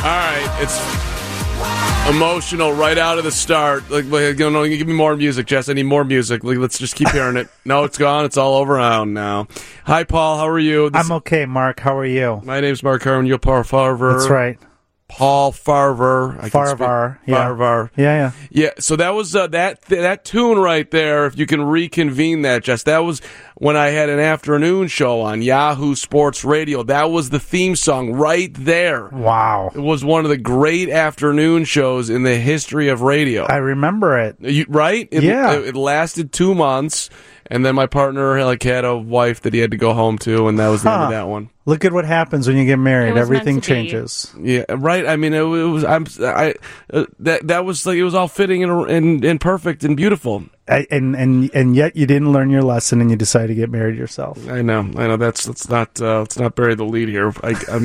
right, it's emotional right out of the start. Like, no, give me more music, Jess. I need more music. Like, let's just keep hearing it. No, it's gone. It's all over now. Hi, Paul. How are you? I'm okay, Mark. How are you? My name's Mark Harmon. You're Paul Farver. That's right. Paul Farver. Farvar. Farvar. Yeah. Yeah, so that was that tune right there, if you can reconvene that, Jess. That was when I had an afternoon show on Yahoo Sports Radio. That was the theme song right there. Wow. It was one of the great afternoon shows in the history of radio. I remember it. Right? It lasted 2 months, and then my partner had a wife that he had to go home to, and that was the end of that one. Look at what happens when you get married. Everything changes. Yeah, right. I mean, it was. That was like it was all fitting and perfect and beautiful. And yet you didn't learn your lesson, and you decided to get married yourself. I know. Let's not bury the lead here.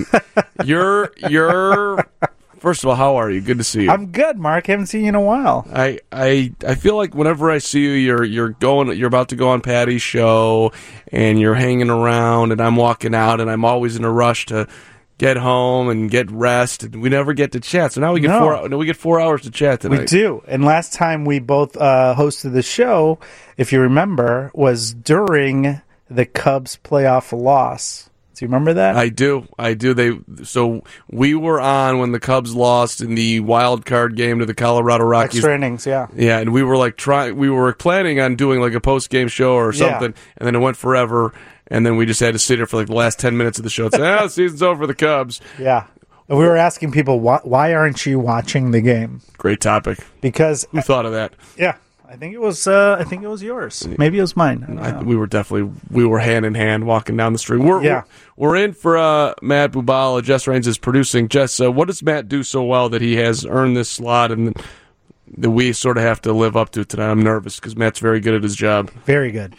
You're. First of all, how are you? Good to see you. I'm good, Mark. Haven't seen you in a while. I feel like whenever I see you, you're about to go on Patty's show, and you're hanging around, and I'm walking out, and I'm always in a rush to get home and get rest, and we never get to chat. So now we get 4 hours to chat tonight. We do. And last time we both hosted the show, if you remember, was during the Cubs playoff loss. Do you remember that? I do. So we were on when the Cubs lost in the wild card game to the Colorado Rockies. Extra innings, yeah. Yeah, and we were we were planning on doing like a post game show or something, and then it went forever, and then we just had to sit here for like the last 10 minutes of the show and say, the season's over for the Cubs. Yeah. And we were asking people, why aren't you watching the game? Great topic. Because who thought of that? Yeah. I think it was yours. Maybe it was mine. We were hand in hand walking down the street. We're in for Matt Bubala. Jess Raines is producing. Jess, what does Matt do so well that he has earned this slot and that we sort of have to live up to tonight? I'm nervous because Matt's very good at his job. Very good.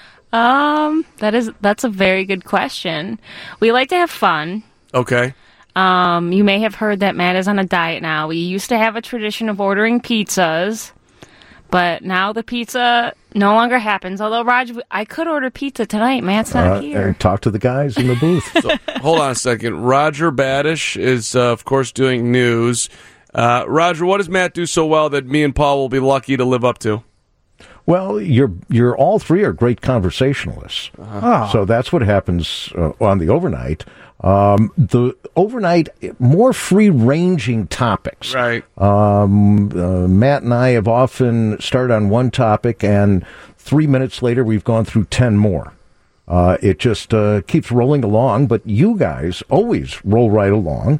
That's a very good question. We like to have fun. Okay. You may have heard that Matt is on a diet now. We used to have a tradition of ordering pizzas. But now the pizza no longer happens. Although, Raj, I could order pizza tonight. Matt's not here. Talk to the guys in the booth. So, hold on a second. Roger Badish is, of course, doing news. Roger, what does Matt do so well that me and Paul will be lucky to live up to? Well, you're all three are great conversationalists. So that's what happens on the overnight. The overnight, more free-ranging topics. Right. Matt and I have often started on one topic, and 3 minutes later, we've gone through 10 more. It just keeps rolling along, but you guys always roll right along.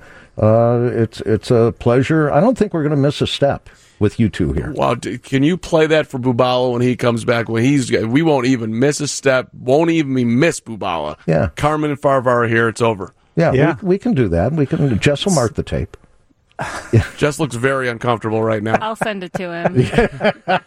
It's a pleasure. I don't think we're going to miss a step with you two here. Wow, can you play that for Bubala when he comes back? We won't even miss a step, won't even miss Bubala. Yeah. Carmen and Farvar are here, it's over. Yeah. We can do that. Jess will mark the tape. Jess looks very uncomfortable right now. I'll send it to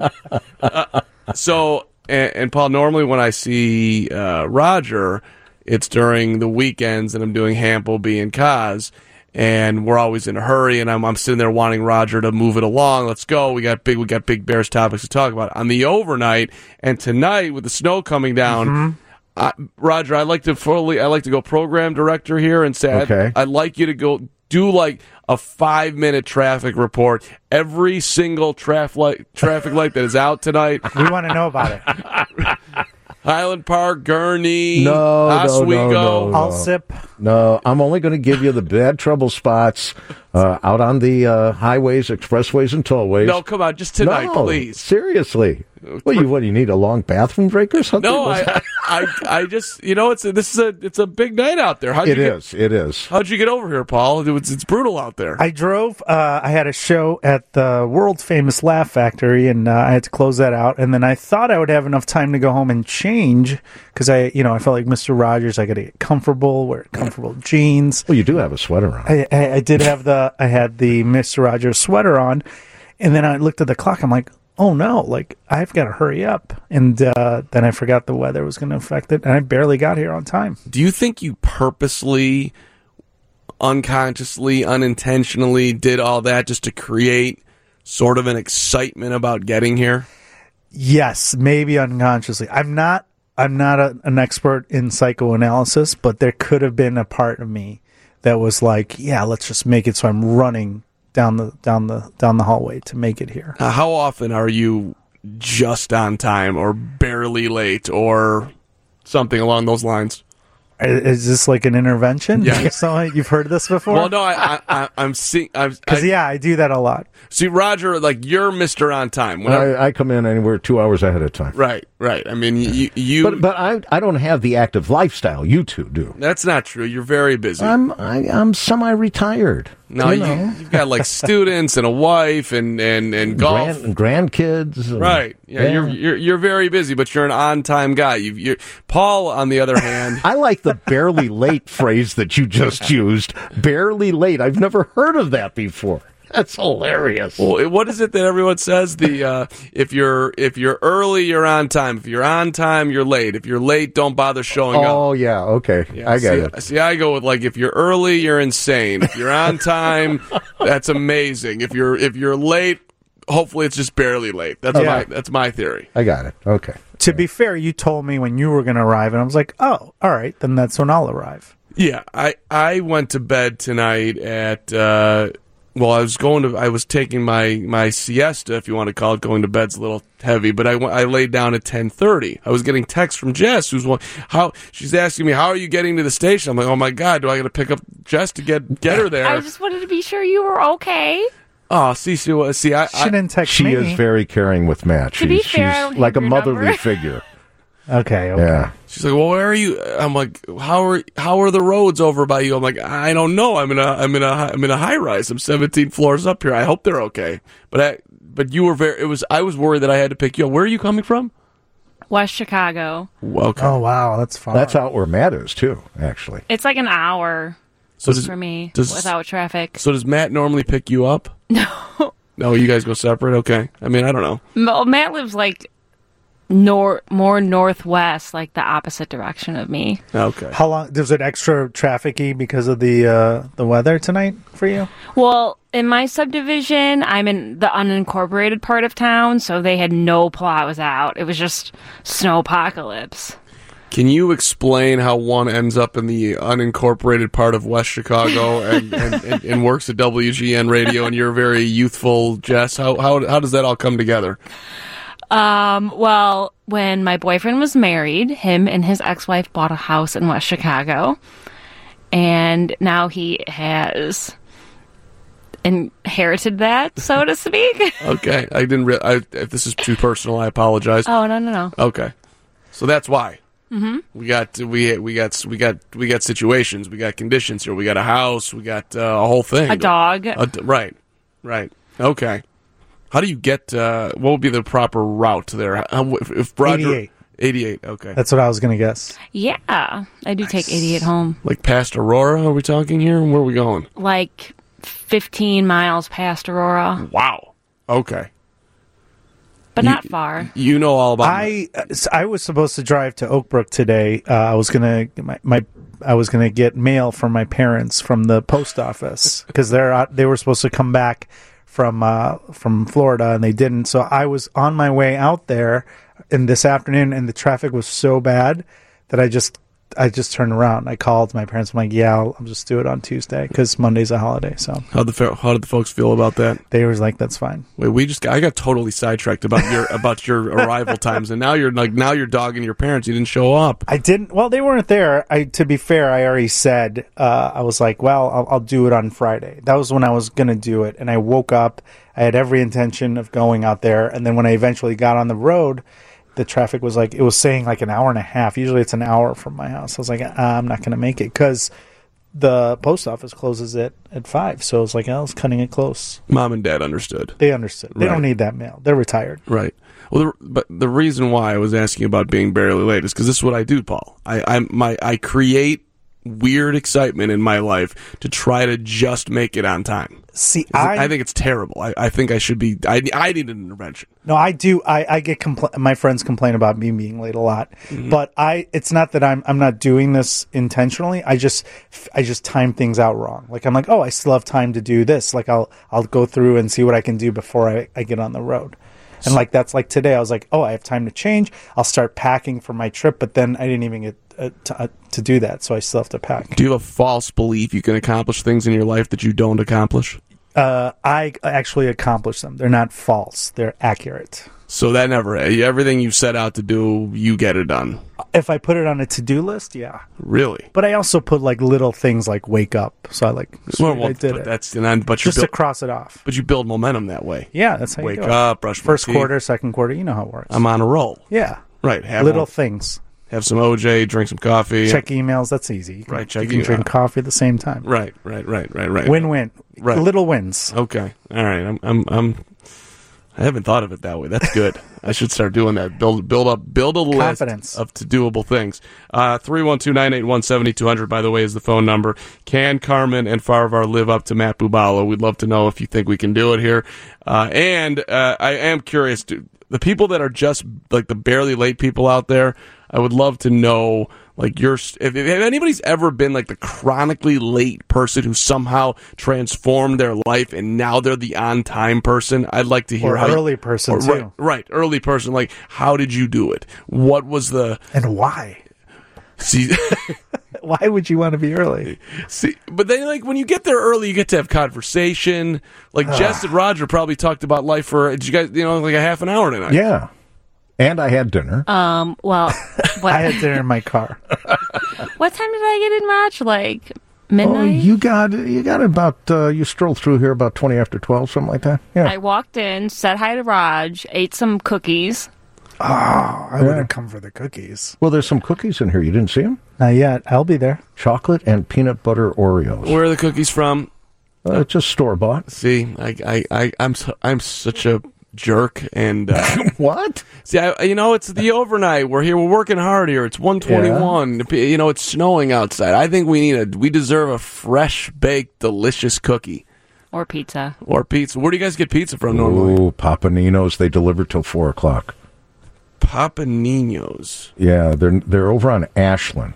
him. So, and Paul, normally when I see Roger, it's during the weekends and I'm doing Hampleby and Kaz. And we're always in a hurry, and I'm sitting there wanting Roger to move it along. Let's go. We got big Bears topics to talk about on the overnight, and tonight with the snow coming down. Roger, I like to go program director here and say, okay. I'd like you to go do like a 5-minute traffic report. Every single traffic light that is out tonight. We want to know about it. Highland Park, Gurney, Oswego. Alsip. No, I'm only going to give you the bad trouble spots out on the highways, expressways, and tollways. No, come on, just tonight, please. Seriously. What do you need, a long bathroom break or something? No, I just, it's a big night out there. It is. How'd you get over here, Paul? It's brutal out there. I drove, I had a show at the world famous Laugh Factory, and I had to close that out, and then I thought I would have enough time to go home and change, because I felt like Mr. Rogers, I got to get comfortable, wear comfortable jeans. Well, you do have a sweater on. I did have I had the Mr. Rogers sweater on, and then I looked at the clock, I'm like, oh no, like I've got to hurry up. And then I forgot the weather was going to affect it, and I barely got here on time. Do you think you purposely, unconsciously, unintentionally did all that just to create sort of an excitement about getting here? Yes, maybe unconsciously. I'm not an expert in psychoanalysis, but there could have been a part of me that was like, yeah, let's just make it so I'm running down the hallway to make it here. How often are you just on time or barely late or something along those lines? Is this like an intervention? Yeah. So you've heard this before? Well, no, I'm seeing. Because I do that a lot. See, Roger, like you're Mr. On Time. I come in anywhere 2 hours ahead of time. Right. I mean, you. But I don't have the active lifestyle you two do. That's not true. You're very busy. I'm semi-retired. No, you've got like students and a wife and golf, grandkids. Right? Yeah, you're very busy, but you're an on-time guy. You're Paul, on the other hand. I like the barely late phrase that you just used. Barely late. I've never heard of that before. That's hilarious. Well, what is it that everyone says? If you're early, you're on time. If you're on time, you're late. If you're late, don't bother showing up. Oh yeah, okay, yeah, I get it. See, I go with like if you're early, you're insane. If you're on time, that's amazing. If you're late, hopefully it's just barely late. That's my theory. I got it. Okay. To be fair, you told me when you were going to arrive, and I was like, oh, all right, then that's when I'll arrive. Yeah, I went to bed tonight at. I was taking my siesta, if you want to call it. Going to bed's a little heavy, but I laid down at 10:30. I was getting texts from Jess, she's asking me, how are you getting to the station? I'm like, oh my God, do I got to pick up Jess to get her there? I just wanted to be sure you were okay. Oh, She didn't text she me. is very caring with Matt. To be fair, I don't she's like a have your motherly number. figure. Okay. Yeah. She's like, well, where are you? I'm like, how are the roads over by you? I'm like, I don't know. I'm in a high rise. I'm 17 floors up here. I hope they're okay. But you were I was worried that I had to pick you up. Where are you coming from? West Chicago. Okay. Oh wow, that's far. That's out where Matt is too. Actually. It's like an hour for me without traffic. So does Matt normally pick you up? No. No, you guys go separate. Okay. I mean, I don't know. Matt lives like more northwest, like the opposite direction of me. Okay. How long does it extra trafficy because of the weather tonight for you? Well, in my subdivision, I'm in the unincorporated part of town, so they had no plows out. It was just snowpocalypse. Can you explain how one ends up in the unincorporated part of West Chicago and works at WGN Radio, and you're very youthful, Jess? How does that all come together? Well, when my boyfriend was married, him and his ex-wife bought a house in West Chicago, and now he has inherited that, so to speak. Okay, I didn't. If this is too personal, I apologize. Oh no. Okay, so that's why. Mm-hmm. We got situations. We got conditions here. We got a house. We got a whole thing. A dog. Right. Okay. How do you get? What would be the proper route there? If Roger 88. Okay. That's what I was going to guess. Yeah, I do take 88 home. Like past Aurora? Are we talking here? Where are we going? Like 15 miles past Aurora. Wow. Okay. But not far. You know all about. I was supposed to drive to Oakbrook today. I was gonna I was gonna get mail from my parents from the post office because they were supposed to come back from Florida and they didn't. So I was on my way out there in this afternoon, and the traffic was so bad that I just turned around. I called my parents. I'm like, yeah, I'll just do it on Tuesday because Monday's a holiday. So how did the folks feel about that? They were like, that's fine. Wait, I got totally sidetracked about your arrival times, and now you're dogging your parents. You didn't show up. I didn't. Well, they weren't there. To be fair, I already said I was like, well, I'll do it on Friday. That was when I was gonna do it, and I woke up. I had every intention of going out there, and then when I eventually got on the road, the traffic was like, it was saying like an hour and a half. Usually it's an hour from my house. I was like, I'm not going to make it because the post office closes at 5. So I was like, I was cutting it close. Mom and Dad understood. They understood. They don't need that mail. They're retired. Right. Well, but the reason why I was asking about being barely late is because this is what I do, Paul. I create weird excitement in my life to try to just make it on time. See, I think it's terrible. I think I should be. I need an intervention. No, I do. I get my friends complain about me being late a lot, but it's not that I'm not doing this intentionally. I just time things out wrong. Like I'm like, oh, I still have time to do this. Like I'll go through and see what I can do before I get on the road. And like that's like today, I was like, oh, I have time to change. I'll start packing for my trip, but then I didn't even get to do that, so I still have to pack. Do you have a false belief you can accomplish things in your life that you don't accomplish? I actually accomplish them. They're not false. They're accurate. So that never, everything you set out to do, you get it done. If I put it on a to-do list, yeah. Really? But I also put like little things like wake up. So I I did it. That's but just to cross it off. But you build momentum that way. Yeah, that's how Wake you do up, brush my first teeth. quarter, second quarter. You know how it works. I'm on a roll. Yeah, Right. Have little one, things. have some OJ, drink some coffee. Check emails. That's easy. You can, Right, check You can drink coffee at the same time. Right. Win-win. Right. Little wins. Okay. All right. I haven't thought of it that way. That's good. I should start doing that. Build a list Confidence. of doable things. 312-981-7200, by the way, is the phone number. Can Carmen and Farvar live up to Matt Bubalo? We'd love to know if you think we can do it here. And I am curious, the people that are just like the barely late people out there, I would love to know, like, if anybody's ever been like the chronically late person who somehow transformed their life and now they're the on-time person. I'd like to hear Or early person, too. Right, early person. Like, how did you do it? What was the... And why? See... Why would you want to be early? See, but then, like, when you get there early, you get to have conversation. Like, Jess and Roger probably talked about life for, did you guys, like a half an hour tonight. Yeah. And I had dinner. Well, what, I had dinner in my car. what time did I get in, Raj? Like Oh, midnight? you got about, you strolled through here about 20 after 12, something like that? Yeah. I walked in, said hi to Raj, ate some cookies. Oh, I would have come for the cookies. Well, there's some cookies in here. You didn't see them? Not yet. I'll be there. Chocolate and peanut butter Oreos. Where are the cookies from? Just store-bought. See, I'm such a jerk, and What? see, it's the overnight. We're here. We're working hard here. It's 1:21. It's snowing outside. I think we deserve a fresh baked, delicious cookie Or pizza. or pizza. Where do you guys get pizza from normally? Oh, Papa Nino's. They deliver till 4 o'clock. Papa Nino's. Yeah, they're over on Ashland,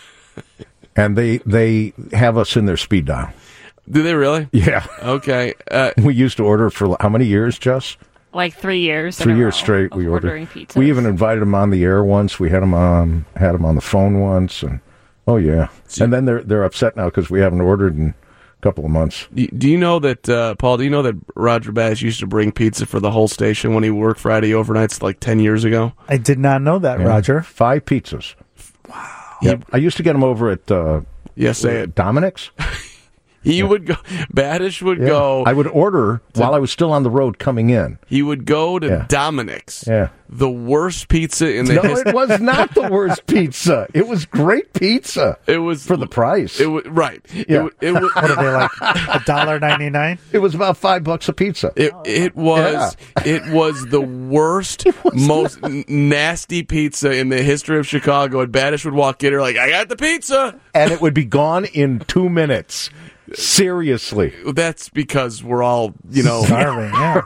and they have us in their speed dial. Do they really? Yeah, Okay. we used to order for how many years, Jess? Like 3 years. 3 in a years row straight. of We ordering ordered. pizzas. We even invited them on the air once. We had them on the phone once, and oh yeah. And then they're upset now because we haven't ordered in a couple of months. Do you know that, Paul, do you know that Roger Bash used to bring pizza for the whole station when he worked Friday overnights like 10 years ago? I did not know that, Yeah. Roger. 5 pizzas. Wow. Yep. I used to get them over at Yes, say it. Dominic's. He would go, Badish would go. I would order while I was still on the road coming in. He would go to Yeah. Dominic's. Yeah. The worst pizza in the No, history. it was not the worst pizza. It was great pizza. It was for the price. It was right. Yeah. It was. What are they like? $1.99? It was about $5 a pizza. It was the worst, most nasty pizza in the history of Chicago. And Badish would walk in here like, I got the pizza. And it would be gone in 2 minutes. Seriously. That's because we're all, Starving, yeah.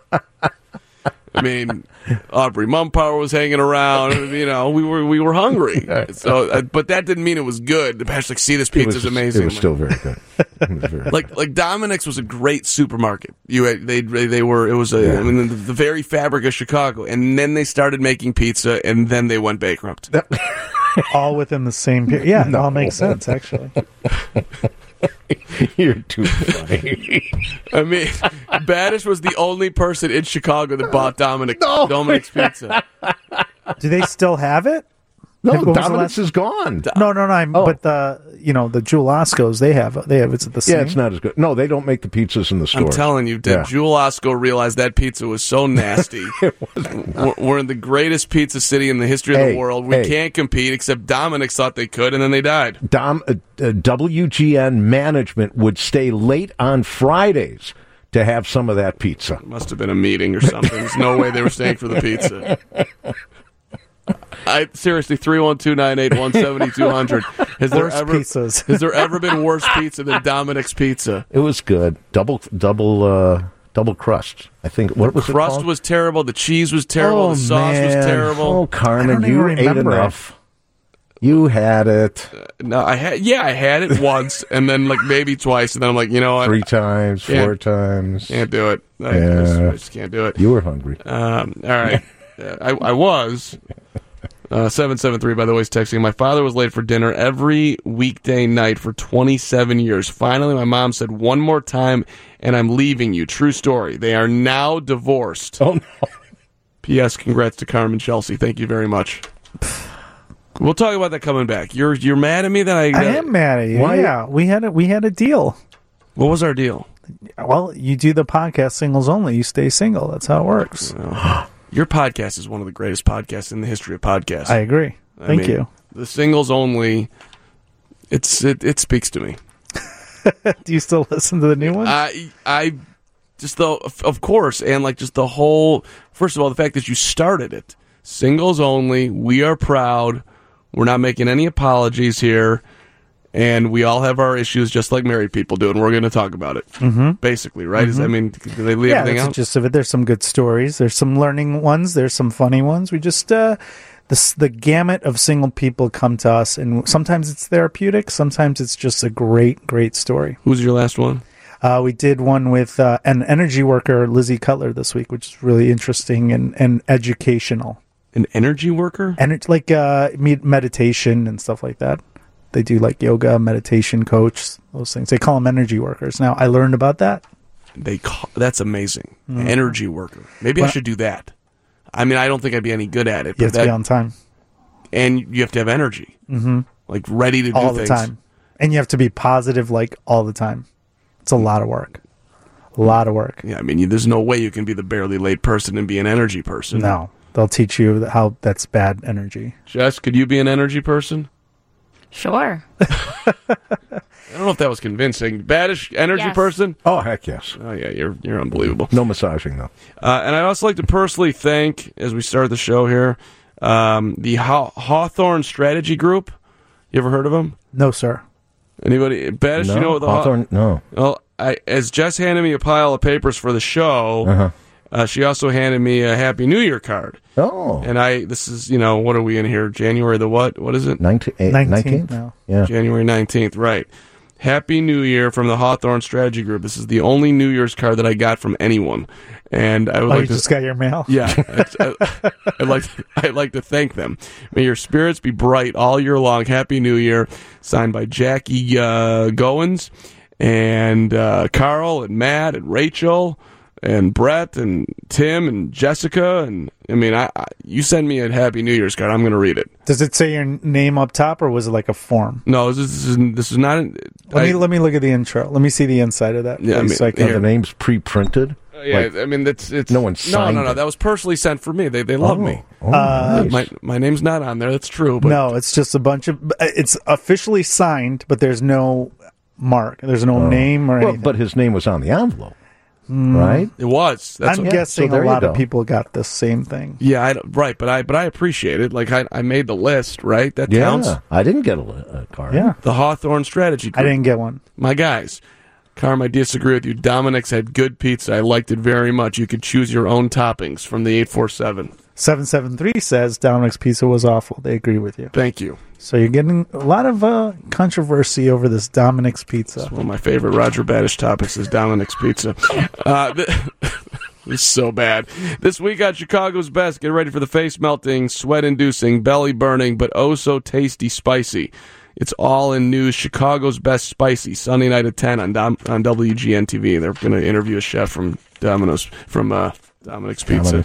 I mean, Aubrey Mumpower was hanging around. We were hungry. So, but that didn't mean it was good. Badish's like, see, this pizza's amazing. It was still very good. It was very like Dominic's was a great supermarket. They were. It was the very fabric of Chicago, and then they started making pizza, and then they went bankrupt. All within the same period. Yeah, it all makes sense, actually. You're too funny. I mean, Badish was the only person in Chicago that bought Dominic's Pizza. Do they still have it? No, When was the Dominic's last- is gone. No. But the Jewel Oscos, they have it's the same. Yeah, it's not as good. No, they don't make the pizzas in the store. I'm telling you, Yeah. Jewel Osco realized that pizza was so nasty. We're in the greatest pizza city in the history of the world. We can't compete, except Dominic's thought they could, and then they died. WGN management would stay late on Fridays to have some of that pizza. Must have been a meeting or something. There's no way they were staying for the pizza. Seriously, 312-981-7200. Worst pizzas. Has there ever been worse pizza than Dominic's Pizza? It was good. Double crust. I think. What was The it crust called? was terrible. The cheese was terrible. Oh, the sauce was man. terrible. Oh, I Carmen, don't you even ate remember enough. You had it No, I had it once, and then like maybe twice, and then I'm like, 3 times, 4 Yeah. times. can't do it. I Yeah. just can't do it. You were hungry. All right. I was. 773, by the way, is texting. My father was late for dinner every weekday night for 27 years. Finally, my mom said, one more time, and I'm leaving you. True story. They are now divorced. Oh, no. P.S. Congrats to Carmen Chelsea. Thank you very much. We'll talk about that coming back. You're mad at me that I am mad at you. Why? Yeah, we had a deal. What was our deal? Well, you do the podcast singles only. You stay single. That's how it works. Your podcast is one of the greatest podcasts in the history of podcasts. I agree. Thank you. The singles only, it speaks to me. Do you still listen to the new one? I just of course, and like just the whole. First of all, the fact that you started it, singles only. We are proud. We're not making any apologies here, and we all have our issues, just like married people do, and we're going to talk about it. Mm-hmm. Basically, right? Do they leave everything that's out? the gist of it. There's some good stories. There's some learning ones. There's some funny ones. We just the gamut of single people come to us, and sometimes it's therapeutic. Sometimes it's just a great story. Who's your last one? We did one with an energy worker, Lizzie Cutler, this week, which is really interesting and educational. An energy worker? And it's like meditation and stuff like that. They do like yoga, meditation coach, those things. They call them energy workers. Now, I learned about that. That's amazing. Energy worker. Maybe I should do that. I mean, I don't think I'd be any good at it. You have to be on time. And you have to have energy. Mm-hmm. Like ready to do all things. the time. And you have to be positive like all the time. It's a lot of work. A lot of work. Yeah, I mean, there's no way you can be the barely late person and be an energy person. No. They'll teach you how that's bad energy. Jess, could you be an energy person? Sure. I don't know if that was convincing. Baddish energy Yes. person? Oh, heck yes. Oh, yeah, you're unbelievable. No massaging, though. And I'd also like to personally thank, as we start the show here, the Hawthorne Strategy Group. You ever heard of them? No, sir. Anybody? Baddish, No, you know what the Hawthorne, no. Well, as Jess handed me a pile of papers for the show, she also handed me a Happy New Year card. Oh. And this is, what are we in here? January the what? What is it? 19th? now. Yeah. January 19th, right. Happy New Year from the Hawthorne Strategy Group. This is the only New Year's card that I got from anyone. And I would You like to just got your mail? Yeah, I'd like to thank them. May your spirits be bright all year long. Happy New Year. Signed by Jackie Goins and Carl and Matt and Rachel and Brett and Tim and Jessica. And I mean, you send me a Happy New Year's card, I'm going to read it. Does it say your name up top, or was it like a form? No, this is not. Let me look at the intro. Let me see the inside of that. Yeah, please, The name's pre-printed? Yeah, I mean, it's no one signed No. it. That was personally sent for me. They love me. Oh, nice. My name's not on there. That's true. But No, it's just a bunch of. It's officially signed, but there's no mark. There's no name or anything. But his name was on the envelope, right? it was. I'm guessing so there a you lot of go. people got the same thing. Yeah, right. But I appreciate it. Like I made the list. Right, that counts. Yeah, I didn't get a card. Yeah, The Hawthorne Strategy Group. I didn't get one. My guys, Carm, I disagree with you. Dominic's had good pizza. I liked it very much. You could choose your own toppings from the 847. 773 says Dominic's pizza was awful. They agree with you. Thank you. So you're getting a lot of controversy over this Dominic's pizza. One of my favorite Roger Badish topics is Dominic's Pizza. It's so bad. This week on Chicago's Best, get ready for the face-melting, sweat-inducing, belly-burning, but oh-so-tasty spicy. It's all in news. Chicago's Best Spicy, Sunday night at 10 on WGN-TV. They're going to interview a chef from Domino's, from Dominic's Pizza,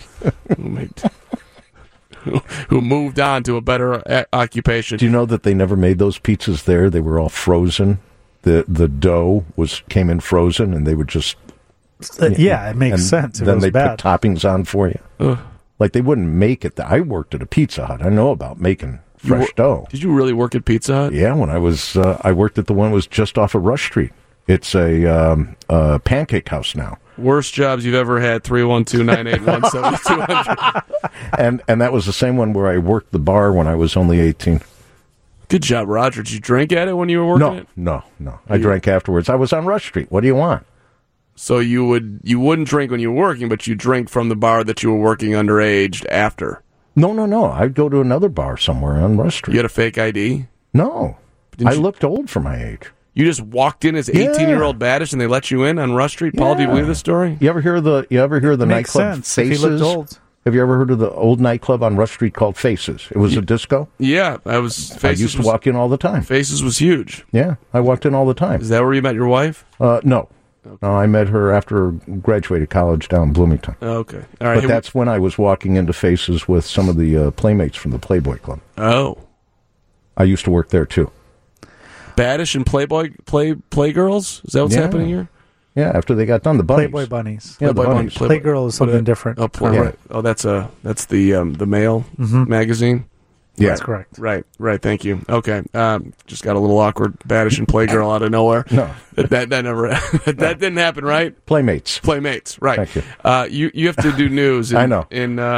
who moved on to a better occupation. Do you know that they never made those pizzas there? They were all frozen. The dough came in frozen, and they would just Yeah, it makes sense. It then was they bad. put toppings on for you. Ugh. Like they wouldn't make it. I worked at a Pizza Hut. I know about making fresh dough. Did you really work at Pizza Hut? Yeah, when I was, I worked at the one that was just off of Rush Street. It's a pancake house now. Worst jobs you've ever had, 312-981-7200. And that was the same one where I worked the bar when I was only 18. Good job, Roger. Did you drink at it when you were working it? No. I drank afterwards. I was on Rush Street. What do you want? So you wouldn't drink when you were working, but you drink from the bar that you were working underage after. No. I'd go to another bar somewhere on Rush Street. You had a fake ID? No. Didn't I you- looked old for my age. You just walked in as 18-year-old Badish and they let you in on Rush Street? Paul, do you believe this story? You ever hear the Makes nightclub sense. If he Faces? looked old. Have you ever heard of the old nightclub on Rush Street called Faces? It was a disco. Yeah, I used to walk in all the time. Faces was huge. Yeah, I walked in all the time. Is that where you met your wife? No. Okay. No, I met her after graduated college down in Bloomington. Okay. All right. But that's when I was walking into Faces with some of the playmates from the Playboy Club. Oh. I used to work there, too. Baddish and Playgirls? Is that what's happening here? Yeah, after they got done, the bunnies. Playboy bunnies. Yeah, the bunnies. Playgirl is something different. Oh, right. Oh, that's the male magazine. Yeah, that's correct. Right. Thank you. Okay. Just got a little awkward. Baddish and Playgirl out of nowhere. No, that never that didn't happen. Right. Playmates. Right. Thank you. You have to do news. I know.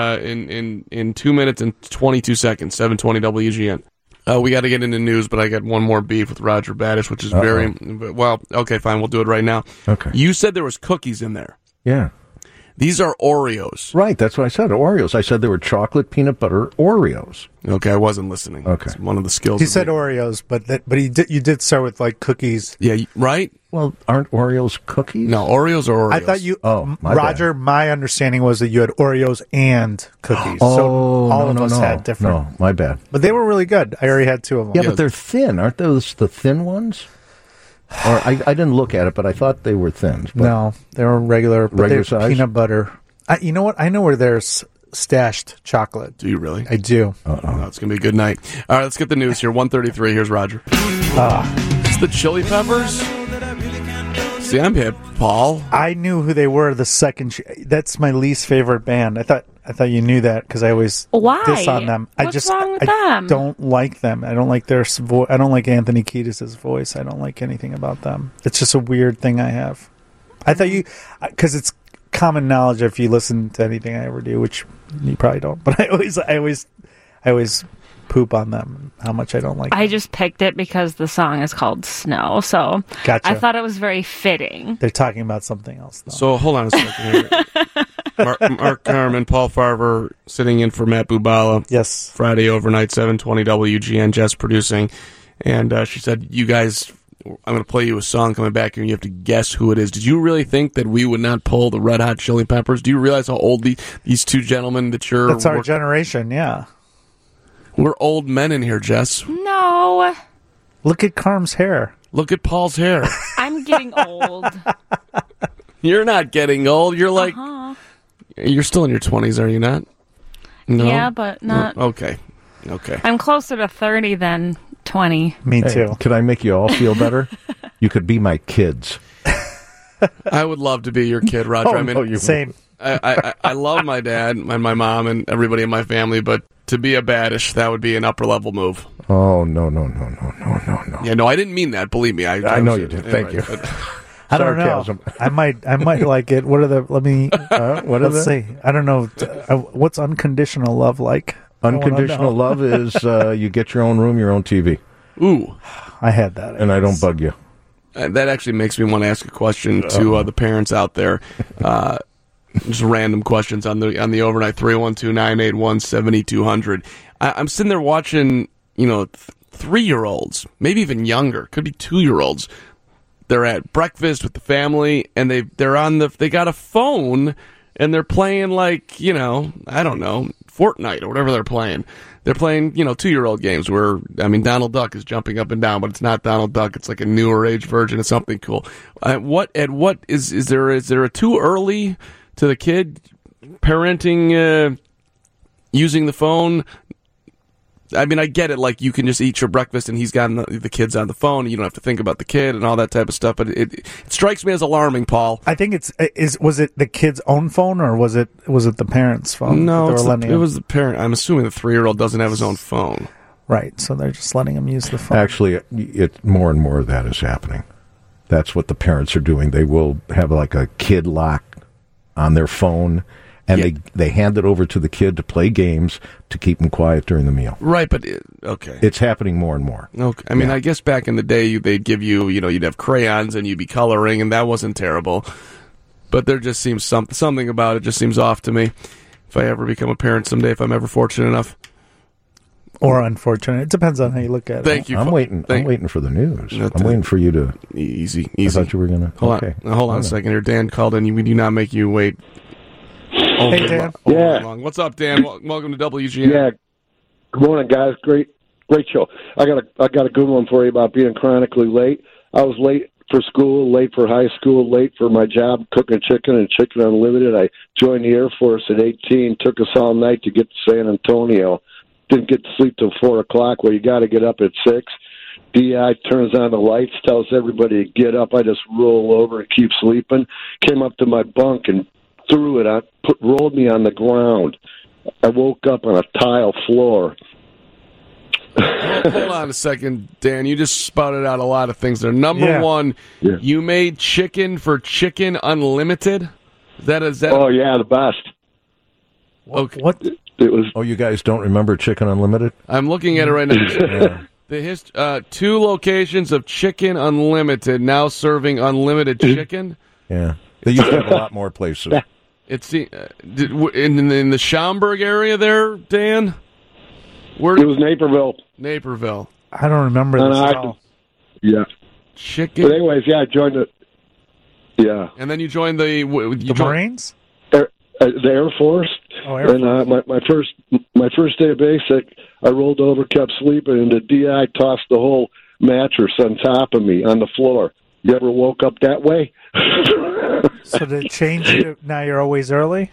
In 2 minutes and 22 seconds. 7:20 WGN. We got to get into news, but I got one more beef with Roger Baddish, which is very well. Okay, fine. We'll do it right now. Okay. You said there was cookies in there. Yeah. These are Oreos. Right, that's what I said. Oreos. I said they were chocolate peanut butter Oreos. Okay, I wasn't listening. Okay. It's one of the skills. He said Oreos, but you did start with like cookies. Yeah, right? Well, aren't Oreos cookies? No, Oreos are Oreos. I thought you. my Roger, bad. my understanding was that you had Oreos and cookies. Oh, so all of us no. had different. No, my bad. But they were really good. I already had 2 of them. Yeah, but they're thin. Aren't those the thin ones? Or I didn't look at it, but I thought they were thins. But No, they were regular. But Regular they're size? peanut butter. You know what? I know where there's stashed chocolate. Do you really? I do. Oh, it's going to be a good night. All right, let's get the news here. 1:33. Here's Roger. It's the Chili Peppers? See, I'm hip, Paul. I knew who they were the second. That's my least favorite band. I thought you knew that because I always Why? diss on them. What's wrong with I them? don't like them. I don't like their voice. I don't like Anthony Kiedis' voice. I don't like anything about them. It's just a weird thing I have. I thought because it's common knowledge if you listen to anything I ever do, which you probably don't. But I always poop on them. How much I don't like. I them. just picked it because the song is called Snow, so Gotcha. I thought it was very fitting. They're talking about something else, though. So hold on a second here. Mark Carmen, Paul Farver sitting in for Matt Bubala. Yes. Friday overnight, 7:20 WGN, Jess producing. And she said, you guys, I'm going to play you a song coming back here, and you have to guess who it is. Did you really think that we would not pull the Red Hot Chili Peppers? Do you realize how old these two gentlemen that you're... That's our generation, yeah. We're old men in here, Jess. No, Look at Carm's hair. Look at Paul's hair. I'm getting old. You're not getting old. You're like... You're still in your 20s, are you not? No? Yeah, but not. Okay. I'm closer to 30 than 20. Me Hey, too. can I make you all feel better? You could be my kids. I would love to be your kid, Roger. Oh, I mean, no, you Same. I love my dad and my mom and everybody in my family, but to be a Baddish, that would be an upper level move. Oh, no. Yeah, no, I didn't mean that. Believe me, I know you did. Thank you. I don't know. Sarcasm. I might like it. What are the? Let me. Let's see. I don't know. What's unconditional love like? Unconditional love is you get your own room, your own TV, Ooh, I had that. and I don't bug you. that actually makes me want to ask a question to the parents out there. Just random questions on the overnight 312-981-7200. I'm sitting there watching, 3-year-olds, maybe even younger, could be 2-year-olds. They're at breakfast with the family, and they got a phone, and they're playing like, I don't know, Fortnite or whatever they're playing. They're playing, 2-year-old games where, Donald Duck is jumping up and down, but it's not Donald Duck. It's like a newer age version of something cool. Is there a too early to the kid parenting, using the phone? I mean, I get it. Like, you can just eat your breakfast and he's got the kids on the phone. And you don't have to think about the kid and all that type of stuff. But it strikes me as alarming, Paul. I think was it the kid's own phone or was it the parent's phone? No, that they were letting it him- was the parent. I'm assuming the 3-year-old doesn't have his own phone. right. So they're just letting him use the phone. Actually, it more and more of that is happening. That's what the parents are doing. They will have like a kid lock on their phone, and they hand it over to the kid to play games to keep him quiet during the meal. Right, but okay. It's happening more and more. Okay. I mean, I guess back in the day, they'd give you, you'd have crayons and you'd be coloring, and that wasn't terrible. But there just seems something about it just seems off to me. If I ever become a parent someday, if I'm ever fortunate enough. Or unfortunate. It depends on how you look at it. Thank you. I'm waiting for the news. That's I'm waiting for you to. Easy. I thought you were gonna. Hold on a second here. Dan called in. We do not make you wait Hey, Dan. Yeah. What's up, Dan? Welcome to WGN. Yeah. Good morning, guys. Great show. I got a good one for you about being chronically late. I was late for school, late for high school, late for my job cooking chicken and Chicken Unlimited. I joined the Air Force at 18. Took us all night to get to San Antonio. Didn't get to sleep till 4 o'clock. Well, you got to get up at 6. DI turns on the lights, tells everybody to get up. I just roll over and keep sleeping. Came up to my bunk and threw it on, rolled me on the ground. I woke up on a tile floor. Hold on a second, Dan. You just spouted out a lot of things there. Number one, you made chicken for Chicken Unlimited. Is that? Oh yeah, the best. Okay. What? It was. Oh, you guys don't remember Chicken Unlimited? I'm looking at it right now. The 2 locations of Chicken Unlimited now serving unlimited chicken. Yeah, they used to have a lot more places. It's in the Schaumburg area there, Dan. It was Naperville. Naperville. I don't remember this at all. Yeah. Chicken. But anyways, I joined it. Yeah. And then you joined the Marines? The Air Force. Oh, Air Force. My first day of basic, I rolled over, kept sleeping, and the DI tossed the whole mattress on top of me on the floor. You ever woke up that way? So did it change to now you're always early?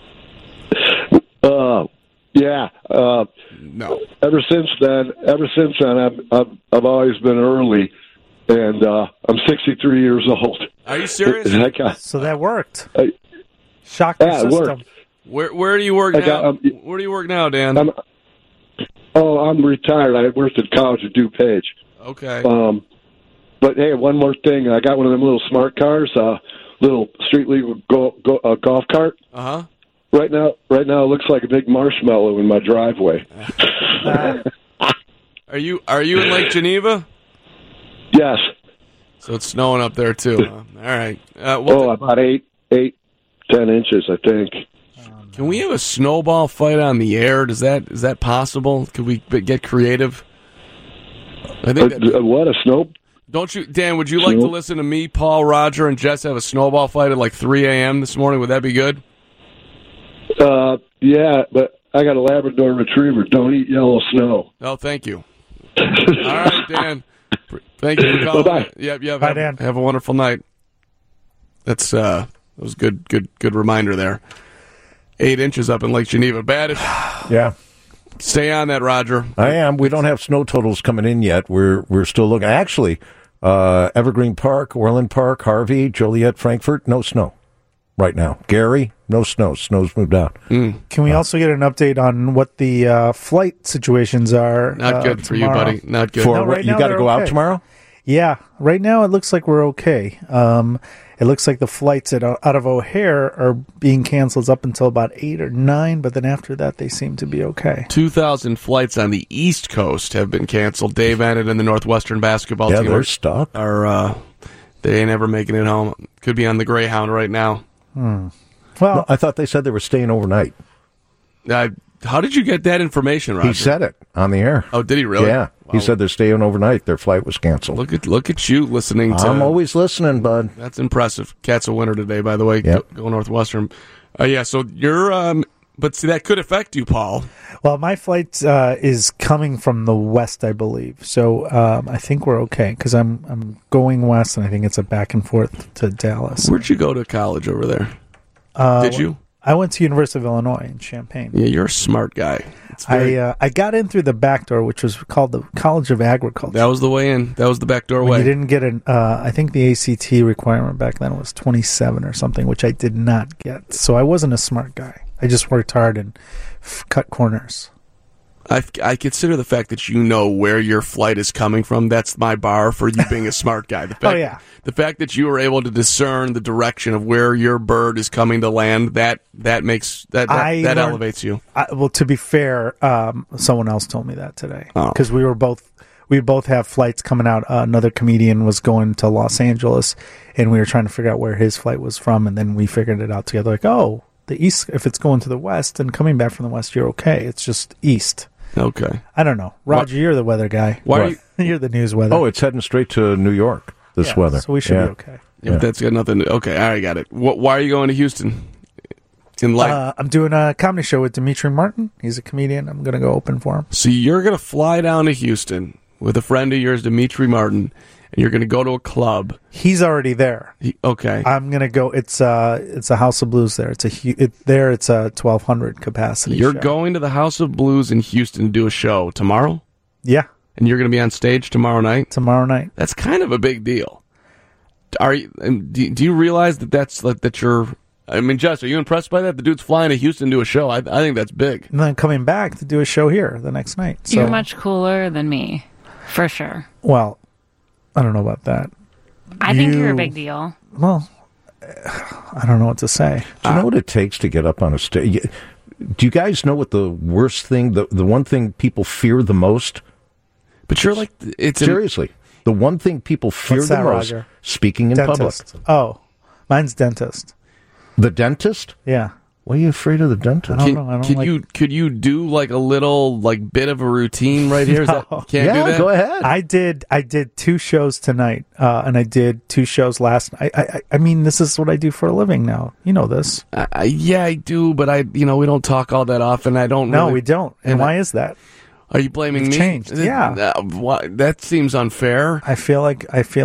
Yeah. No. Ever since then, I've always been early, and I'm 63 years old. Are you serious? So that worked. Shocked the it system. worked. Where do you work now? Where do you work now, Dan? I'm retired. I worked at college at DuPage. Okay. But hey, one more thing. I got one of them little smart cars, little street legal golf cart. Uh-huh. Right now, it looks like a big marshmallow in my driveway. Are you in Lake Geneva? Yes. So it's snowing up there too. Huh? All right. About 10 inches, I think. Can we have a snowball fight on the air? Is that possible? Could we get creative? I think what a snow. Don't you, Dan? Would you like to listen to me, Paul, Roger, and Jess have a snowball fight at like 3 a.m. this morning? Would that be good? Yeah, but I got a Labrador Retriever. Don't eat yellow snow. Oh, thank you. All right, Dan. Thank you for calling. Bye-bye. Yep. Bye, Dan. Have a wonderful night. That was good reminder there. 8 inches up in Lake Geneva. Bad. Yeah. Stay on that, Roger. I am. We don't have snow totals coming in yet. We're still looking. Actually, Evergreen Park, Orland Park, Harvey, Joliet, Frankfurt, no snow right now. Gary, no snow. Snow's moved out. Can we also get an update on what the flight situations are? Not good for tomorrow? you, buddy. Not good. No, right you now got to they're go out okay. tomorrow? Yeah, right now it looks like we're okay. It looks like the flights out of O'Hare are being canceled up until about 8 or 9, but then after that they seem to be okay. 2,000 flights on the East Coast have been canceled. Dave Annett and the Northwestern basketball team they're stuck. They ain't ever making it home. Could be on the Greyhound right now. Well, No, I thought they said they were staying overnight. How did you get that information, Roger? He said it on the air. Oh, did he really? Yeah. Wow. He said they're staying overnight. Their flight was canceled. Look at you listening to. I'm always listening, bud. That's impressive. Cat's a winner today, by the way. Yep. Go Northwestern. Yeah, so you're. But see, that could affect you, Paul. well, my flight is coming from the west, I believe. So I think we're okay because I'm going west, and I think it's a back and forth to Dallas. Where'd you go to college over there? Did you? I went to University of Illinois in Champaign. Yeah, you're a smart guy. I got in through the back door, which was called the College of Agriculture. That was the way in. That was the back door When way. you didn't get an, I think the ACT requirement back then was 27 or something, which I did not get. So I wasn't a smart guy. I just worked hard and cut corners. I consider the fact that you know where your flight is coming from. That's my bar for you being a smart guy. The fact, the fact that you were able to discern the direction of where your bird is coming to land, that makes that elevates you. Well, to be fair, someone else told me that today because we both have flights coming out. Another comedian was going to Los Angeles, and we were trying to figure out where his flight was from, and then we figured it out together. Like, oh, the east. If it's going to the west and coming back from the west, you're okay. It's just east. Okay. I don't know. Roger, you're the weather guy. Why? Are you, you're the news weather. Oh, it's heading straight to New York, this weather. So we should be okay. Yeah, but that's got nothing. Okay, I got it. Why are you going to Houston? I'm doing a comedy show with Dimitri Martin. He's a comedian. I'm going to go open for him. So you're going to fly down to Houston with a friend of yours, Dimitri Martin, and you're going to go to a club. He's already there. Okay. I'm going to go. It's a House of Blues there. It's a 1,200 capacity. You're show. going to the House of Blues in Houston to do a show tomorrow? Yeah. And you're going to be on stage tomorrow night? Tomorrow night. That's kind of a big deal. Do you realize that you're... I mean, Jess, are you impressed by that? The dude's flying to Houston to do a show. I think that's big. And then coming back to do a show here the next night. So, You're much cooler than me, for sure. well, I don't know about that. I think you're a big deal. Well, I don't know what to say. Do you know what it takes to get up on a stage? Do you guys know what the worst thing, the one thing people fear the most? But you're like... Seriously. The one thing people fear What's the that, most, Roger? speaking in public. Dentist. Oh, mine's dentist. The dentist? Yeah. Why are you afraid of the dentist? I don't know. Could you do like a little bit of a routine right here? Is that, No. can't do that? Go ahead. I did 2 shows tonight, and I did 2 shows last night. I mean, this is what I do for a living now. You know this. Yeah, I do, but we don't talk all that often. I don't. No, really, we don't. And why is that? Are you blaming It's me? changed, yeah. That seems unfair. I feel like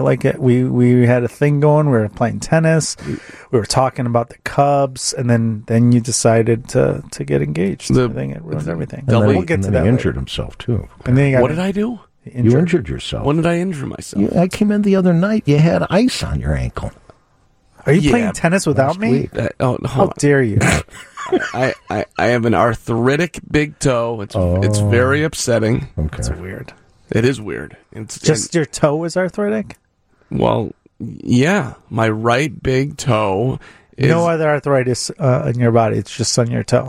we had a thing going. We were playing tennis. We were talking about the Cubs, and then you decided to get engaged. I think it ruined everything. And then We'll he, get and to then that he later. injured himself, too. And then he got What did I do? You injured yourself. When did I injure myself? I came in the other night. You had ice on your ankle. Are you Yeah, playing tennis without last me? week. How How dare you? I have an arthritic big toe. It's very upsetting. Okay. That's weird. It is weird. It's Just your toe is arthritic? well, yeah. My right big toe is No other arthritis in your body. It's just on your toe.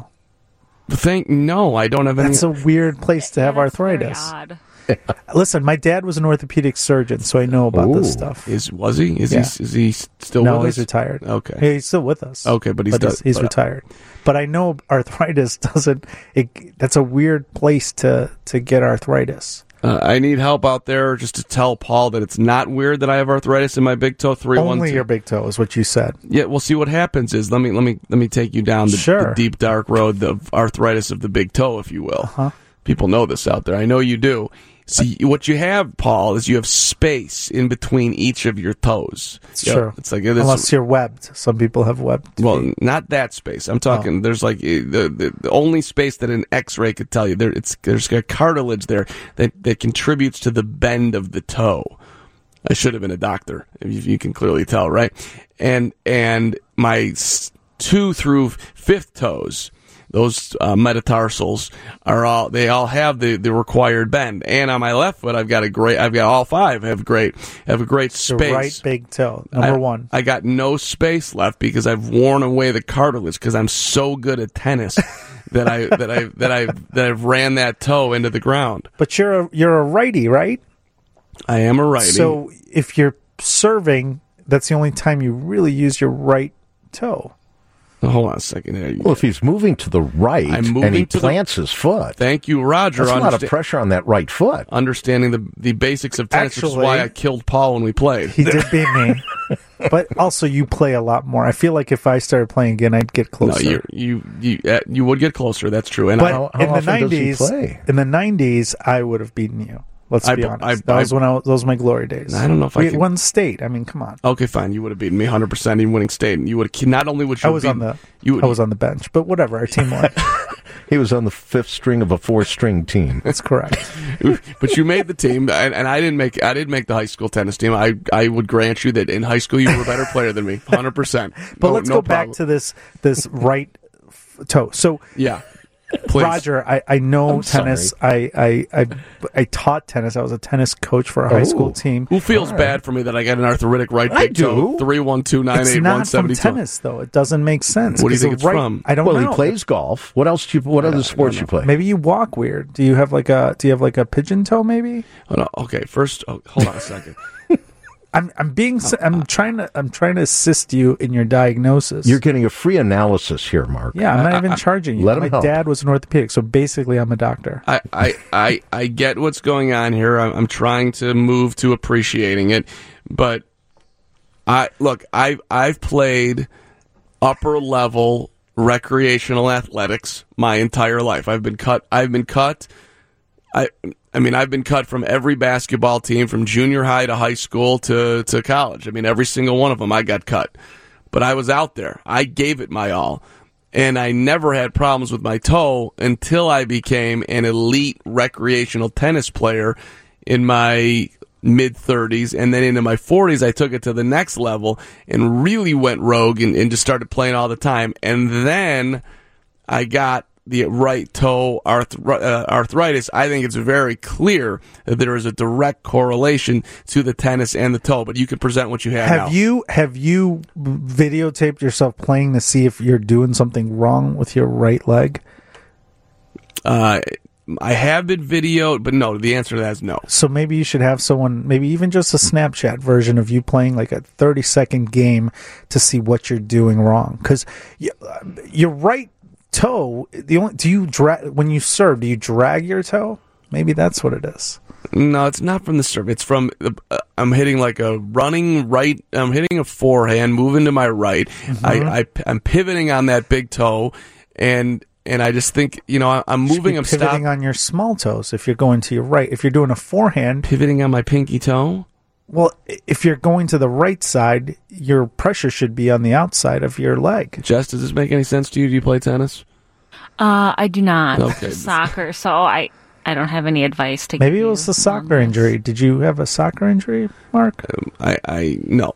No, I don't have any. That's a weird place to have That's very arthritis. odd. Listen, my dad was an orthopedic surgeon, so I know about this stuff. Was he? Is Yeah. he still No, with he's us? retired. Okay. Hey, he's still with us. Okay, but he's retired. But I know arthritis doesn't. That's a weird place to get arthritis. I need help out there just to tell Paul that it's not weird that I have arthritis in my big toe. 312. Only your big toe is what you said. Yeah, we'll see what happens. Is let me take you down the Sure. deep dark road of arthritis of the big toe, if you will. Uh-huh. People know this out there. I know you do. See, what you have, Paul, is you have space in between each of your toes. It's true. It's like Unless you're webbed. Some people have webbed. well, feet. not that space. I'm talking. There's like the only space that an X-ray could tell you. There's a cartilage there that contributes to the bend of the toe. I should have been a doctor. You can clearly tell, right? And my 2 through 5th toes, those metatarsals they all have the required bend. And on my left foot, I've got all 5 have a great space. Your right big toe, number 1. I got no space left because I've worn away the cartilage because I'm so good at tennis that I've ran that toe into the ground. But you're a righty, right? I am a righty. So if you're serving, that's the only time you really use your right toe. Hold on a second here. Well, if he's moving to the right I'm and moving he to the- plants his foot, Thank you, Roger. that's a lot of pressure on that right foot. Understanding the basics of tennis, which is Actually- why I killed Paul when we played. He did beat me. But also, you play a lot more. I feel like if I started playing again, I'd get No, closer. you would get closer. That's true. And But How in the often does he '90s, play? I would have beaten you. Let's be honest. Those were my glory days. I don't know if I we can- won state. I mean, come on. okay, fine. You would have beaten me 100% in winning state. And you would have not only would you I have was beaten, I was on the bench, but whatever. Our team won. He was on the 5th string of a 4-string team. That's correct. but you made the team, and I didn't make the high school tennis team. I would grant you that in high school you were a better player than me, 100%. But let's go back to this right toe. So yeah. Please. Roger, I know I'm tennis. I taught tennis. I was a tennis coach for a high school team. Who feels bad for me that I got an arthritic right I big toe? do. 312-981-72. It's not from tennis, though. It doesn't make sense. What do you 'Cause think the it's right- from? I don't Well, know. he plays golf. What else? What other sports you play? Maybe you walk weird. Do you have like a pigeon toe? Maybe. Oh, no. Okay, first, hold on a second. I'm trying to assist you in your diagnosis. You're getting a free analysis here, Mark. Yeah, I'm not even charging you. let him My help. dad was an orthopedic, so basically I'm a doctor. I get what's going on here. I'm trying to move to appreciating it, but I've played upper level recreational athletics my entire life. I've been cut. I've been cut from every basketball team from junior high to high school to college. I mean, every single one of them I got cut. But I was out there. I gave it my all. And I never had problems with my toe until I became an elite recreational tennis player in my mid-30s. And then into my 40s, I took it to the next level and really went rogue and just started playing all the time. And then I got the right toe arthritis. I think it's very clear that there is a direct correlation to the tennis and the toe, but you can present what you have now. Have you videotaped yourself playing to see if you're doing something wrong with your right leg? I have been videoed, but no, the answer to that is no. So maybe you should have someone, maybe even just a Snapchat version of you playing like a 30-second game to see what you're doing wrong. Because your right toe, when you serve, do you drag your toe? Maybe that's what it is. No, it's not from the serve. It's from I'm hitting like a running right. I'm hitting a forehand, moving to my right. Mm-hmm. I'm pivoting on that big toe, and I just think I'm moving. I'm pivoting on your small toes. If you're going to your right, if you're doing a forehand, pivoting on my pinky toe. Well, if you're going to the right side, your pressure should be on the outside of your leg. Jess, does this make any sense to you? Do you play tennis? I do not. Okay. Soccer, so I don't have any advice to give Maybe it was a soccer injury. Did you have a soccer injury, Mark? No.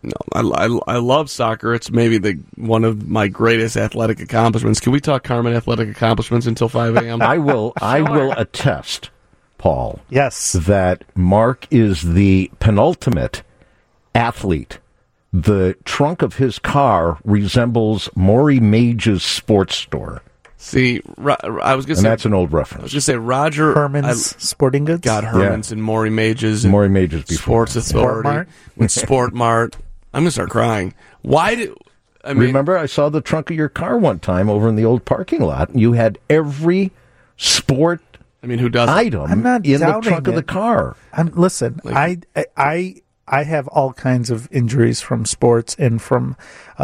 I love soccer. It's maybe one of my greatest athletic accomplishments. Can we talk Carmen athletic accomplishments until 5 a.m.? I will attest, Paul. Yes. That Mark is the penultimate athlete. The trunk of his car resembles Maury Mage's sports store. See, I was going to say... And that's an old reference. I was going to say Roger... Herman's Sporting Goods? God, Herman's and Maury Mage's. And Maury Mage's before. Sports Authority. Sport Mart. I'm going to start crying. Remember, I saw the trunk of your car one time over in the old parking lot, and you had every sport who doesn't? Item I'm not in the trunk it. of the car. Listen, I have all kinds of injuries from sports and from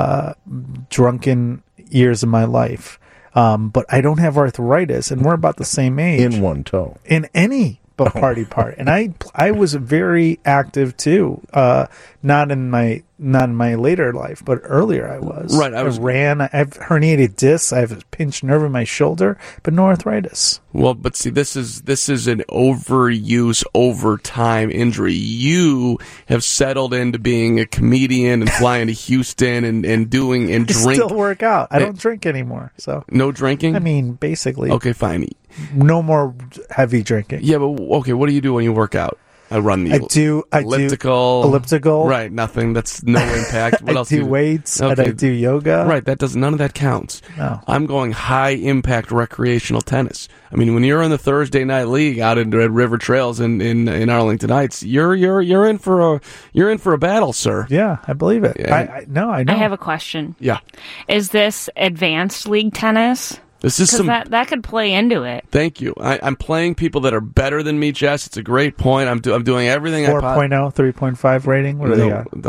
drunken years of my life. But I don't have arthritis, and we're about the same age. In one toe. In any party part. And I was very active, too. Not in my later life, but earlier I was. Right. I ran. I have herniated discs. I have a pinched nerve in my shoulder, but no arthritis. Well, but see, this is an overuse, overtime injury. You have settled into being a comedian and flying to Houston and doing and drink. Still work out. I don't drink anymore. So no drinking? I mean, basically. Okay, fine. No more heavy drinking. Yeah, but okay, what do you do when you work out? I run the elliptical. Right, nothing. That's no impact. What else do weights, okay. And I do yoga. Right, none of that counts. No. I'm going high impact recreational tennis. I mean, when you're in the Thursday night league out at River Trails in Arlington Heights, you're in for a battle, sir. Yeah, I believe it. Yeah. I know. I have a question. Yeah. Is this advanced league tennis? This is that could play into it. Thank you. I'm playing people that are better than me, Jess. It's a great point. I'm doing everything. 4.0, 3.5 rating. What do they got?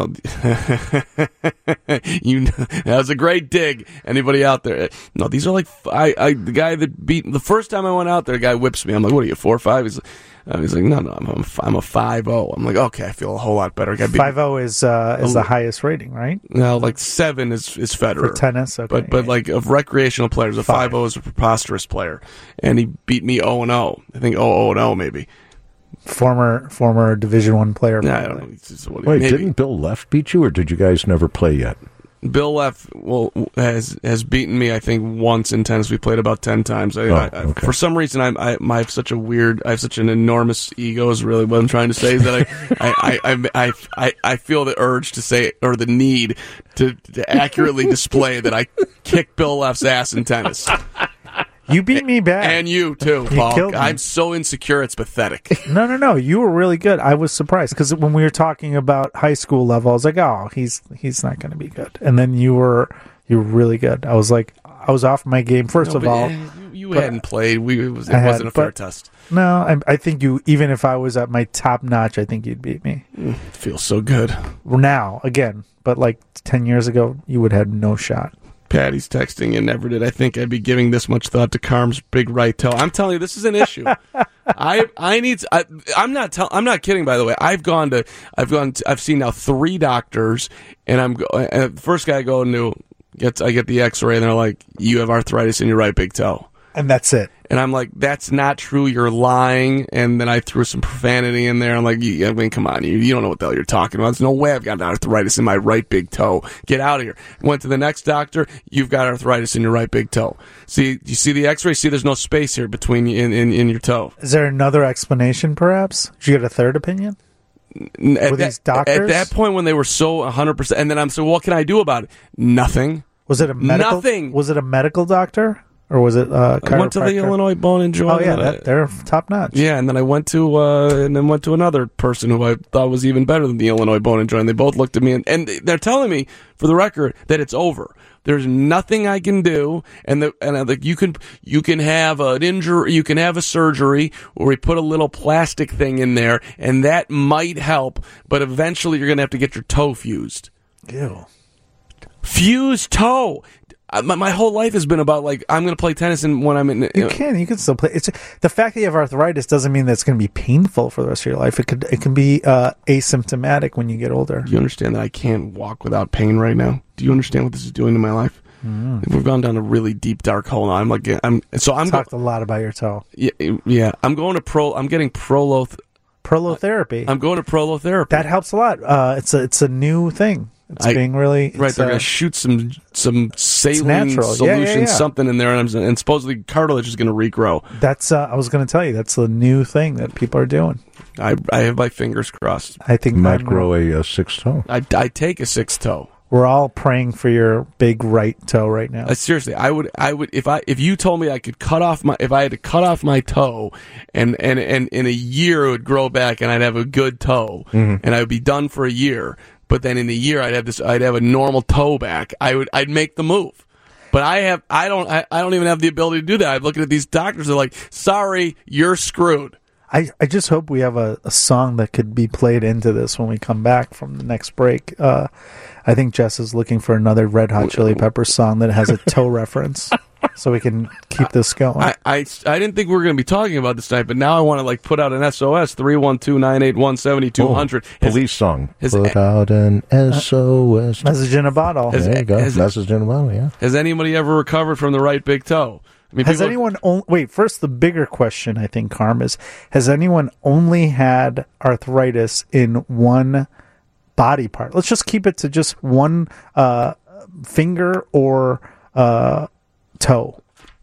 That was a great dig. Anybody out there? No, these are like the guy that beat the first time I went out there. The guy whips me. I'm like, what are you, 4.5? He's like, no, I'm a 5.0. I'm like, okay, I feel a whole lot better. 5.0 is the highest rating, right? No, like 7 is Federer for tennis. Okay, but like of recreational players, a 5.0 is a preposterous player, and he beat me 0-0. I think 0-0 maybe. Former Division I player. Yeah, I don't know. Wait, didn't Bill Leff beat you, or did you guys never play yet? Bill Leff has beaten me, I think, once in tennis. We played about 10 times. Okay. For some reason, I have such an enormous ego. Is really what I'm trying to say. Is that I feel the urge to say, or the need to accurately display that I kicked Bill Leff's ass in tennis. You beat me back. And you, too, Paul. Killed me. I'm so insecure, it's pathetic. No. You were really good. I was surprised, because when we were talking about high school level, I was like, oh, he's not going to be good. And then you were really good. I was like, I was off my game, first of all. You hadn't played. It wasn't a fair test. No, I think you, even if I was at my top notch, I think you'd beat me. Feels so good. Now, again, but like 10 years ago, you would have no shot. Patty's texting and never did I think I'd be giving this much thought to Carm's big right toe. I'm telling you, this is an issue. I'm not kidding, by the way. I've seen now 3 doctors, and the first guy I go to I get the x-ray and they're like, you have arthritis in your right big toe. And that's it. And I'm like, that's not true. You're lying. And then I threw some profanity in there. I'm like, I mean, come on. You don't know what the hell you're talking about. There's no way I've got arthritis in my right big toe. Get out of here. Went to the next doctor. You've got arthritis in your right big toe. See, you see the x-ray? See, there's no space here between in your toe. Is there another explanation, perhaps? Did you get a third opinion? These doctors? At that point when they were so 100%, and then I'm saying, what can I do about it? Nothing. Was it a medical? Nothing. Was it a medical doctor? Or was it I went to the Illinois Bone and Joint. Oh yeah, they're top notch. Yeah, and then I went to another person who I thought was even better than the Illinois Bone and Joint. They both looked at me and they're telling me, for the record, that it's over. There's nothing I can do, and you can have an injury, you can have a surgery where we put a little plastic thing in there, and that might help, but eventually you're gonna have to get your toe fused. Ew. Fused toe. My whole life has been about, like, I'm going to play tennis, and when I'm in... You can still play. It's the fact that you have arthritis doesn't mean that it's going to be painful for the rest of your life. It can be asymptomatic when you get older. Do you understand that I can't walk without pain right now? Do you understand what this is doing to my life? We've gone down a really deep, dark hole now. I'm talked a lot about your toe. Yeah. I'm getting prolotherapy. I'm going to prolotherapy. That helps a lot. It's a new thing. It's being really right. They're going to shoot some saline solution, something in there, and supposedly cartilage is going to regrow. That's I was going to tell you, that's the new thing that people are doing. I have my fingers crossed. I think might grow a sixth toe. I take a sixth toe. We're all praying for your big right toe right now. Seriously, I would if you told me I could if I had to cut off my toe and in a year it would grow back and I'd have a good toe and I would be done for a year. But then in a year, I'd have a normal toe back. I'd make the move. But I don't even have the ability to do that. I'm looking at these doctors. They're like, sorry, you're screwed. I just hope we have a song that could be played into this when we come back from the next break. I think Jess is looking for another Red Hot Chili Peppers song that has a toe reference, so we can keep this going. I didn't think we were going to be talking about this tonight, but now I want to put out an SOS 312-981-7200 police song. Put out an SOS. Message in a bottle. There you go. Message in a bottle. Yeah. Has anybody ever recovered from the right big toe? I mean, has anyone wait, first, the bigger question, I think, Carm, is, has anyone only had arthritis in one body part? Let's just keep it to just one finger or toe.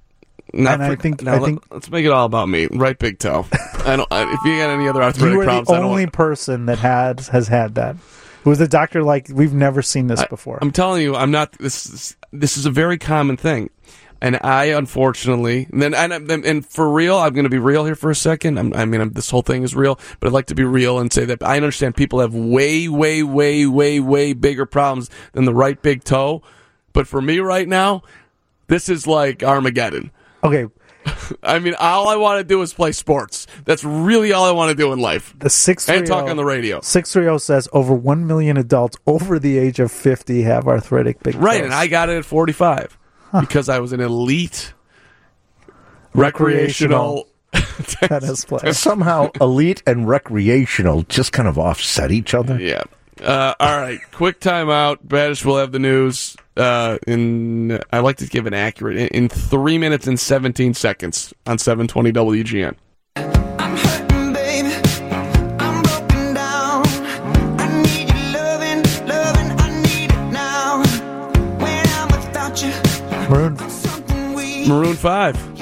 Let's make it all about me. Right big toe. If you got any other arthritic problems, you are the only person that has had that. It was the doctor like, we've never seen this before. I'm telling you, I'm not. This is a very common thing. And I, unfortunately, and for real, I'm going to be real here for a second. This whole thing is real, but I'd like to be real and say that I understand people have way, way, way, way, way bigger problems than the right big toe. But for me right now, this is like Armageddon. Okay. All I want to do is play sports. That's really all I want to do in life. The 630 and talk on the radio. 630 says over 1 million adults over the age of 50 have arthritic big toes. Right, and I got it at 45. Because I was an elite recreational tennis player. Somehow elite and recreational just kind of offset each other. Yeah. All right. Quick timeout. Badish will have the news I like to give an accurate in 3 minutes and 17 seconds on 720 WGN. Maroon 5.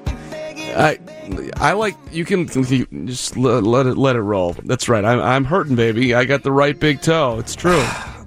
I like, you can just let it roll. That's right. I'm hurting, baby. I got the right big toe. It's true.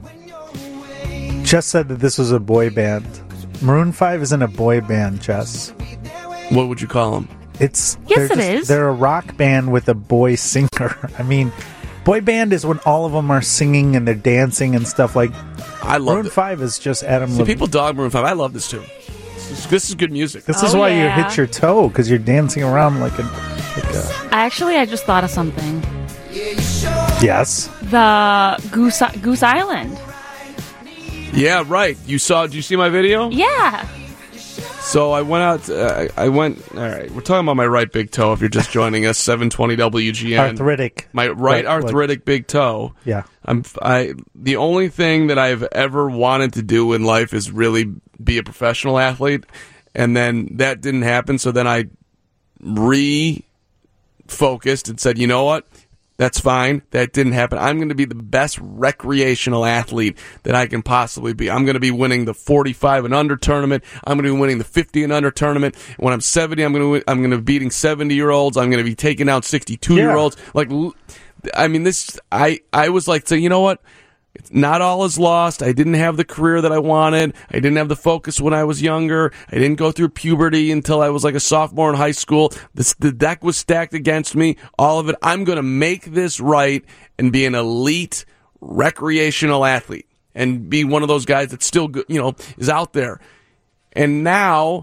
Jess said that this was a boy band. Maroon 5 isn't a boy band, Jess. What would you call them? Yes, it is. They're a rock band with a boy singer. Boy band is when all of them are singing and they're dancing and stuff like. I love Maroon 5 is just Adam Levine. People dog Maroon 5. I love this too. This is good music. This is why you hit your toe, because you're dancing around like a. Actually, I just thought of something. Yes. The Goose Island. Yeah, right. Did you see my video? Yeah. So I went out. All right, we're talking about my right big toe. If you're just joining us, 720 WGN. Arthritic. My right arthritic big toe. Yeah. The only thing that I've ever wanted to do in life is really be a professional athlete, and then that didn't happen. So then I refocused and said, you know what? That's fine. That didn't happen. I'm going to be the best recreational athlete that I can possibly be. I'm going to be winning the 45 and under tournament. I'm going to be winning the 50 and under tournament. When I'm 70, I'm going to be beating 70-year-olds. I'm going to be taking out 62-year-olds. Like, I mean, I was like, so you know what? Not all is lost. I didn't have the career that I wanted. I didn't have the focus when I was younger. I didn't go through puberty until I was like a sophomore in high school. The deck was stacked against me. All of it. I'm going to make this right and be an elite recreational athlete and be one of those guys that still, is out there. And now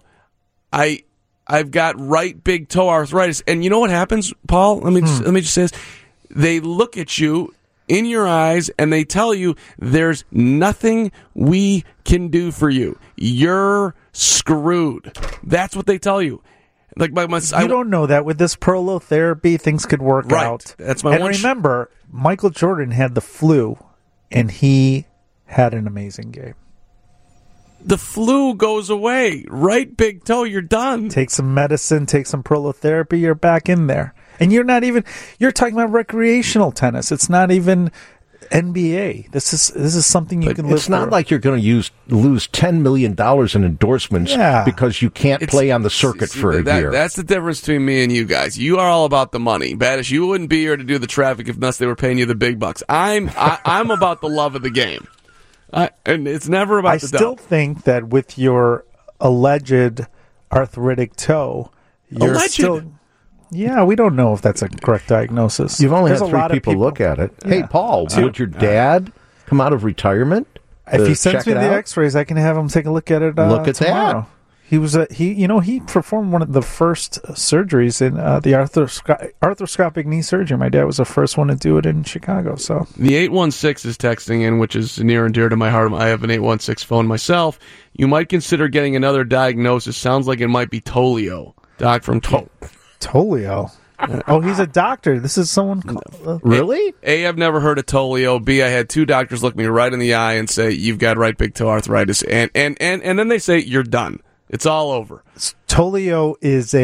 I've got right big toe arthritis. And you know what happens, Paul? Let me just say this. They look at you in your eyes, and they tell you there's nothing we can do for you. You're screwed. That's what they tell you. Like you don't know that with this prolotherapy, things could work out. That's my and remember, Michael Jordan had the flu, and he had an amazing game. The flu goes away. Right big toe, you're done. Take some medicine, take some prolotherapy, you're back in there. And you're talking about recreational tennis. It's not even NBA. This is something you can live It's not through. like you're going to lose $10 million in endorsements because you can't play on the circuit for a year. That's the difference between me and you guys. You are all about the money. Badish, you wouldn't be here to do the traffic unless they were paying you the big bucks. I'm about the love of the game. And it's never about the dough. I still think that with your alleged arthritic toe, you're still... Yeah, we don't know if that's a correct diagnosis. You've only had 3 people look at it. Yeah. Hey, Paul, would your dad come out of retirement? If he sends me the X-rays, I can have him take a look at it. Look at tomorrow. that. He was he performed one of the first surgeries in the arthroscopic knee surgery. My dad was the first one to do it in Chicago. So the 816 is texting in, which is near and dear to my heart. I have an 816 phone myself. You might consider getting another diagnosis. Sounds like it might be Tolio. Doc from Tolio. Oh, he's a doctor. This is someone. Really? A, I've never heard of Tolio. B, I had 2 doctors look me right in the eye and say, you've got right big toe arthritis. And then they say, you're done. It's all over. Tolio is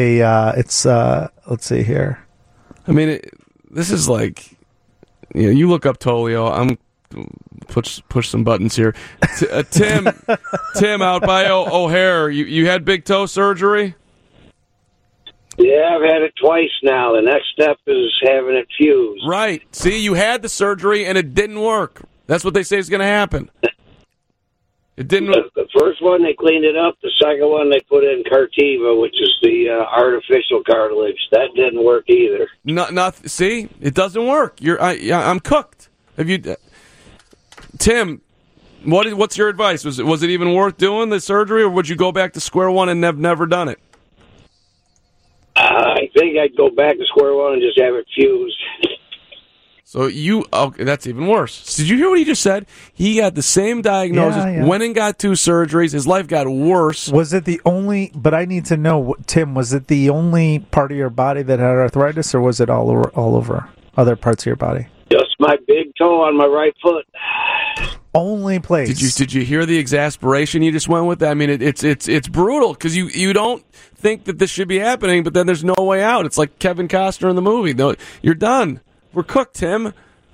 let's see here. I mean, this is like, you look up Tolio. I'm push some buttons here. Tim out by O'Hare. You had big toe surgery? Yeah, I've had it twice now. The next step is having it fused. Right. See, you had the surgery and it didn't work. That's what they say is going to happen. It didn't. The first one, they cleaned it up. The second one, they put in Cartiva, which is the artificial cartilage. That didn't work either. See, it doesn't work. I'm cooked. Tim, what's your advice? Was it even worth doing the surgery, or would you go back to square one and never done it? I think I'd go back to square one and just have it fused. So that's even worse. Did you hear what he just said? He got the same diagnosis, went and got 2 surgeries. His life got worse. Was it the only, but I need to know, Tim, was it the only part of your body that had arthritis, or was it all over other parts of your body? Just my big toe on my right foot. Only place. Did you hear the exasperation you just went with? I mean, it's brutal because you don't think that this should be happening, but then there's no way out. It's like Kevin Costner in the movie. No, you're done. We're cooked, Tim.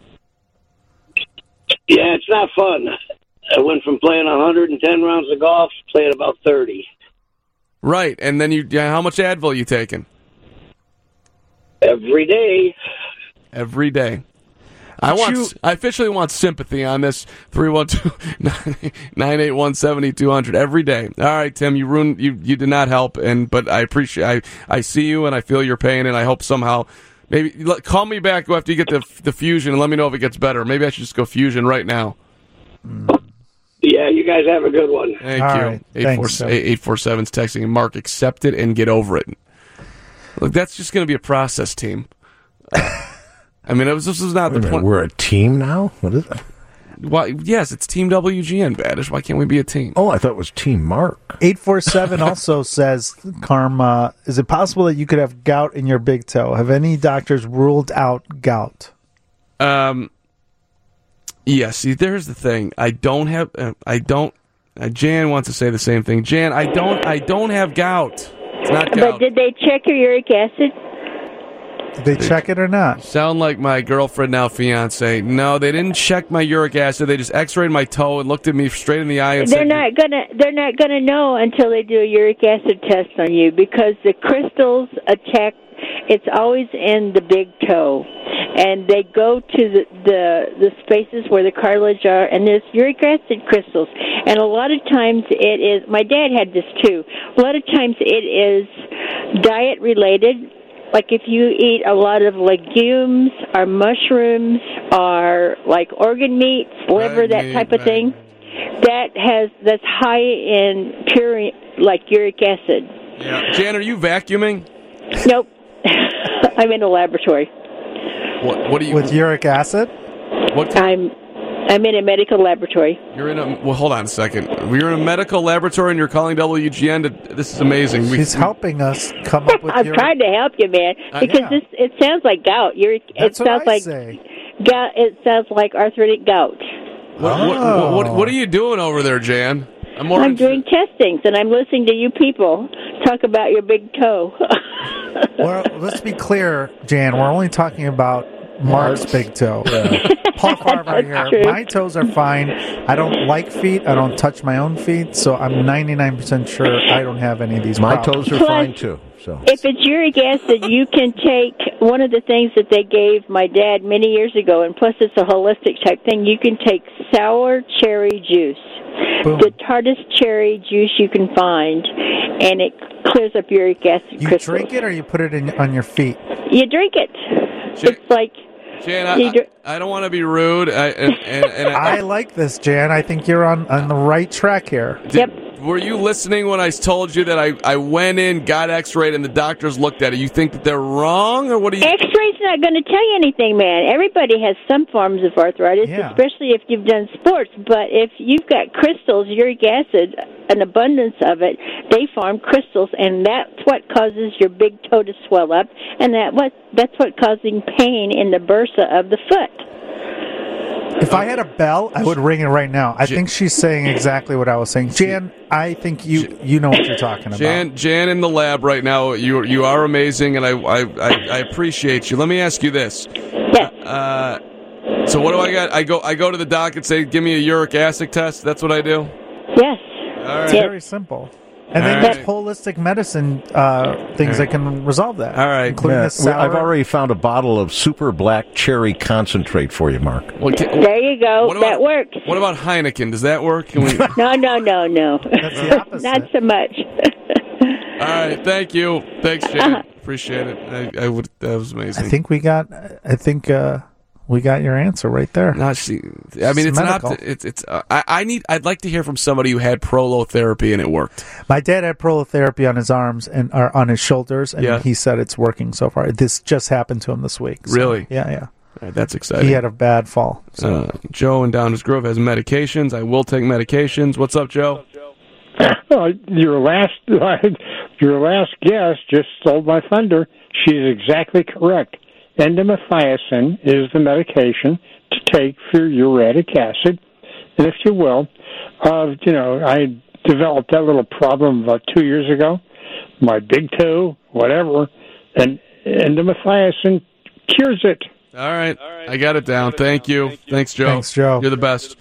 Yeah, it's not fun. I went from playing 110 rounds of golf to playing about 30. Right, and then how much Advil you taking? Every day. Every day. I officially want sympathy on this. 312-981-7200 every day. All right, Tim, you did not help, but I appreciate. I see you and I feel your pain, and I hope somehow maybe call me back after you get the fusion and let me know if it gets better. Maybe I should just go fusion right now. Yeah, you guys have a good one. Thank you. 847's texting, and Mark, accept it and get over it. Look, that's just going to be a process, team. I mean, this was not the point. We're a team now? What is it? Why? Yes, it's Team WGN, Badish. Why can't we be a team? Oh, I thought it was Team Mark. 847 also says, Karma, is it possible that you could have gout in your big toe? Have any doctors ruled out gout? Yeah, see, there's the thing. Jan wants to say the same thing. Jan, I don't have gout. It's not gout. But did they check your uric acid? Did they check it or not? Sound like my girlfriend, now fiance. No, they didn't check my uric acid. They just x-rayed my toe and looked at me straight in the eye and They're said... They're not gonna know until they do a uric acid test on you, because the crystals attack. It's always in the big toe, and they go to the spaces where the cartilage are, and there's uric acid crystals. And a lot of times it is. My dad had this too. A lot of times it is diet related. Like if you eat a lot of legumes or mushrooms or like organ meats, liver, that type of thing, that's high in pure like uric acid. Yeah. Jan, are you vacuuming? Nope. I'm in a laboratory. What do you... With uric acid? I'm in a medical laboratory. You're in a... Well, hold on a second. You're in a medical laboratory and you're calling WGN to... This is amazing. She's helping us come up with I'm trying to help you, man, because it sounds like gout. That's it sounds what I like say. gout. It sounds like arthritic gout. What are you doing over there, Jan? I'm doing testings, and I'm listening to you people talk about your big toe. Well, let's be clear, Jan. We're only talking about Mark's big toe. Yeah. Paul Favre right here. True. My toes are fine. I don't like feet. I don't touch my own feet, so I'm 99% sure I don't have any of these problems. Toes are fine, too. So. If it's uric acid, you can take one of the things that they gave my dad many years ago, and plus it's a holistic type thing. You can take sour cherry juice, the tartest cherry juice you can find, and it clears up uric acid crystals. You drink it or you put it on your feet? You drink it. It's like... Jan, I don't want to be rude. I like this, Jan. I think you're on the right track here. Yep. Were you listening when I told you that I went in, got x-rayed, and the doctors looked at it? You think that they're wrong, or what do you... X-ray's not going to tell you anything, man. Everybody has some forms of arthritis, especially if you've done sports. But if you've got crystals, uric acid, an abundance of it, they form crystals, and that's what causes your big toe to swell up, and that's what causing pain in the bursa of the foot. If I had a bell, I would ring it right now. I think she's saying exactly what I was saying. Jan, I think you know what you're talking about. Jan in the lab right now, you are amazing, and I appreciate you. Let me ask you this. Yes. So what do I got? I go to the doc and say, give me a uric acid test? That's what I do? Yes. All right. It's very simple. And then there's holistic medicine things that can resolve that. All right. Including the sour. I've already found a bottle of super black cherry concentrate for you, Mark. There you go. That works. What about Heineken? Does that work? Can we... No. That's the opposite. Not so much. All right. Thank you. Thanks, Jan. Appreciate it. That was amazing. I think we got your answer right there. I'd like to hear from somebody who had prolotherapy and it worked. My dad had prolotherapy on his arms and on his shoulders, and he said it's working so far. This just happened to him this week. So, really? Yeah. Right, that's exciting. He had a bad fall. So. Joe in Downers Grove has medications. I will take medications. What's up, Joe? Your last guest just stole my thunder. She's exactly correct. Endomycin is the medication to take for uric acid. And if you will, I developed that little problem about 2 years ago. My big toe, whatever, and endomycin cures it. All right. I got it down. Thank you. Thanks, Joe. Thanks, Joe. You're the best.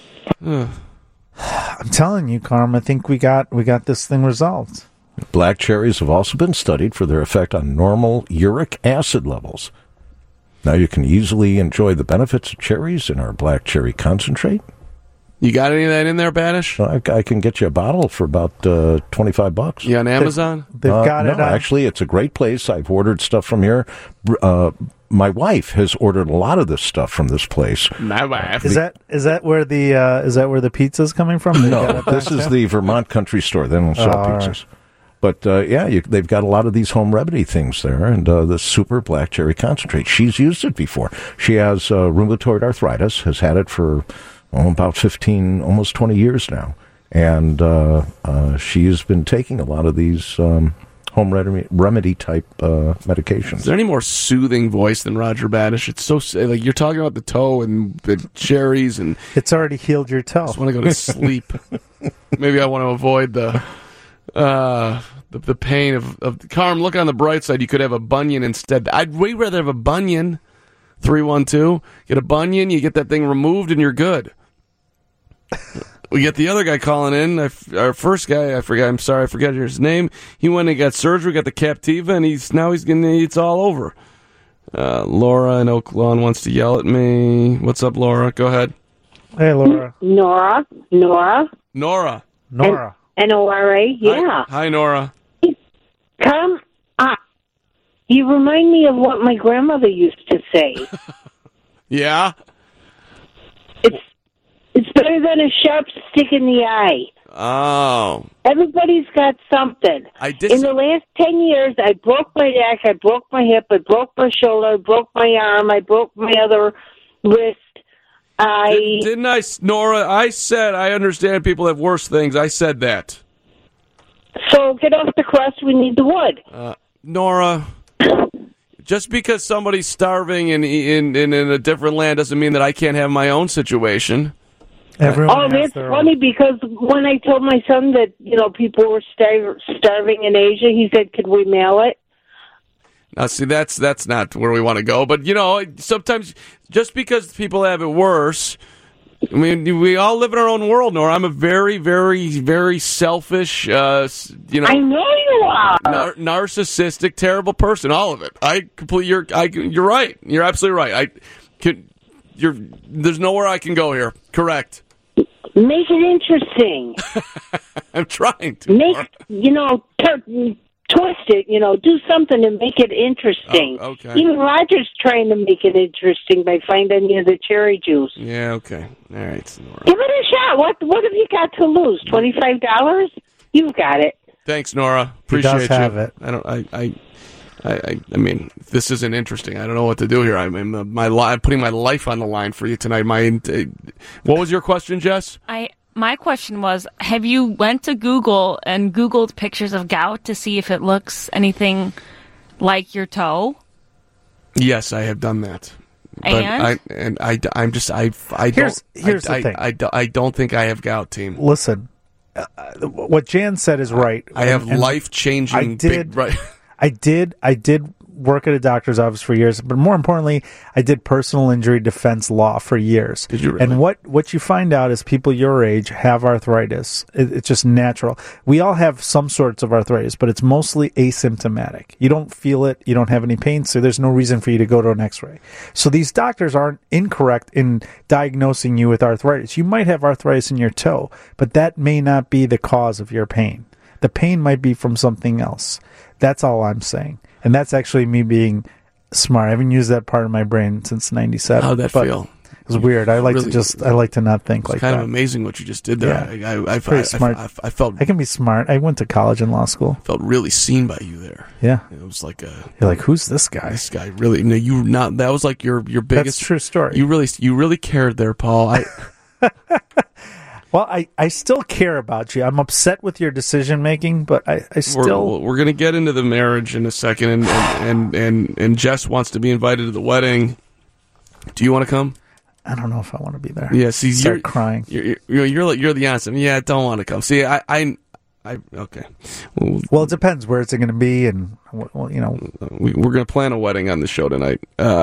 I'm telling you, Carm, I think we got this thing resolved. Black cherries have also been studied for their effect on normal uric acid levels. Now you can easily enjoy the benefits of cherries in our black cherry concentrate. You got any of that in there, Badish? I can get you a bottle for about $25. You on Amazon? They've got it. No, actually, it's a great place. I've ordered stuff from here. My wife has ordered a lot of this stuff from this place. My wife. Is that where the pizza's coming from? No, this is the Vermont Country Store. They don't sell pizzas. Right. But, they've got a lot of these home remedy things there, and the super black cherry concentrate. She's used it before. She has rheumatoid arthritis, has had it for about 15, almost 20 years now. And she's been taking a lot of these home remedy type medications. Is there any more soothing voice than Roger Badish? It's so like you're talking about the toe and the cherries, and it's already healed your toe. I just want to go to sleep. Maybe I want to avoid the pain of Carm. Look on the bright side. You could have a bunion instead. I'd way rather have a bunion. 312. Get a bunion. You get that thing removed, and you're good. We get the other guy calling in. Our first guy, I forgot. I'm sorry, I forget his name. He went and got surgery, got the Captiva, and it's all over. Laura in Oak Lawn wants to yell at me. What's up, Laura? Go ahead. Hey, Laura. Nora. Nora. Nora. Yeah. Hi, Nora. Come. You remind me of what my grandmother used to say. Yeah. It's better than a sharp stick in the eye. Oh. Everybody's got something. In the last 10 years, I broke my neck, I broke my hip, I broke my shoulder, I broke my arm, I broke my other wrist. Didn't I, Nora? I said I understand people have worse things. I said that. So get off the crust. We need the wood. Nora, just because somebody's starving in a different land doesn't mean that I can't have my own situation. That's funny because when I told my son that people were starving in Asia, he said, "Could we mail it?" Now, see, that's not where we want to go. But sometimes just because people have it worse, I mean, we all live in our own world. Nora, I'm a very, very, very selfish, I know you are narcissistic, terrible person. All of it. You're right. You're absolutely right. There's nowhere I can go here. Correct. Make it interesting. I'm trying to. Twist it, do something to make it interesting. Oh, okay. Even Roger's trying to make it interesting by finding you the cherry juice. Yeah, okay. All right. Nora. Give it a shot. What have you got to lose? $25? You've got it. Thanks, Nora. Appreciate he does have it. I mean, this isn't interesting. I don't know what to do here. I'm putting my life on the line for you tonight. What was your question, Jess? My question was, have you went to Google and Googled pictures of gout to see if it looks anything like your toe? Yes, I have done that. But Here's the thing. I don't think I have gout, team. Listen, what Jan said is right. I have life-changing. I did work at a doctor's office for years, but more importantly, I did personal injury defense law for years. Did you really? And what you find out is people your age have arthritis. It's just natural. We all have some sorts of arthritis, but it's mostly asymptomatic. You don't feel it. You don't have any pain, so there's no reason for you to go to an x-ray. So these doctors aren't incorrect in diagnosing you with arthritis. You might have arthritis in your toe, but that may not be the cause of your pain. The pain might be from something else. That's all I'm saying. And that's actually me being smart. I haven't used that part of my brain since 97. How'd that feel? It was weird. I like to not think like that. It's kind of amazing what you just did there. Yeah. Very smart. I felt I can be smart. I went to college and law school. Felt really seen by you there. Yeah. It was like you're like, who's this guy? This guy really. No, you not. That was like your biggest. That's a true story. You really cared there, Paul. Well, I still care about you. I'm upset with your decision making, but I still. We're going to get into the marriage in a second, and Jess wants to be invited to the wedding. Do you want to come? I don't know if I want to be there. Yeah, see, you're crying. You're the answer. Yeah, I don't want to come. See, I okay. Well, it depends. Where it's going to be, and we're going to plan a wedding on the show tonight.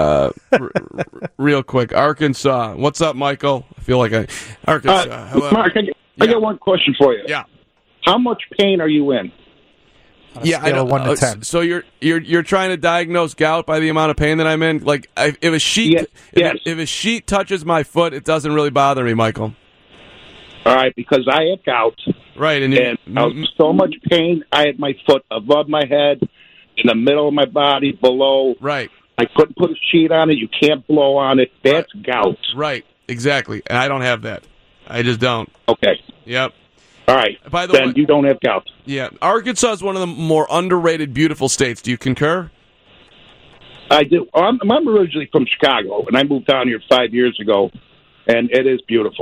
Real quick, Arkansas. What's up, Michael? I feel like Arkansas. Hello. Mark, I got one question for you. Yeah. How much pain are you in? Yeah, I know. 1 to 10. So you're trying to diagnose gout by the amount of pain that I'm in. Like if a sheet if a sheet touches my foot, it doesn't really bother me, Michael. All right, because I have gout. Right, and I was so much pain. I had my foot above my head, in the middle of my body, below. Right. I couldn't put a sheet on it. You can't blow on it. That's gout. Right, exactly. And I don't have that. I just don't. Okay. Yep. All right. By the way, you don't have gout. Yeah. Arkansas is one of the more underrated, beautiful states. Do you concur? I do. I'm originally from Chicago, and I moved down here 5 years ago, and it is beautiful.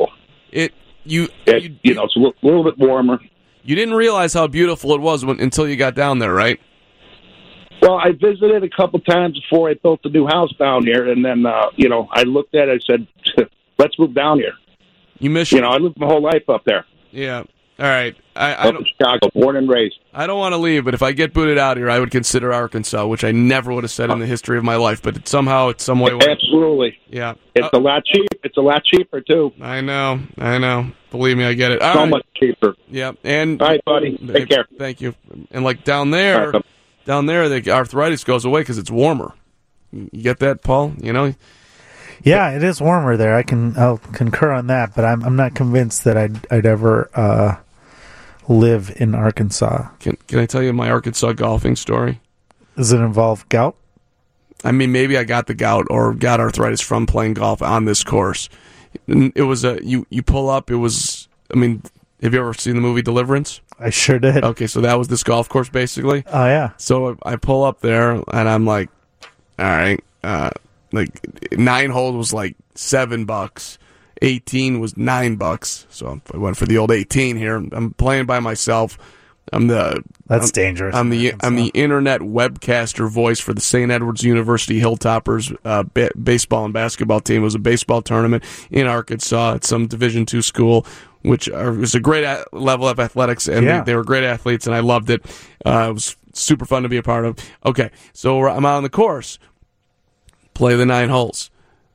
It's a little bit warmer. You didn't realize how beautiful it was until you got down there, right? Well, I visited a couple times before I built the new house down here, and then I looked at it. I said, "Let's move down here." You miss I lived my whole life up there. Yeah. All right. I don't. Chicago, born and raised. I don't want to leave, but if I get booted out here, I would consider Arkansas, which I never would have said in the history of my life. But it's some way. Absolutely. Yeah. It's a lot cheap. It's a lot cheaper too. I know. Believe me, I get it. So much cheaper. Yeah. And all right, buddy. Take care. Thank you. And like down there, the arthritis goes away because it's warmer. You get that, Paul? Yeah, it is warmer there. I'll concur on that, but I'm not convinced that I'd ever live in Arkansas. Can I tell you my Arkansas golfing story? Does it involve gout? I mean, maybe I got the gout or got arthritis from playing golf on this course. It was you pull up. It was. I mean, have you ever seen the movie Deliverance? I sure did. Okay, so that was this golf course basically. Oh yeah. So I pull up there and I'm like, all right, like 9 holes was like $7. 18 was $9, so I went for the old 18 here. I'm playing by myself. That's dangerous. I'm the internet webcaster voice for the St. Edward's University Hilltoppers baseball and basketball team. It was a baseball tournament in Arkansas at some Division II school, which was a great level of athletics, and they were great athletes, and I loved it. It was super fun to be a part of. Okay, so I'm out on the course, play the 9 holes.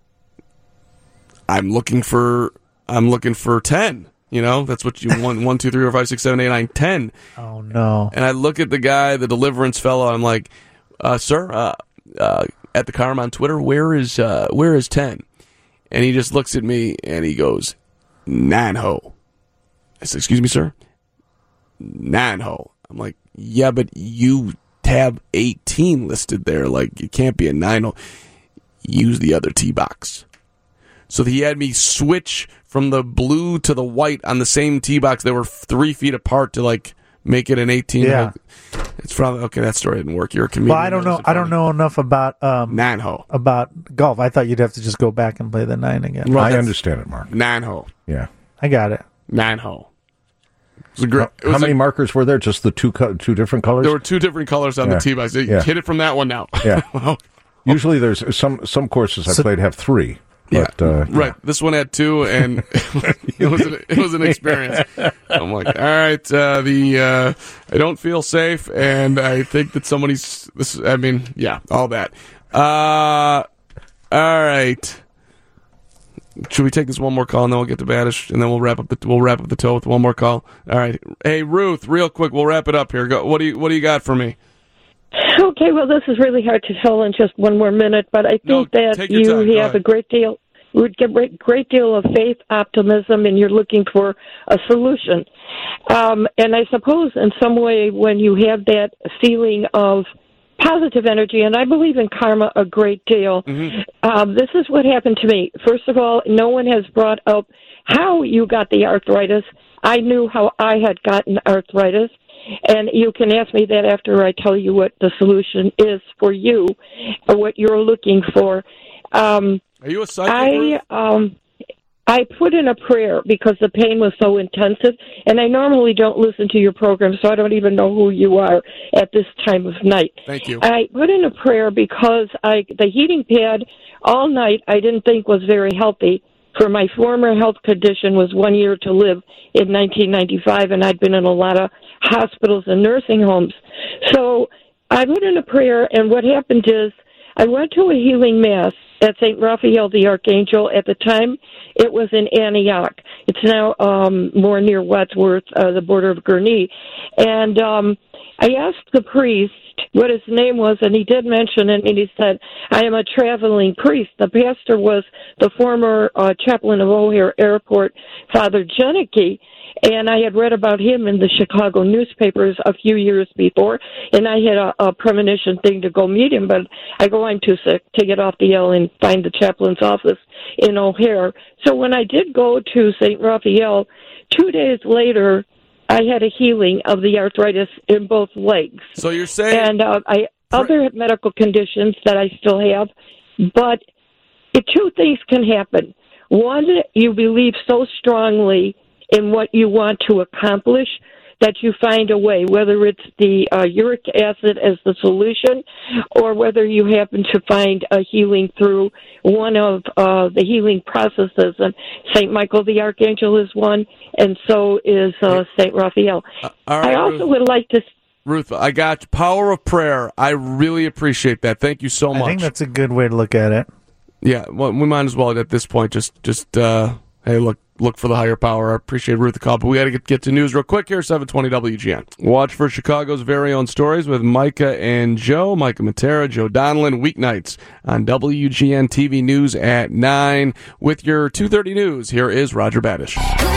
I'm looking for 10. That's what you want. 1, 2, 3, 4, 5, 6, 7, 8, 9, 10. Oh no! And I look at the guy, the Deliverance fellow. I'm like, sir, at the Carm on Twitter, where is 10? And he just looks at me and he goes, 9 hole. I said, excuse me, sir, 9 hole. I'm like, yeah, but you have 18 listed there. Like, it can't be a 9 hole. Use the other tee box. So he had me switch from the blue to the white on the same tee box. They were 3 feet apart to like make it an 18. Yeah. It's probably okay. That story didn't work. You're a comedian. Well, I don't know. I don't know enough about 9 hole about golf. I thought you'd have to just go back and play the 9 again. Well, I understand it, Mark. 9 hole. Yeah, I got it. 9 hole. It was a great. How many markers were there? Just the two different colors. There were 2 different colors on the tee box. Hit it from that one now. Yeah. Usually, there's some courses I played have 3. But, right. This one had 2, and it was an experience. I'm like, all right, I don't feel safe, and I think that all that. All right. Should we take this one more call, and then we'll get to Badish, and then we'll wrap up the toe with one more call. All right. Hey, Ruth, real quick, we'll wrap it up here. Go. What do you got for me? Okay, well, this is really hard to tell in just one more minute, but I think that you have a great deal of faith, optimism, and you're looking for a solution. And I suppose in some way when you have that feeling of positive energy, and I believe in karma a great deal, this is what happened to me. First of all, no one has brought up how you got the arthritis. I knew how I had gotten arthritis. And you can ask me that after I tell you what the solution is for you, or what you're looking for. Are you a psychic? I put in a prayer because the pain was so intensive, and I normally don't listen to your program, so I don't even know who you are at this time of night. Thank you. I put in a prayer because the heating pad all night I didn't think was very healthy. For my former health condition was 1 year to live in 1995, and I'd been in a lot of hospitals and nursing homes. So I put in a prayer, and what happened is I went to a healing mass at St. Raphael the Archangel. At the time, it was in Antioch. It's now more near Wadsworth, the border of Gurnee. And I asked the priest what his name was, and he did mention it, and he said, I am a traveling priest. The pastor was the former chaplain of O'Hare Airport, Father Janicki, and I had read about him in the Chicago newspapers a few years before, and I had a premonition thing to go meet him, but I go, I'm too sick to get off the L and find the chaplain's office in O'Hare. So when I did go to St. Raphael, 2 days later, I had a healing of the arthritis in both legs. So you're saying... And other medical conditions that I still have, but 2 things can happen. One, you believe so strongly in what you want to accomplish that you find a way, whether it's the uric acid as the solution or whether you happen to find a healing through one of the healing processes. And St. Michael the Archangel is one, and so is St. Raphael. All right, I also would like to... Ruth, I got power of prayer. I really appreciate that. Thank you so much. I think that's a good way to look at it. Yeah, well, we might as well at this point just hey, look for the higher power. I appreciate Ruth the call, but we got to get to news real quick here. 720 WGN. Watch for Chicago's very own stories with Micah and Joe, Micah Matera, Joe Donlin, weeknights on WGN TV News at 9. With your 2:30 news, here is Roger Badish.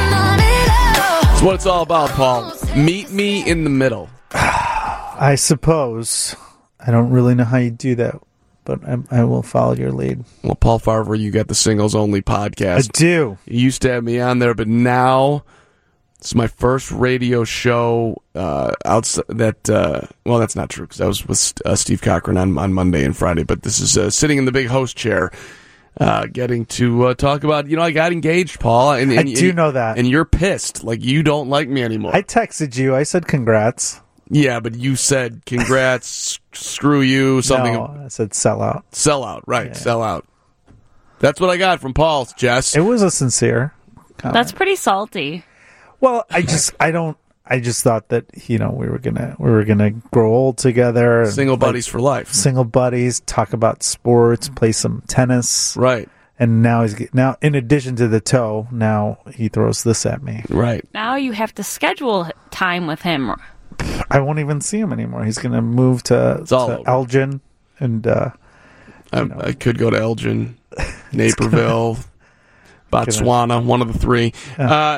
That's what it's all about, Paul. Meet me in the middle. I suppose. I don't really know how you do that, but I will follow your lead. Well, Paul Farver, you got the singles only podcast. I do. You used to have me on there, but now it's my first radio show outside that. Well, that's not true because I was with Steve Cochran on Monday and Friday. But this is sitting in the big host chair, getting to talk about. I got engaged, Paul. And I do know that. And you're pissed, like you don't like me anymore. I texted you. I said congrats. Yeah, but you said congrats, screw you, something. No, I said sell out. Sell out, right, sell out. That's what I got from Paul, Jess. It was a sincere comment. That's pretty salty. Well, I just thought that, we were gonna grow old together. And single buddies for life. Single buddies, talk about sports, play some tennis. Right. And now in addition to the toe, now he throws this at me. Right. Now you have to schedule time with him. I won't even see him anymore. He's going to move to Elgin, and I could go to Elgin, Naperville, Botswana, one of the three. Well,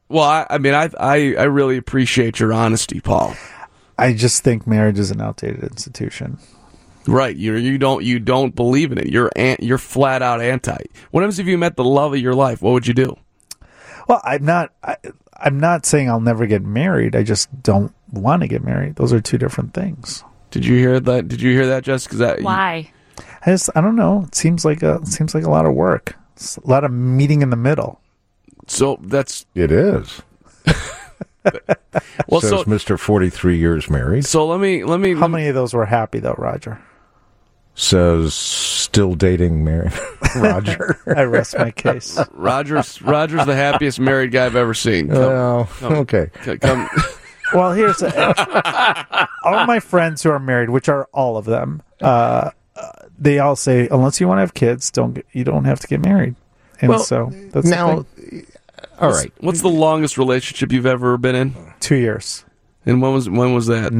I really appreciate your honesty, Paul. I just think marriage is an outdated institution. Right, you don't believe in it. You're flat out anti. What happens if you met the love of your life? What would you do? Well, I'm not saying I'll never get married. I just don't want to get married. Those are two different things. Did you hear that? Did you hear that, Jessica? Why? I don't know. It seems like a lot of work. It's a lot of meeting in the middle. So it is. Well, says Mr. 43 years married. So let me. How many of those were happy though, Roger? Says still dating Mary. Roger. I rest my case. Roger's the happiest married guy I've ever seen. Okay. Come. Well, here's all my friends who are married, which are all of them. They all say, unless you want to have kids, you don't have to get married. And so that's now. All right. What's the longest relationship you've ever been in? 2 years. And when was that?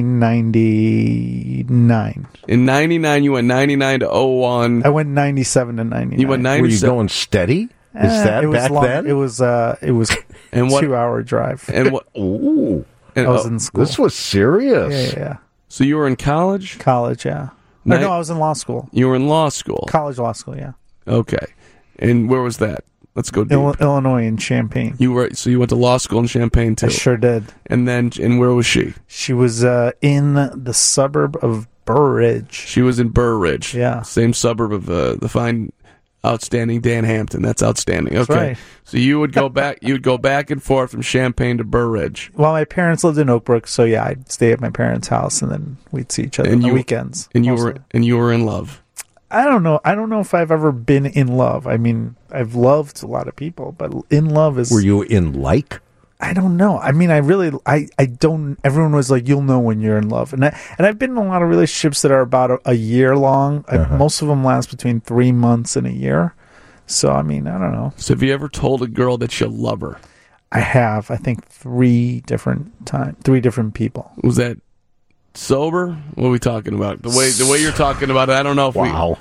1999. In 99, you went 99 to 01. I went 97 to 99. You went 97. Were you going steady? Is that back long. then? It was and 2-hour drive. And what? Ooh. I was in school. This was serious. Yeah. So you were in college? College, yeah. No, I was in law school. You were in law school? College law school, yeah. Okay. And where was that? Let's go deep. Illinois in Champaign. You went to law school in Champaign too? I sure did. And where was she? She was in the suburb of Burr Ridge. She was in Burr Ridge. Yeah. Same suburb of the fine, outstanding Dan Hampton. That's outstanding. Okay. That's right. So you would go back. You'd go back and forth from Champaign to Burr Ridge. Well, my parents lived in Oak Brook, so yeah, I'd stay at my parents' house, and then we'd see each other on the weekends. And you were in love. I don't know. I don't know if I've ever been in love. I mean, I've loved a lot of people, but in love is... Were you in like? I don't know. I mean, I don't... Everyone was like, you'll know when you're in love. And I've been in a lot of relationships that are about a year long. Most of them last between 3 months and a year. So, I mean, I don't know. So have you ever told a girl that you love her? I have. I think 3 different people. Was that... sober? What are we talking about? The way you're talking about it, I don't know if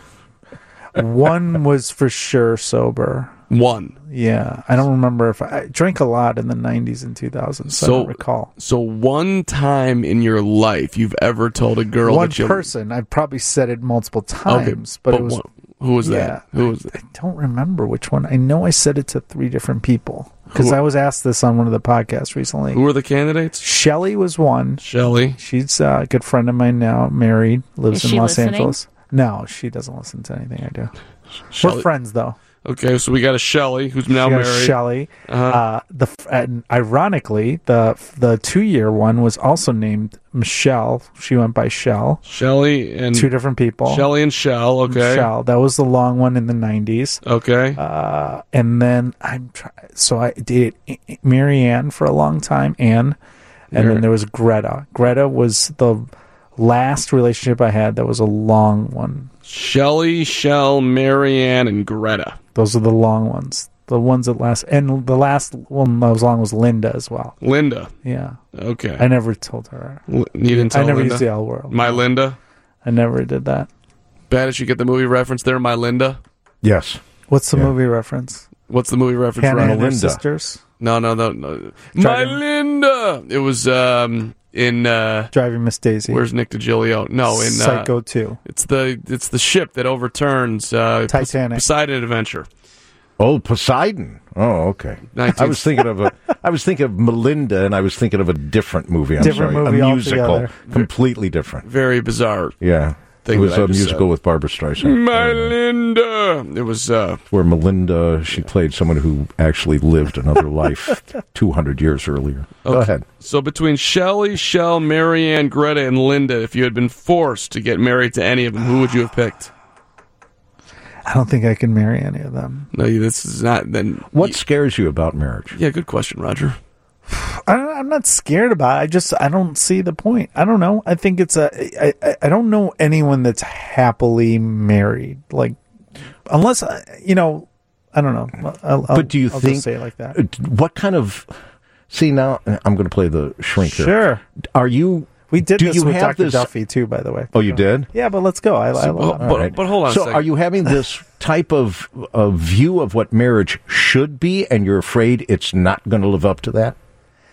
One was for sure sober. One. Yeah. I don't remember if I drank a lot in the 90s and 2000s, so I don't recall. So one time in your life you've ever told a girl that you... One person. I've probably said it multiple times, but it was... Who was that? Who was that? I don't remember which one. I know I said it to 3 different people. Because I was asked this on one of the podcasts recently. Who were the candidates? Shelly was one. Shelly. She's a good friend of mine now, married, lives in Los listening? Angeles. No, she doesn't listen to anything I do. We're friends, though. Okay, so we got a Shelley who's now She got married. Shelley. Uh-huh. And ironically, the 2-year one was also named Michelle. She went by Shell. Shelley and 2 different people. Shelley and Shell. Okay. Shell. That was the long one in the 90s. Okay. And then so I dated Marianne for a long time, Anne, and then there was Greta. Greta was the last relationship I had that was a long one. Shelley, Shell, Marianne, and Greta. Those are the long ones. The ones that last, and the last one that was long was Linda as well. Linda. Yeah. Okay. I never told her. You didn't tell I never Linda? used the L word. My Linda. I never did that. Badass, you get the movie reference there, My Linda? Yes. What's the movie reference? What's the movie reference? Hannah Ron? and her Linda. sisters. No. My Linda. It was in Driving Miss Daisy. Where's Nick DiGilio? No, in Psycho 2. It's the ship that overturns Titanic. Poseidon Adventure. Oh, Poseidon. Oh, okay. I was thinking of Melinda, and I was thinking of a different movie. I'm Different sorry. movie a musical, altogether. completely different. Very bizarre. Yeah. It Thing was that I a just musical said. with Barbara Streisand. My Linda. It was where Melinda, she played someone who actually lived another life 200 years earlier. Go Okay. ahead. So between Shelley, Shell, Marianne, Greta, and Linda, if you had been forced to get married to any of them, who would you have picked? I don't think I can marry any of them. No, this is not. Then What scares you about marriage? Yeah, good question, Roger. I'm not scared about it. I don't see the point. I don't know. I think it's I don't know anyone that's happily married. Like, unless, I don't know. But do you I'll think, just say it like that? What kind of, see now, I'm going to play the shrink here. Sure. Are you, We did do this you with have Dr. this, Duffy, too, by the way. Oh, you did? Yeah, but let's go. I love it. But hold on a So second. are you having this type of view of what marriage should be, and you're afraid it's not going to live up to that?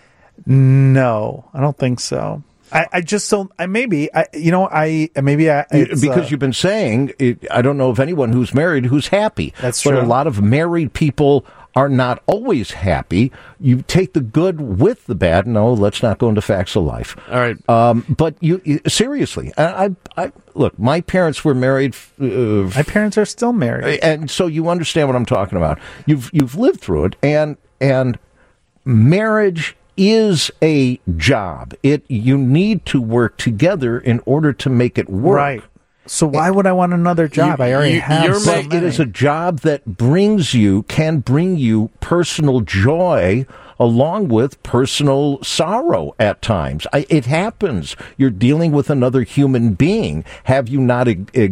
No, I don't think so. I just don't. Because you've been saying I don't know of anyone who's married who's happy. That's but true. a lot of married people are not always happy. You take the good with the bad. No, let's not go into facts of life. All right. But you seriously, I look. My parents were married. My parents are still married, and so you understand what I'm talking about. You've lived through it, and marriage is a job. You need to work together in order to make it work. right? So why would I want another job? I already have. So But it is a job that can bring you personal joy along with personal sorrow at times. It happens. You're dealing with another human being. Have you not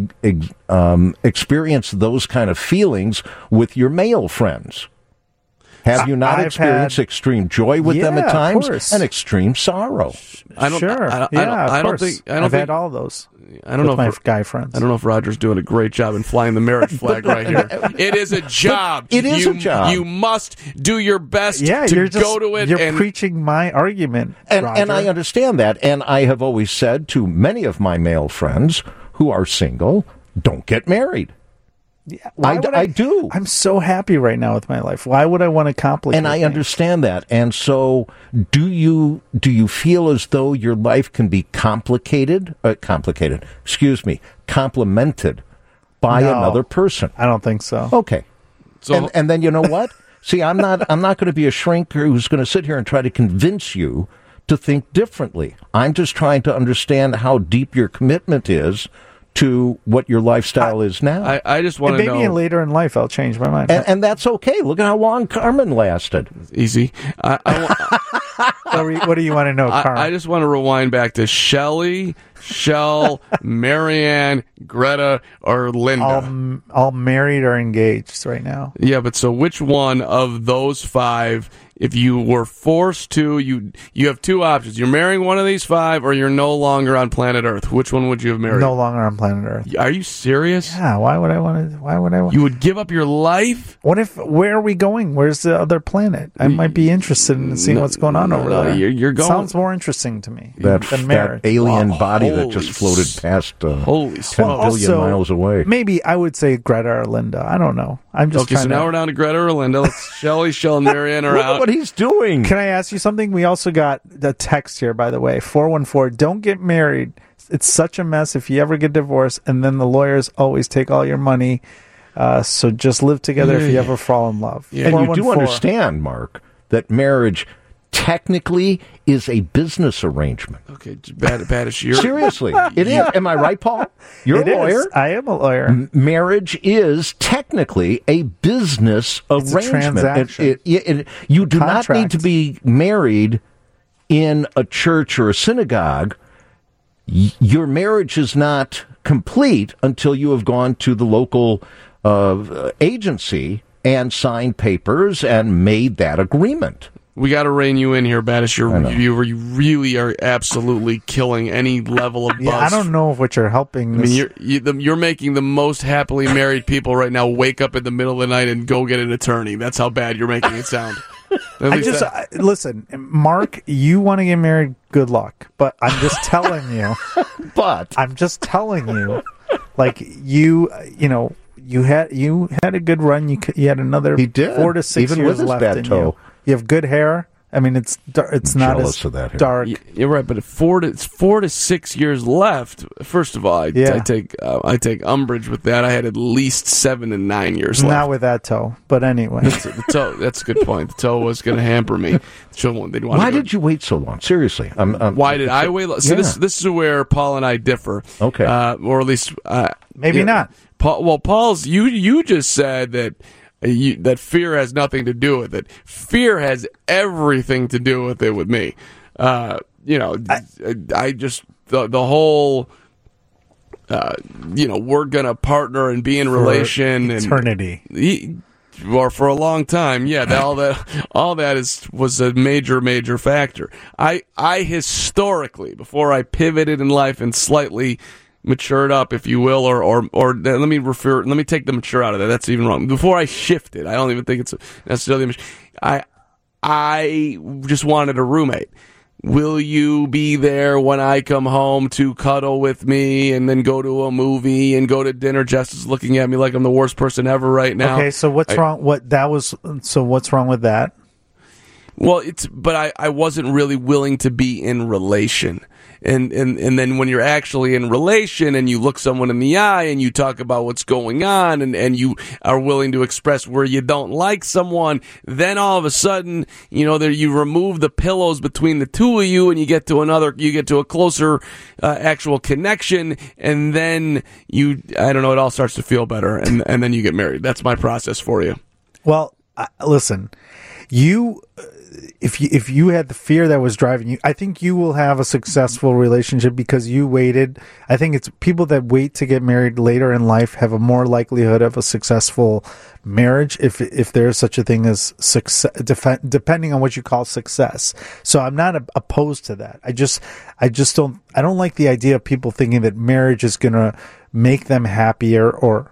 experienced those kind of feelings with your male friends? Have you not I've experienced had- extreme joy with them Yeah, at of times course. and extreme sorrow? I don't. Sure. I Of don't course. think. I don't I've think. had all those. I don't know with my if guy friends. I don't know if Roger's doing a great job in flying the marriage flag right here. It is a job. It is a job. You must do your best Yeah, to you're just go to it. You're and preaching my argument, And Roger. I understand that. And I have always said to many of my male friends who are single, don't get married. Yeah, why would I do. I'm so happy right now with my life. Why would I want to complicate? And I things? understand that. And so do you feel as though your life can be complemented by No. another person? I don't think so. Okay. So- and then you know what? See, I'm not going to be a shrink who's going to sit here and try to convince you to think differently. I'm just trying to understand how deep your commitment is to what your lifestyle is now. I just want And to maybe know. later in life I'll change my mind. and that's okay. Look at how long Carmen lasted. Easy. What do you want to know, Carl? I just want to rewind back to Shelley, Shell, Marianne, Greta, or Linda. all married or engaged right now. Yeah, but so which one of those five, if you were forced to, you have two options. You're marrying one of these five or you're no longer on planet Earth. Which one would you have married? No longer on planet Earth. Are you serious? Yeah. Why would I want to? Why would I want? You would give up your life? Where are we going? Where's the other planet? I might be interested in seeing what's going on over there. You're going. Sounds more interesting to me That than marriage. alien Wow, body that holy just floated past 10 Holy smokes. billion miles away. Maybe I would say Greta or Linda. I don't know. I'm just Okay, trying so to. now we're down to Greta or Linda. Let's Shelley, Shell, and Marianne are Look at out. what he's doing. Can I ask you something? We also got the text here, by the way, 414. Don't get married. It's such a mess if you ever get divorced, and then the lawyers always take all your money. So just live together if you ever fall in love. Yeah. And you do 414. understand, Mark, that marriage technically is a business arrangement. Okay, Badish, you're Seriously, it is. Am I right, Paul? You're It a lawyer. is. I am a lawyer. Marriage is technically a business It's a arrangement. transaction. You do not Contract. need to be married in a church or a synagogue. Your marriage is not complete until you have gone to the local agency and signed papers and made that agreement. We got to rein you in here, Badish. You really are absolutely killing any level of buzz. Yeah, I don't know if what you're helping. I mean, you're making the most happily married people right now wake up in the middle of the night and go get an attorney. That's how bad you're making it sound. Listen, Mark. You want to get married? Good luck. But I'm just telling you. Like you had a good run. You had another He did. 4 to 6 Even years with his left bad in toe. you. You have good hair. I mean, it's not jealous as of that hair. dark. You're right, but it's 4 to 6 years left. First of all, I take umbrage with that. I had at least 7 and 9 years left. Not with that toe, but anyway. The toe. That's a good point. The toe was going to hamper me. Why did you wait so long? Seriously, why did I wait? So this is where Paul and I differ. Okay, or at least maybe not. Paul's. You just said that. That fear has nothing to do with it. Fear has everything to do with it with me. I just the whole. We're gonna partner and be in relation eternity. Or for a long time, all that was a major factor. I historically, before I pivoted in life and slightly matured up, if you will, or let me take the mature out of that. That's even wrong. Before I shifted, I don't even think it's necessarily. I just wanted a roommate. Will you be there when I come home to cuddle with me and then go to a movie and go to dinner? Jess is looking at me like I'm the worst person ever right now. Okay, so what's wrong? What's wrong with that? Well, but I wasn't really willing to be in relation. And then when you're actually in relation and you look someone in the eye and you talk about what's going on and you are willing to express where you don't like someone, then all of a sudden, you remove the pillows between the two of you and you get to a closer actual connection, and then it all starts to feel better, and then you get married. That's my process for you. Well, listen, if you had the fear that was driving you, I think you will have a successful relationship because you waited. I think it's people that wait to get married later in life have a more likelihood of a successful marriage if there's such a thing as success, depending on what you call success. So I'm not opposed to that. I don't like the idea of people thinking that marriage is going to make them happier or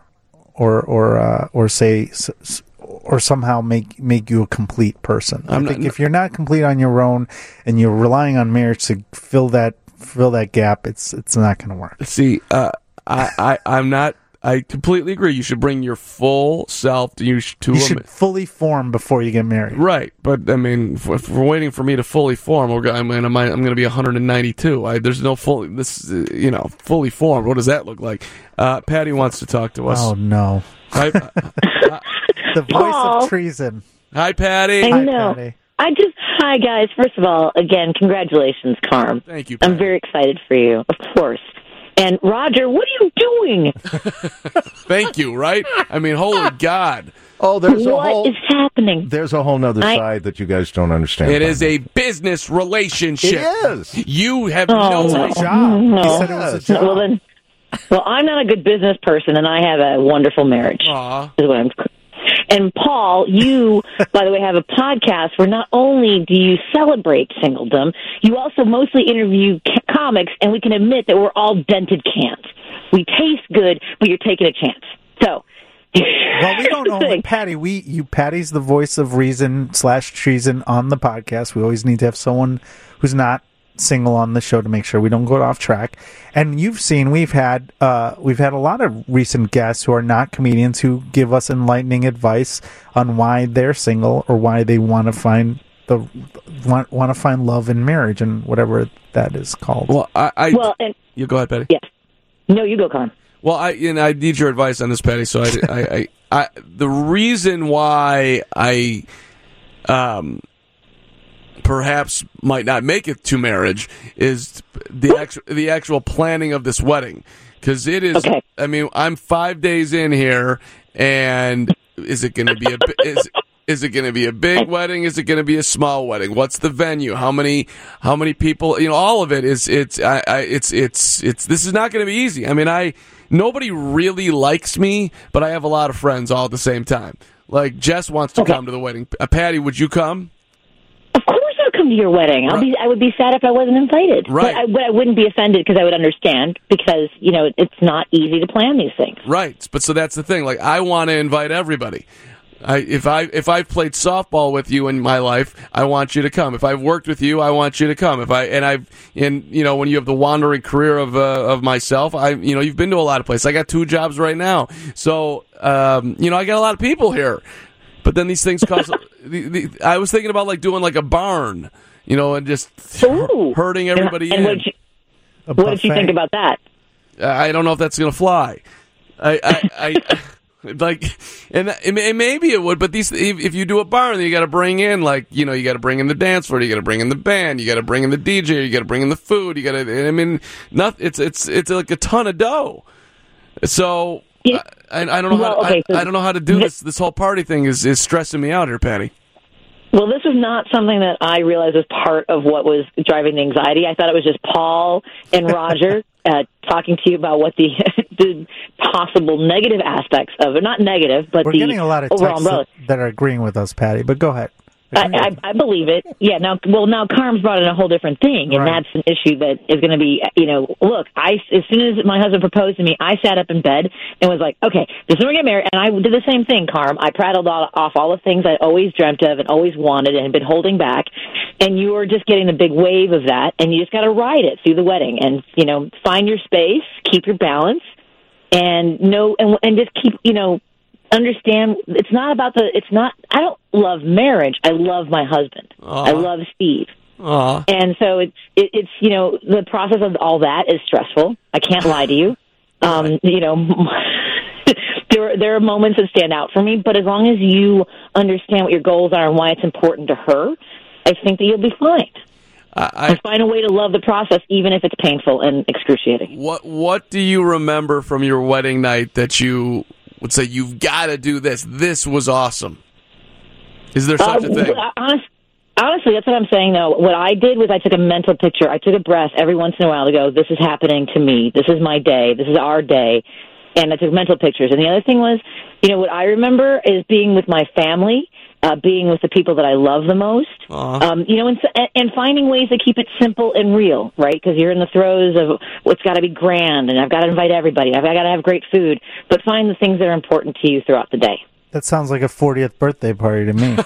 somehow make you a complete person. I think if you're not complete on your own and you're relying on marriage to fill that gap, it's not going to work. See, I'm not. I completely agree. You should bring your full self to. You should fully form before you get married. Right, but I mean, if we're waiting for me to fully form, I'm going to be 192. There's no fully formed. What does that look like? Patty wants to talk to us. Oh no. The voice Paul. of treason. Hi, Patty. I know. Hi, guys. First of all, again, congratulations, Carm. Thank you, Patty. I'm very excited for you, of course. And Roger, what are you doing? Thank you, right? I mean, holy God. Oh, what is happening? There's a whole nother side that you guys don't understand. It is a business relationship. It is. You have no job. No. You said it was a job. Well, I'm not a good business person, and I have a wonderful marriage. Is what I'm. And Paul, you, by the way, have a podcast where not only do you celebrate singledom, you also mostly interview comics, and we can admit that we're all dented cans. We taste good, but you're taking a chance. So, well, we don't know, Patty. Patty's the voice of reason / treason on the podcast. We always need to have someone who's not single on the show to make sure we don't go off track. And you've seen we've had a lot of recent guests who are not comedians who give us enlightening advice on why they're single or why they want to find love in marriage and whatever that is called. Well, you go ahead, Patty. Yes. No, you go, Con. Well, I need your advice on this, Patty. So I the reason why I perhaps might not make it to marriage is the actual planning of this wedding, because it is. Okay. I mean, I'm 5 days in here, and is it going to be Is it going to be a big wedding? Is it going to be a small wedding? What's the venue? How many people? You know, all of it is. This is not going to be easy. I mean, nobody really likes me, but I have a lot of friends all at the same time. Like Jess wants to come to the wedding. Patty, would you come? Of course, I'll come to your wedding. I would be sad if I wasn't invited. Right. But I wouldn't be offended because I would understand, because it's not easy to plan these things. Right. But so that's the thing. Like, I want to invite everybody. If I've played softball with you in my life, I want you to come. If I've worked with you, I want you to come. When you have the wandering career of myself, you've been to a lot of places. I got 2 jobs right now, so I got a lot of people here. But then these things cost. I was thinking about doing like a barn, and just herding everybody in. What did you think about that? I don't know if that's going to fly. Maybe it would, but if you do a barn, then you got to bring in you got to bring in the dance floor, you got to bring in the band, you got to bring in the DJ, you got to bring in the food, you got to. I mean, it's like a ton of dough. So I don't know I don't know how to do this. This whole party thing is stressing me out here, Patty. Well, this was not something that I realized was part of what was driving the anxiety. I thought it was just Paul and Roger talking to you about what the possible negative aspects of it. Not negative, but we're getting a lot of texts that are agreeing with us, Patty, but go ahead. I believe it. Yeah. Now Carm's brought in a whole different thing, and that's an issue that is going to be. Look, as soon as my husband proposed to me, I sat up in bed and was like, "Okay, this is when we get married." And I did the same thing, Carm. I prattled off all the things I always dreamt of and always wanted and had been holding back. And you are just getting the big wave of that, and you just got to ride it through the wedding, and find your space, keep your balance, and just keep understand it's not about I don't love marriage. I love my husband. I love Steve. And so it's the process of all that is stressful. I can't lie to you. There are moments that stand out for me, but as long as you understand what your goals are and why it's important to her, I think that you'll be fine. I find a way to love the process, even if it's painful and excruciating. What do you remember from your wedding night that you would say, you've got to do this? This was awesome. Is there such a thing? Honestly, that's what I'm saying, though. What I did was I took a mental picture. I took a breath every once in a while to go, this is happening to me. This is my day. This is our day. And I took mental pictures. And the other thing was, what I remember is being with my family, being with the people that I love the most, and finding ways to keep it simple and real, right? Because you're in the throes of what's got to be grand, and I've got to invite everybody. I've got to have great food, but find the things that are important to you throughout the day. That sounds like a 40th birthday party to me.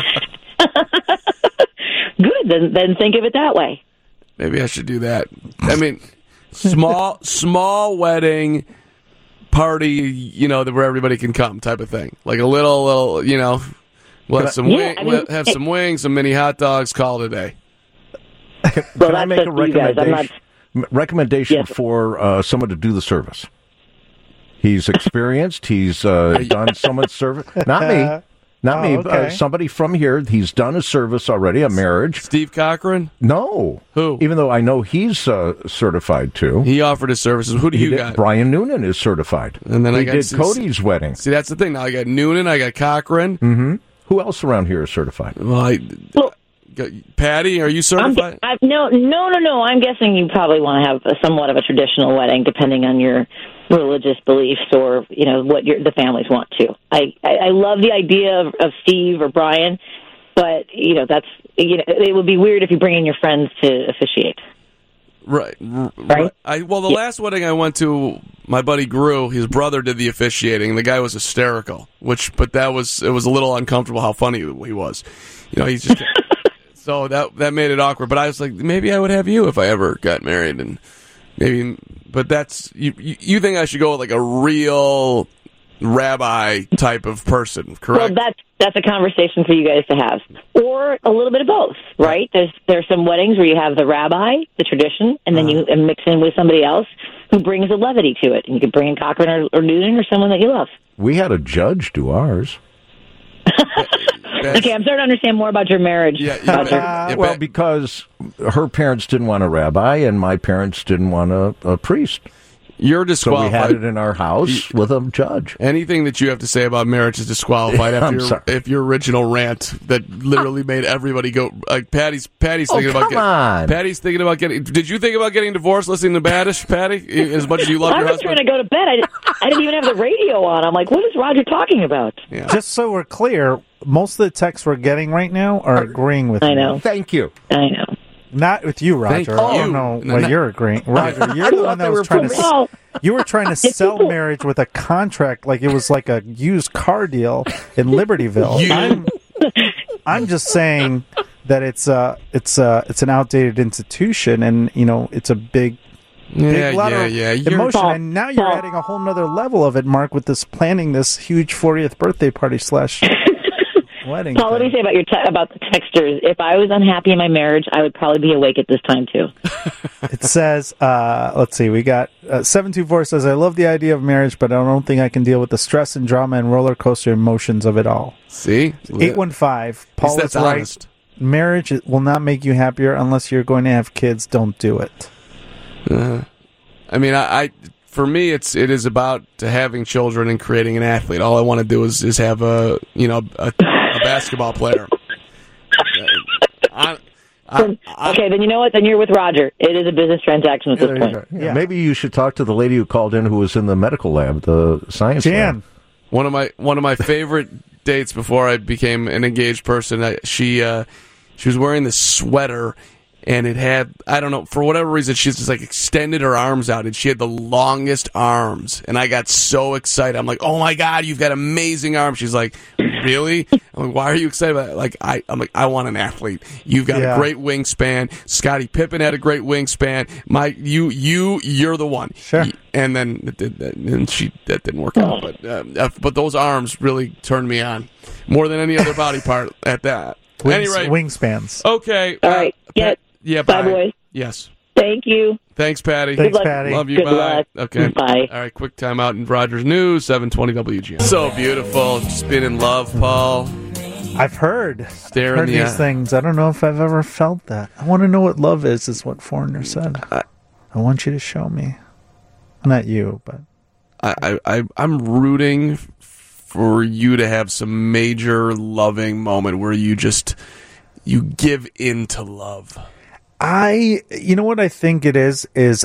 Good, then think of it that way. Maybe I should do that. I mean, small wedding party, where everybody can come, type of thing. Like a little, we'll have some wings, some mini hot dogs, call it a day. Can I make a recommendation for someone to do the service? He's experienced. He's done someone's service. Not me. Not me. Okay. Somebody from here. He's done a service already, a marriage. Steve Cochran? No. Who? Even though I know he's certified too. He offered his services. Who do you got? Brian Noonan is certified. And then he did Cody's wedding. See, that's the thing. Now I got Noonan. I got Cochran. Mm-hmm. Who else around here is certified? Well, Patty, are you certified? No. I'm guessing you probably want to have somewhat of a traditional wedding, depending on your religious beliefs or what the families want to. I love the idea of Steve or Brian, but that's it would be weird if you bring in your friends to officiate. Right. The last wedding I went to, my buddy Gru, his brother did the officiating. The guy was hysterical, but it was a little uncomfortable how funny he was. He's just so that made it awkward. But I was like, maybe I would have you if I ever got married, and maybe. But that's you think I should go with like a real rabbi type of person, correct? Well, that's a conversation for you guys to have, or a little bit of both, right? There's some weddings where you have the rabbi, the tradition, and then you mix in with somebody else who brings a levity to it. And you can bring in Cochran or Newton or someone that you love. We had a judge do ours. Okay, I'm starting to understand more about your marriage. Well, because her parents didn't want a rabbi and my parents didn't want a priest. You're So disqualified. we had it in our house with a judge. Anything that you have to say about marriage is disqualified if your original rant that literally made everybody go like Patty's thinking about Patty's thinking about getting. Did you think about getting divorced listening to Badish, Patty? As much as you love your I was husband. trying to go to bed. I didn't even have the radio on. I'm like, what is Roger talking about? Yeah. Just so we're clear, most of the texts we're getting right now are agreeing with I me. know. Thank you. I know. Not with you, Roger. Thank I don't you. know No, what no. you're agreeing. Roger, you're the one that was trying to. You were trying to sell marriage with a contract like it was like a used car deal in Libertyville. I'm just saying that it's an outdated institution, and it's a big lot of emotion. And now you're adding a whole nother level of it, Mark, with this planning this huge 40th birthday party / wedding. Paul, what do you say about the texters? If I was unhappy in my marriage, I would probably be awake at this time too. It says, let's see, we got 724 says, I love the idea of marriage, but I don't think I can deal with the stress and drama and roller coaster emotions of it all. See? 815, Paul is right. Honest. Marriage will not make you happier unless you're going to have kids. Don't do it. I mean, I for me, it is about having children and creating an athlete. All I want to do is have a basketball player. Okay, then you know what? Then you're with Roger. It is a business transaction at this point. Yeah. Maybe you should talk to the lady who called in who was in the medical lab, the science lab. One of my favorite dates before I became an engaged person. She was wearing this sweater. And it had, I don't know, for whatever reason, she's just like extended her arms out, and she had the longest arms. And I got so excited. I'm like, oh my God, you've got amazing arms. She's like, really? I'm like, why are you excited about that? I'm like, I want an athlete. You've got a great wingspan. Scottie Pippen had a great wingspan. You're the one. Sure. And then that didn't work out. But those arms really turned me on more than any other body part at that. Anyway, wingspans. Okay. All right. Yeah, bye, boys. Yes. Thank you. Thanks, Patty. Thanks, Patty. Love you. Good bye. luck. Okay. Bye. All right, quick time out in Rogers News, 720 WGN. So beautiful. Just being in love, Paul. I've heard. Stare in I've heard the these eye. thing. I don't know if I've ever felt that. I want to know what love is what Foreigner said. I want you to show me. Not you, but... I'm rooting for you to have some major loving moment where you give in to love. You know what I think it is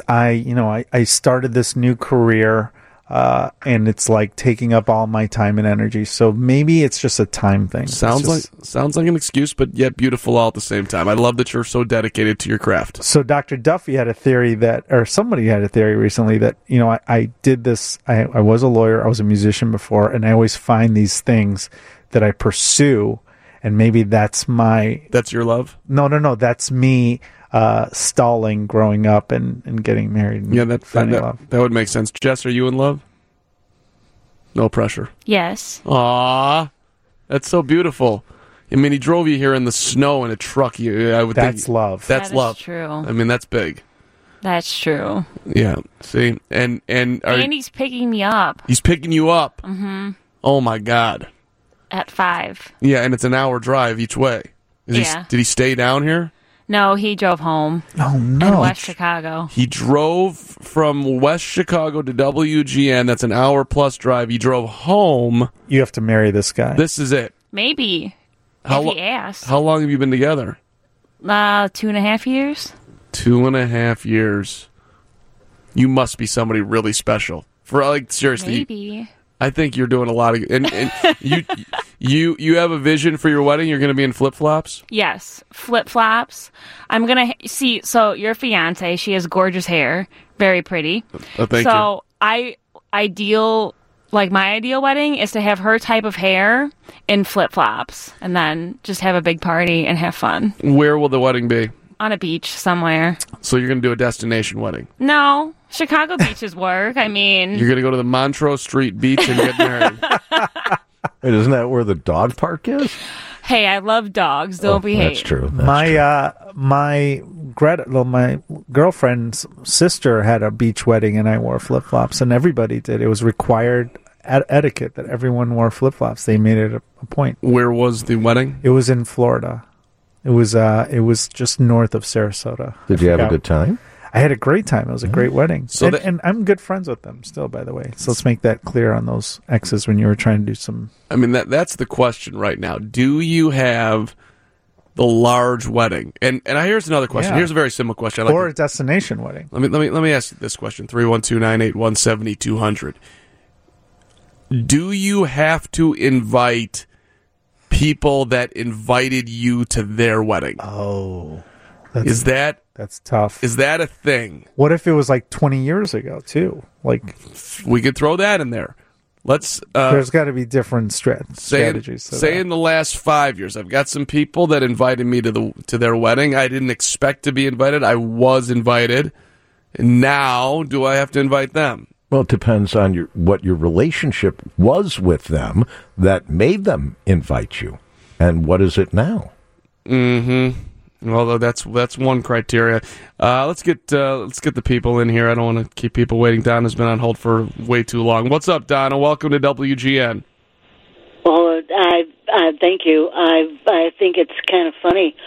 I started this new career, and it's like taking up all my time and energy. So maybe it's just a time thing. Sounds like an excuse, but yet beautiful all at the same time. I love that you're so dedicated to your craft. So Dr. Duffy had a theory somebody had a theory recently that, I did this. I was a lawyer. I was a musician before, and I always find these things that I pursue. And maybe that's your love? No. That's me stalling, growing up, and getting married. And finding love. That would make sense. Jess, are you in love? No pressure. Yes. Aw, that's so beautiful. I mean, he drove you here in the snow in a truck. That's love. That's That love. is true. I mean, that's big. That's true. Yeah. See, and he's picking me up. He's picking you up. Mm-hmm. Oh my God. At 5. Yeah, and it's an hour drive each way. Did he stay down here? No, he drove home. Oh, no. In West Chicago. He drove from West Chicago to WGN. That's an hour plus drive. He drove home. You have to marry this guy. This is it. Maybe. If he asked. How long have you been together? 2.5 years. 2.5 years. You must be somebody really special. Seriously. Maybe. I think you're doing a lot of, and you have a vision for your wedding. You're going to be in flip flops. Yes, flip flops. I'm gonna see. So your fiance, she has gorgeous hair, very pretty. Oh, thank you. So my ideal wedding is to have her type of hair in flip flops, and then just have a big party and have fun. Where will the wedding be? On a beach somewhere. So you're going to do a destination wedding? No, Chicago beaches work. I mean, you're going to go to the Montrose Street Beach and get married. Wait, isn't that where the dog park is? Hey, I love dogs. Don't be hating. That's true. My girlfriend's sister had a beach wedding, and I wore flip-flops, and everybody did. It was required etiquette that everyone wore flip-flops. They made it a point. Where was the wedding? It was in Florida. It was just north of Sarasota. Did you have a good time? I had a great time. It was a great wedding. So and I'm good friends with them still, by the way. So let's make that clear on those exes when you were trying to do some... I mean, that's the question right now. Do you have the large wedding? And here's another question. Yeah. Here's a very simple question. Or a destination wedding. Let me ask you this question. 312-981-7200. Do you have to invite people that invited you to their wedding? Oh. That's tough. Is that a thing? What if it was like 20 years ago, too? Like, we could throw that in there. Let's. There's got to be different strategies. Say in the last 5 years, I've got some people that invited me to their wedding. I didn't expect to be invited. I was invited. And now, do I have to invite them? Well, it depends on what your relationship was with them that made them invite you, and what is it now? Mm-hmm. Although that's one criteria. Let's get the people in here. I don't want to keep people waiting. Donna's been on hold for way too long. What's up, Donna? Welcome to WGN. Well, I thank you. I think it's kind of funny.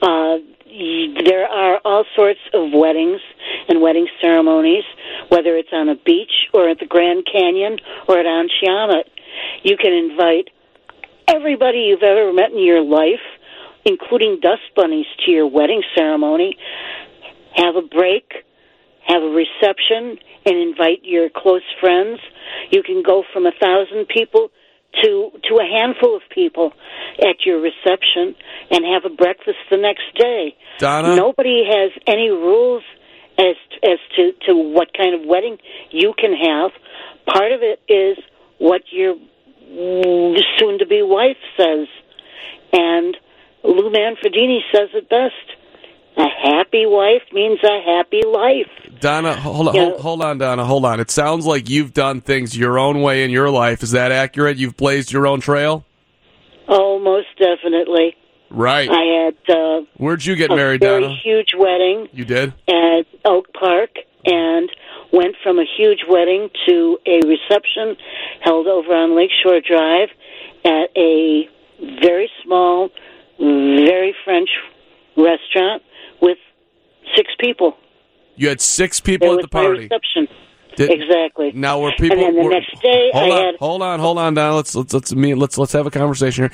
There are all sorts of weddings and wedding ceremonies, whether it's on a beach or at the Grand Canyon or at Anshiamat. You can invite everybody you've ever met in your life, including dust bunnies, to your wedding ceremony. Have a break, have a reception, and invite your close friends. You can go from 1,000 people to a handful of people at your reception and have a breakfast the next day. Donna? Nobody has any rules as to what kind of wedding you can have. Part of it is what your soon-to-be wife says. And Lou Manfredini says it best. A happy wife means a happy life. Donna, hold on, Donna, hold on. It sounds like you've done things your own way in your life. Is that accurate? You've blazed your own trail? Oh, most definitely. Right. I had where'd you get married, Donna? A very huge wedding. You did? At Oak Park, and went from a huge wedding to a reception held over on Lakeshore Drive at a very small, very French restaurant with 6 people. You had 6 people at the party. Reception. Exactly. Now, were people? And then the next day, hold on, Donna. Let's have a conversation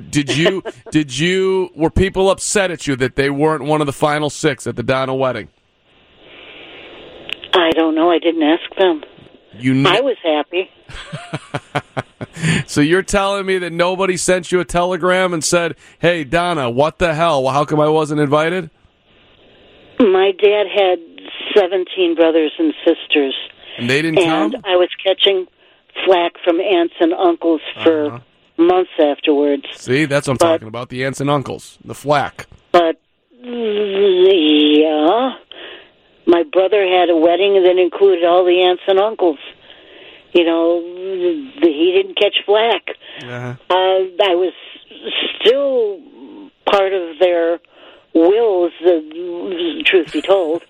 here. Were people upset at you that they weren't one of the final 6 at the Donna wedding? I don't know. I didn't ask them. I was happy. So you're telling me that nobody sent you a telegram and said, "Hey, Donna, what the hell? How come I wasn't invited?" My dad had 17 brothers and sisters. And they didn't come? And I was catching flack from aunts and uncles for months afterwards. See, that's what I'm talking about, the aunts and uncles, the flack. But, yeah, my brother had a wedding that included all the aunts and uncles. You know, he didn't catch flack. Uh-huh. I was still part of their wills, truth be told.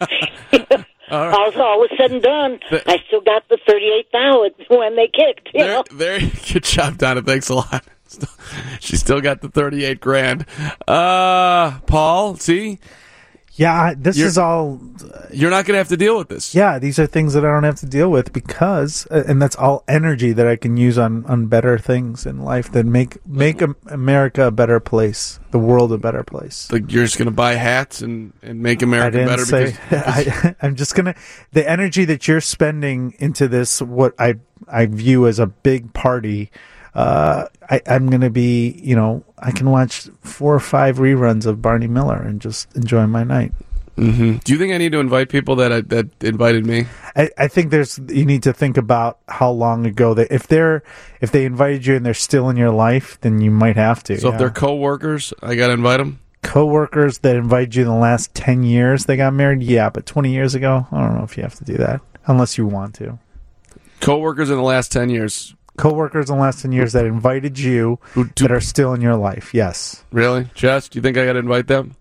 All was said and done. I still got the 38 thou when they kicked. Good job, Donna. Thanks a lot. She still got the 38 grand. Paul, see? Yeah, is all... You're not going to have to deal with this. Yeah, these are things that I don't have to deal with because... And that's all energy that I can use on better things in life that make America a better place, the world a better place. Like you're just going to buy hats and make America better? I'm just going to... The energy that you're spending into this, what I view as a big party... I'm going to be, I can watch 4 or 5 reruns of Barney Miller and just enjoy my night. Mm-hmm. Do you think I need to invite people that invited me? I think you need to think about how long ago if they invited you and they're still in your life, then you might have to. So if they're coworkers, I got to invite them? Coworkers that invited you in the last 10 years, they got married? Yeah, but 20 years ago, I don't know if you have to do that unless you want to. Coworkers in the last 10 years. Coworkers in the last 10 years that invited you that are still in your life. Yes. Really? Jess, do you think I got to invite them?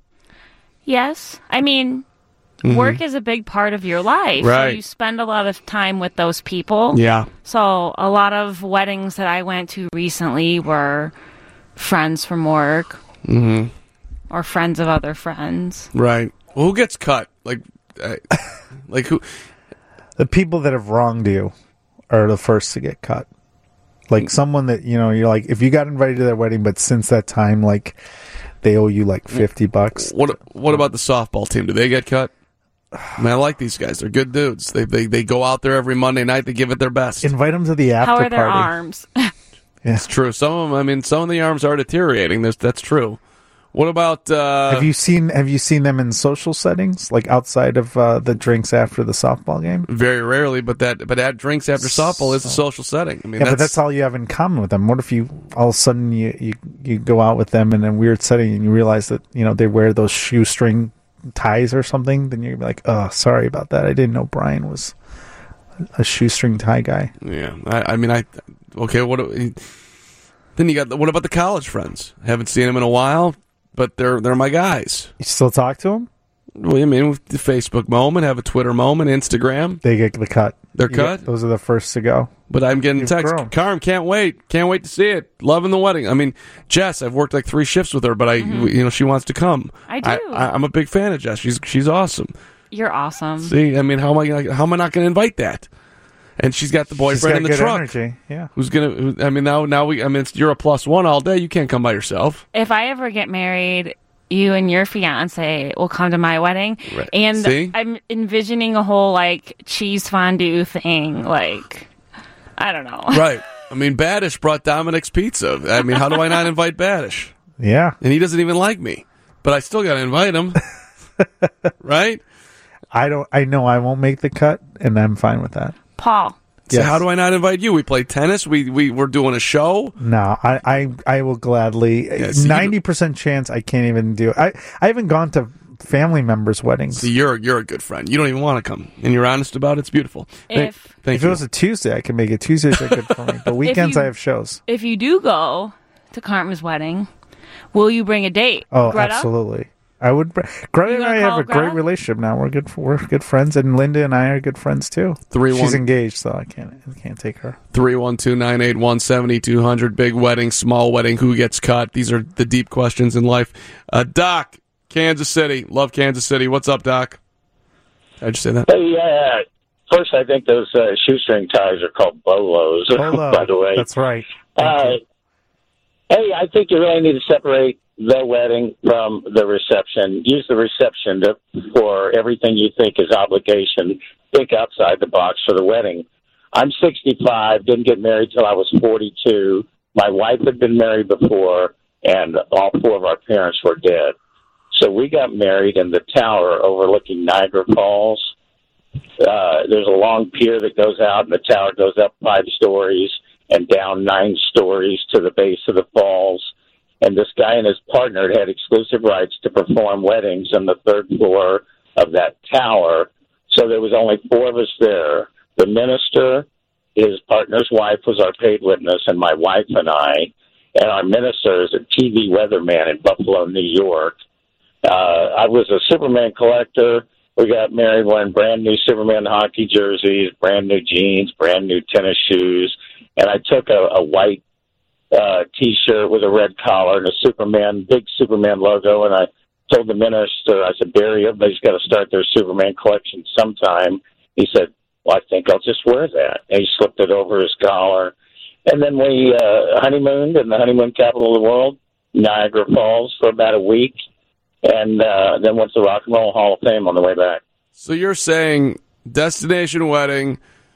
Yes. I mean, work is a big part of your life. Right. So you spend a lot of time with those people. Yeah. So a lot of weddings that I went to recently were friends from work or friends of other friends. Right. Well, who gets cut? Like who? The people that have wronged you are the first to get cut. Like someone that, you're like, if you got invited to their wedding, but since that time, like, they owe you like $50. What about the softball team? Do they get cut? I mean, I like these guys. They're good dudes. They go out there every Monday night. They give it their best. Invite them to the after party. party. How are their arms? Yeah. It's true. Some of the arms are deteriorating. That's true. What about? Have you seen them in social settings, like outside of the drinks after the softball game? Very rarely, but that drinks after softball is a social setting. I mean, but that's all you have in common with them. What if you all of a sudden you go out with them in a weird setting and you realize that they wear those shoestring ties or something? Then you're like, oh, sorry about that. I didn't know Brian was a shoestring tie guy. Yeah, okay. Then you got what about the college friends? I haven't seen them in a while. But they're my guys. You still talk to them? Well, I mean, with the Facebook moment, have a Twitter moment, Instagram. They get the cut. They're cut? Those are the first to go. But I'm getting text. Carm, can't wait. Can't wait to see it. Loving the wedding. I mean, Jess, I've worked like 3 shifts with her, but she wants to come. I do. I'm a big fan of Jess. She's awesome. You're awesome. See, I mean, how am I not going to invite that? And she's got the boyfriend in the truck. Energy. Yeah. Who's gonna? I mean, now you're a +1 all day. You can't come by yourself. If I ever get married, you and your fiance will come to my wedding, right. And See? I'm envisioning a whole like cheese fondue thing. Like, I don't know. Right. I mean, Badish brought Dominic's pizza. I mean, how do I not invite Badish? Yeah. And he doesn't even like me, but I still got to invite him. Right? I know I won't make the cut, and I'm fine with that. Paul. So how do I not invite you? We play tennis. We're doing a show. No, I will gladly. 90% chance I can't even do it. I haven't gone to family members' weddings. So you're a good friend. You don't even want to come, and you're honest about it. It's beautiful. If it was a Tuesday, I can make it. Tuesdays are good for me. The weekends I have shows. If you do go to Karma's wedding, will you bring a date? Oh, Greta? Absolutely. I would. Greta and I have a great relationship now. We're good friends, and Linda and I are good friends too. She's engaged, so I can't take her. 312-981-7200. Big wedding, small wedding. Who gets cut? These are the deep questions in life. Doc, Kansas City. Love Kansas City. What's up, Doc? How'd you say that? Hey, first, I think those shoestring ties are called bolos. By the way, that's right. Hey, I think you really need to separate the wedding from the reception. Use the reception for everything you think is obligation. Think outside the box for the wedding. I'm 65, didn't get married till I was 42. My wife had been married before, and all 4 of our parents were dead. So we got married in the tower overlooking Niagara Falls. There's a long pier that goes out, and the tower goes up 5 stories and down 9 stories to the base of the falls. And this guy and his partner had exclusive rights to perform weddings on the 3rd floor of that tower. So there was only 4 of us there. The minister, his partner's wife was our paid witness, and my wife and I. And our minister is a TV weatherman in Buffalo, New York. I was a Superman collector. We got married wearing brand new Superman hockey jerseys, brand new jeans, brand new tennis shoes. And I took a white T-shirt with a red collar and a big Superman logo, and I told the minister, I said, Barry, everybody's got to start their Superman collection sometime. He said, well, I think I'll just wear that. And he slipped it over his collar. And then we honeymooned in the honeymoon capital of the world, Niagara Falls, for about a week, and then went to the Rock and Roll Hall of Fame on the way back. So you're saying destination wedding,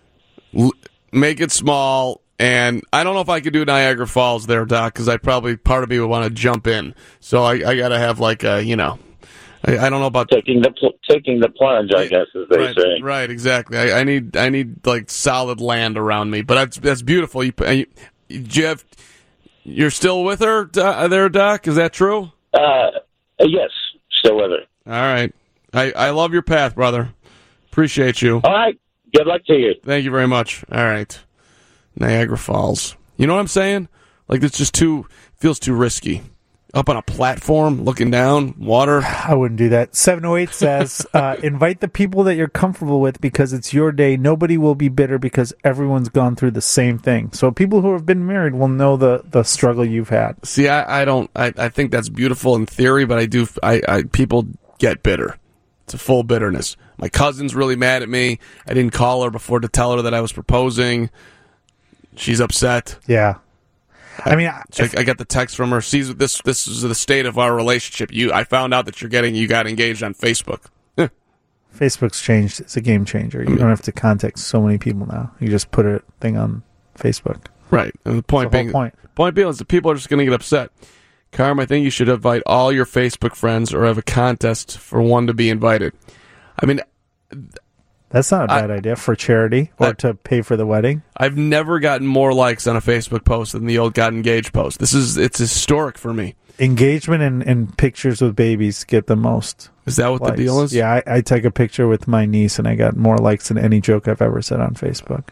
make it small. And I don't know if I could do Niagara Falls there, Doc, because part of me would want to jump in. So I got to have like a, I don't know about taking the plunge, I guess, as they say. Right, exactly. I need like solid land around me. But that's beautiful. Jeff, you're still with her there, Doc? Is that true? Yes, still with her. All right. I love your path, brother. Appreciate you. All right. Good luck to you. Thank you very much. All right. Niagara Falls. You know what I'm saying? Like, it's just feels too risky. Up on a platform, looking down, water. I wouldn't do that. 708 says, invite the people that you're comfortable with because it's your day. Nobody will be bitter because everyone's gone through the same thing. So people who have been married will know the struggle you've had. See, I think that's beautiful in theory, but people get bitter. It's a full bitterness. My cousin's really mad at me. I didn't call her before to tell her that I was proposing. She's upset. Yeah. I mean, I got the text from her. See, this is the state of our relationship. I found out that you got engaged on Facebook. Facebook's changed. It's a game changer. You don't have to contact so many people now. You just put a thing on Facebook. Right. And the point being is that people are just going to get upset. Carm, I think you should invite all your Facebook friends or have a contest for one to be invited. I mean, that's not a bad idea for charity or to pay for the wedding. I've never gotten more likes on a Facebook post than the old got engaged post. It's historic for me. Engagement and pictures with babies get the most. Is that what likes. The deal is? Yeah, I take a picture with my niece and I got more likes than any joke I've ever said on Facebook.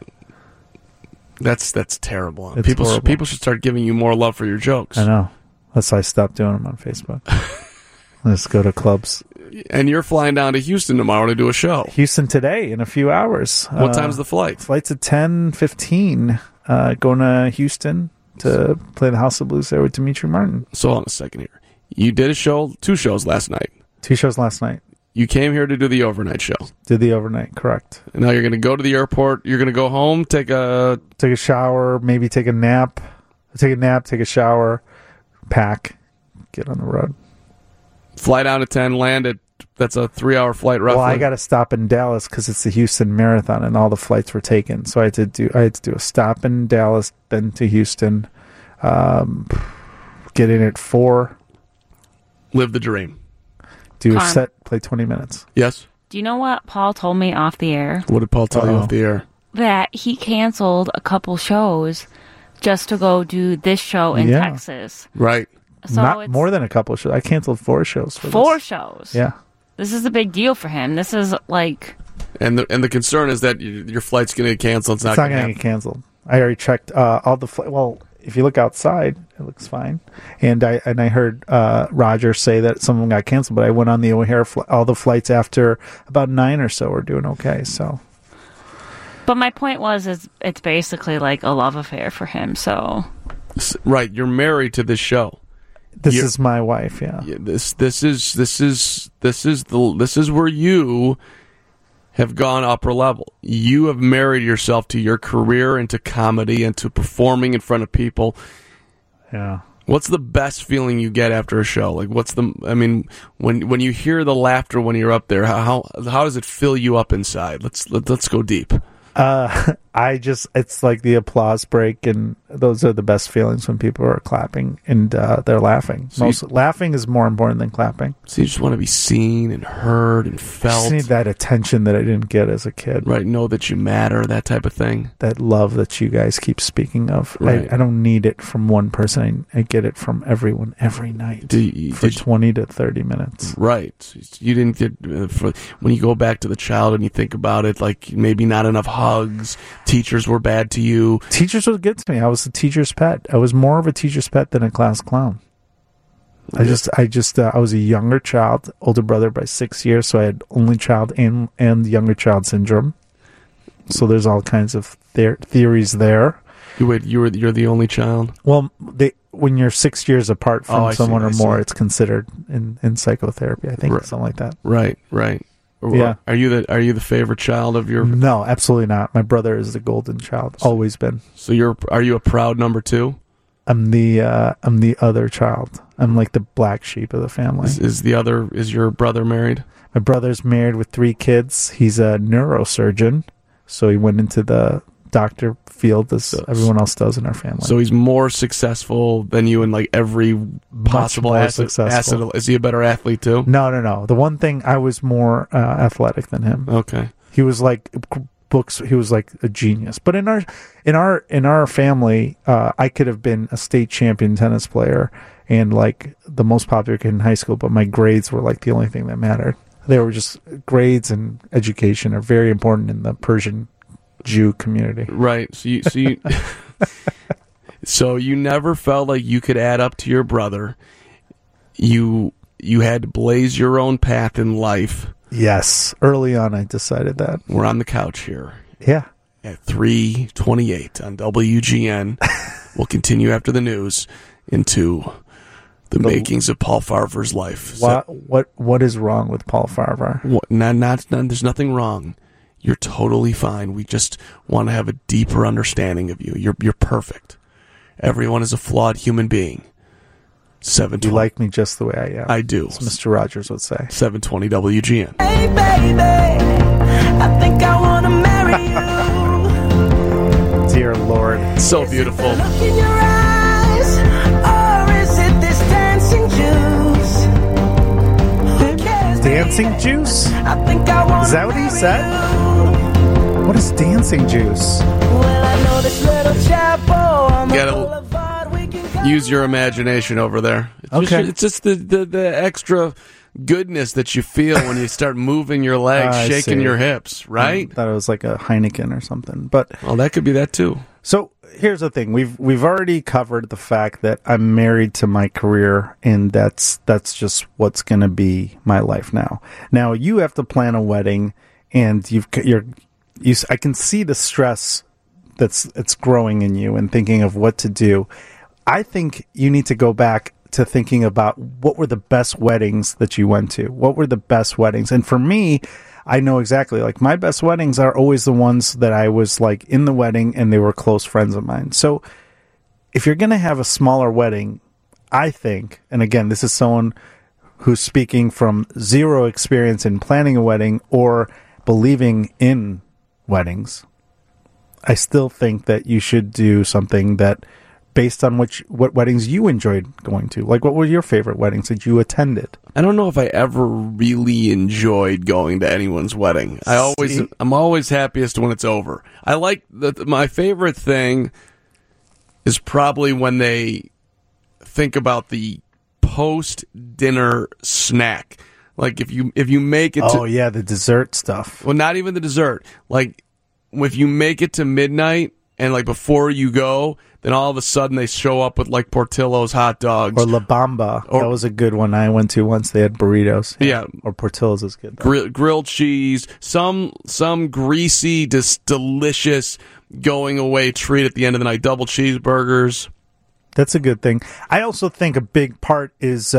That's terrible. It's People should start giving you more love for your jokes. I know. That's why I stopped doing them on Facebook. Let's go to clubs. And you're flying down to Houston tomorrow to do a show. Houston today in a few hours. What time's the flight? Flight's at 10:15. Going to Houston to play the House of Blues there with Dimitri Martin. So hold on a second here. You did two shows last night. 2 shows last night. You came here to do the overnight show. Did the overnight, correct. And now you're going to go to the airport. You're going to go home, take a shower, maybe take a nap. Take a shower, pack, get on the road. Fly down at 10, land at, that's a 3-hour flight roughly. Well, I got to stop in Dallas because it's the Houston Marathon and all the flights were taken. So I had to do a stop in Dallas, then to Houston, get in at 4. Live the dream. Do a set, play 20 minutes. Yes. Do you know what Paul told me off the air? What did Paul tell you off the air? That he canceled a couple shows just to go do this show in Texas. Right. So Not more than a couple of shows. I canceled 4 shows. For 4 this. shows. Yeah. This is a big deal for him. This is like... And the concern is that your flight's going to get canceled. It's not going to get canceled. I already checked all the Well, if you look outside, it looks fine. And I heard Roger say that some of them got canceled, but I went on the O'Hare. All the flights after about 9 or so are doing okay. So. But my point is it's basically like a love affair for him. So. Right. You're married to this show. This is my wife, yeah. This is where you have gone upper level. You have married yourself to your career and to comedy and to performing in front of people. Yeah. What's the best feeling you get after a show? Like, when you hear the laughter when you're up there, how does it fill you up inside? Let's go deep. It's like the applause break, and those are the best feelings when people are clapping and they're laughing. So laughing is more important than clapping. So you just want to be seen and heard and felt. I just need that attention that I didn't get as a kid. Right, know that you matter, that type of thing. That love that you guys keep speaking of. Right. I don't need it from one person. I get it from everyone every night for 20 to 30 minutes. Right. You didn't get, when you go back to the child and you think about it, like maybe not enough hugs, teachers were bad to you. Teachers would get to me. I was a teacher's pet. I was more of a teacher's pet than a class clown. I was a younger child, older brother by 6 years, so I had only child and younger child syndrome. So there's all kinds of theories there. You're the only child? Well, when you're 6 years apart from someone or more, it's considered in psychotherapy. I think something like that. Right. Yeah. Are you the favorite child of your? No, absolutely not. My brother is the golden child. Always been. So are you a proud number 2? I'm the other child. I'm like the black sheep of the family. Is your brother married? My brother's married with 3 kids. He's a neurosurgeon, so he went into the doctor field as everyone else does in our family. So he's more successful than you in like every possible asset. Is he a better athlete too? No. The one thing, I was more athletic than him. Okay. He was like books. He was like a genius. But in our family, I could have been a state champion tennis player and like the most popular kid in high school, but my grades were like the only thing that mattered. They were just grades, and education are very important in the Persian Jew community. Right. So you never felt like you could add up to your brother. You had to blaze your own path in life. Yes. Early on, I decided that. We're on the couch here. Yeah. At 3:28 on WGN. We'll continue after the news into the makings of Paul Farver's life. What is wrong with Paul Farver? There's nothing wrong. You're totally fine. We just want to have a deeper understanding of you. You're perfect. Everyone is a flawed human being. 720. You like me just the way I am. I do. As Mr. Rogers would say. 720 WGN. Hey, baby, I think I want to marry you. Dear Lord. So beautiful. Look in your eyes, or is it this dancing juice? Dancing juice? I think I want Is that what he said? What is dancing juice? Well, I know this little chapel on the Gotta use your imagination over there. It's just the extra goodness that you feel when you start moving your legs, shaking your hips, right? I thought it was like a Heineken or something, but that could be that too. So here's the thing: we've already covered the fact that I'm married to my career, and that's just what's going to be my life now. Now you have to plan a wedding, and I can see the stress that's growing in you, and thinking of what to do. I think you need to go back to thinking about what were the best weddings that you went to. What were the best weddings? And for me, I know exactly, like, my best weddings are always the ones that I was like in the wedding and they were close friends of mine. So if you're going to have a smaller wedding, I think, and again, this is someone who's speaking from zero experience in planning a wedding or believing in weddings, I still think that you should do something that based on what weddings you enjoyed going to. Like, what were your favorite weddings that you attended? I don't know if I ever really enjoyed going to anyone's wedding. I'm always happiest when it's over. I like my favorite thing is probably when they think about the post-dinner snack. Like if you make it to the dessert stuff. Well, not even the dessert. Like if you make it to midnight and like before you go, then all of a sudden they show up with like Portillo's hot dogs. Or La Bamba. That was a good one I went to once. They had burritos. Yeah. Or Portillo's is good. Grilled cheese. Some greasy, just delicious going away treat at the end of the night. Double cheeseburgers. That's a good thing. I also think a big part is...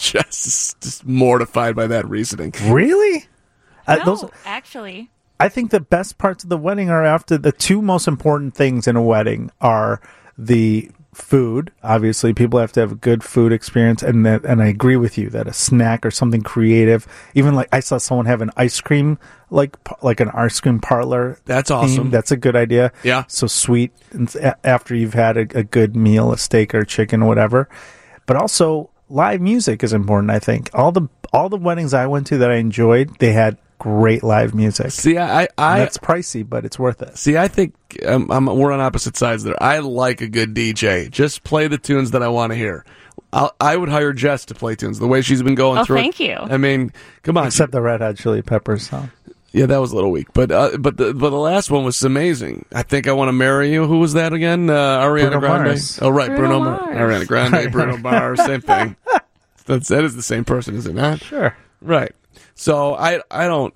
just mortified by that reasoning. Really? No, actually... I think the best parts of the wedding are after the two most important things in a wedding are the food. Obviously, people have to have a good food experience, and I agree with you that a snack or something creative. Even like I saw someone have an ice cream, like an ice cream parlor. That's awesome. That's a good idea. Yeah. So sweet after you've had a good meal, a steak or chicken or whatever. But also live music is important. I think all the weddings I went to that I enjoyed, they had great live music. See, that's pricey, but it's worth it. See, I think we're on opposite sides there. I like a good DJ. Just play the tunes that I want to hear. I would hire Jess to play tunes the way she's been going through. Thank you. I mean, come on. Except the Red Hot Chili Peppers song. Yeah, that was a little weak, but the last one was amazing. I Think I Want to Marry You. Who was that again? Ariana Bruno Grande. Mars. Oh, right, Bruno Mars. Ariana Grande, Bruno Mars, same thing. That is the same person, is it not? Sure. Right. So I don't,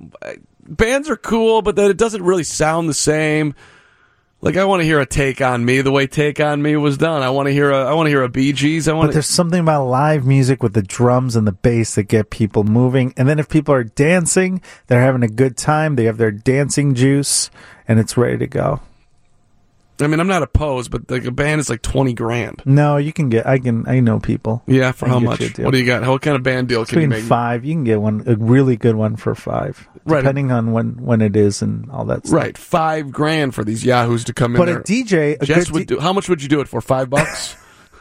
bands are cool, but that it doesn't really sound the same. Like I want to hear a Take on Me the way Take on Me was done. I want to hear a Bee Gees. But there's something about live music with the drums and the bass that get people moving. And then if people are dancing, they're having a good time. They have their dancing juice, and it's ready to go. I mean, I'm not opposed, but like a band is like $20,000. No, you can get. I know people. Yeah, for how much? What do you got? What kind of band deal can you make? $5. You can get a really good one for $5, right? Depending on when it is and all that stuff. Right, $5,000 for these yahoos to come in there. But a DJ, Jess would do. How much would you do it for? $5?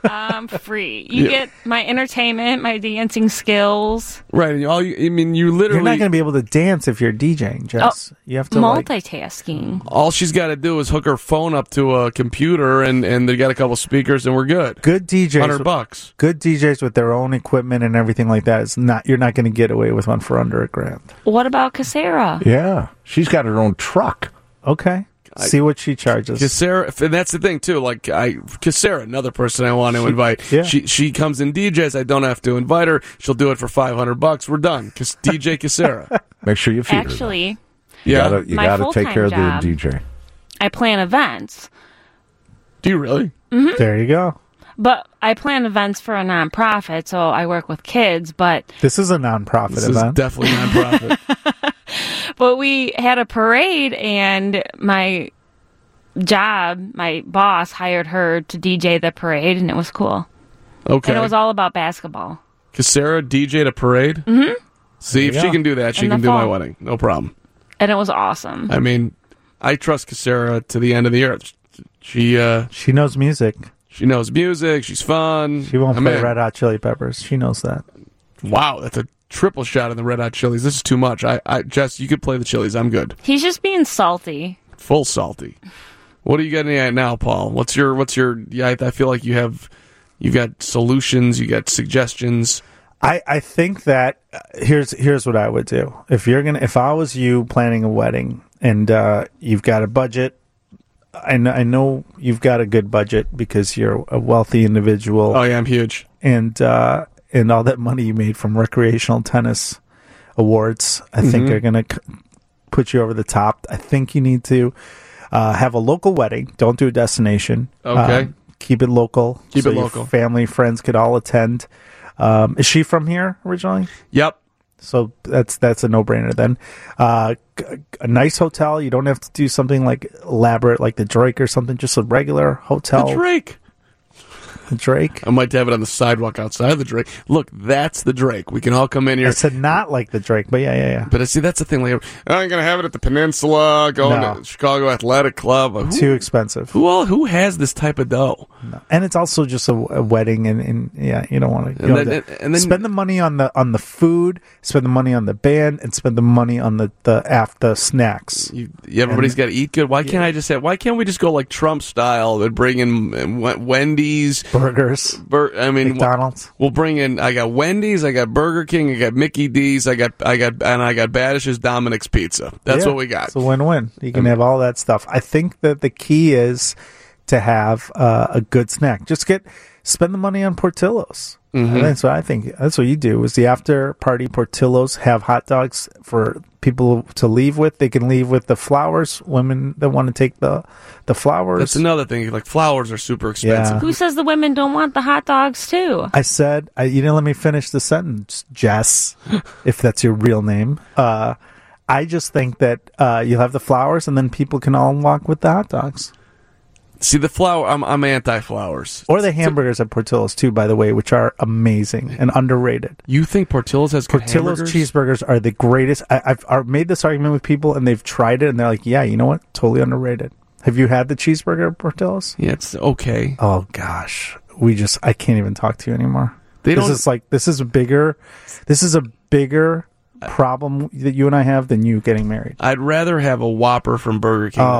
Free. You get my entertainment, my dancing skills. Right. You literally... You're not going to be able to dance if you're DJing, Jess. You have to multitasking. All she's got to do is hook her phone up to a computer and they got a couple speakers and we're good. Good DJs. $100. Good DJs with their own equipment and everything like that you're not going to get away with one for under $1,000. What about Casera? Yeah. She's got her own truck. Okay. See what she charges. Sarah, and that's the thing too. Like Sarah, another person I want to invite. Yeah. She comes in DJs. I don't have to invite her. She'll do it for $500. We're done. DJ Sarah. Make sure you feed her. Actually, You gotta take care of job, the DJ. I plan events. Do you really? Mm-hmm. There you go. But I plan events for a nonprofit, so I work with kids. But this is a nonprofit event. This is definitely nonprofit. But we had a parade, and my boss hired her to DJ the parade, and it was cool. Okay. And it was all about basketball. Sarah DJ'd a parade? Mm-hmm. See, if she can do that, she can do my wedding. No problem. And it was awesome. I mean, I trust Sarah to the end of the earth. She knows music. She knows music. She's fun. She won't play Red Hot Chili Peppers. She knows that. Wow, that's a triple shot in the Red Hot Chilies. This is too much. Jess, you could play the Chilies. I'm good. He's just being salty. Full salty. What are you getting at now, Paul? What's your? Yeah, I feel like you got solutions. You got suggestions. I think that here's what I would do. If I was you planning a wedding and you've got a budget, I know you've got a good budget because you're a wealthy individual. Oh yeah, I'm huge. And all that money you made from recreational tennis awards, I think are going to put you over the top. I think you need to have a local wedding. Don't do a destination. Okay. Keep it local. Keep it your local. Family, friends could all attend. Is she from here originally? Yep. So that's a no-brainer then. A nice hotel. You don't have to do something like elaborate like the Drake or something. Just a regular hotel. The Drake. The Drake? I might have it on the sidewalk outside the Drake. Look, that's the Drake. We can all come in here. I said not like the Drake, but yeah. But see, that's the thing. Like, I ain't going to have it at the Peninsula, going to Chicago Athletic Club. Too expensive. Who has this type of dough? No. And it's also just a wedding, and yeah, you don't want to. And then spend the money on the food, spend the money on the band, and spend the money on the snacks. Everybody's got to eat good. Why can't I just say? Why can't we just go like Trump style and bring in Wendy's? Burgers. McDonald's. We'll bring in. I got Wendy's. I got Burger King. I got Mickey D's. I got Baddish's Dominic's Pizza. That's what we got. It's a win-win. You can have all that stuff. I think that the key is to have a good snack. Spend the money on Portillo's. Mm-hmm. That's what I think. That's what you do. Is the after party Portillo's have hot dogs for people to leave with? They can leave with the flowers. Women that want to take the flowers. That's another thing. Like flowers are super expensive. Yeah. Who says the women don't want the hot dogs too? I said you didn't let me finish the sentence, Jess. If that's your real name. I just think that you'll have the flowers, and then people can all walk with the hot dogs. See, the flower, I'm anti-flowers. Or the hamburgers at Portillo's, too, by the way, which are amazing and underrated. You think Portillo's has good Portillo's hamburgers? cheeseburgers are the greatest. I've made this argument with people, and they've tried it, and they're like, yeah, you know what? Totally underrated. Have you had the cheeseburger at Portillo's? Yeah, it's okay. Oh, gosh. I can't even talk to you anymore. This is a bigger problem that you and I have than you getting married. I'd rather have a Whopper from Burger King.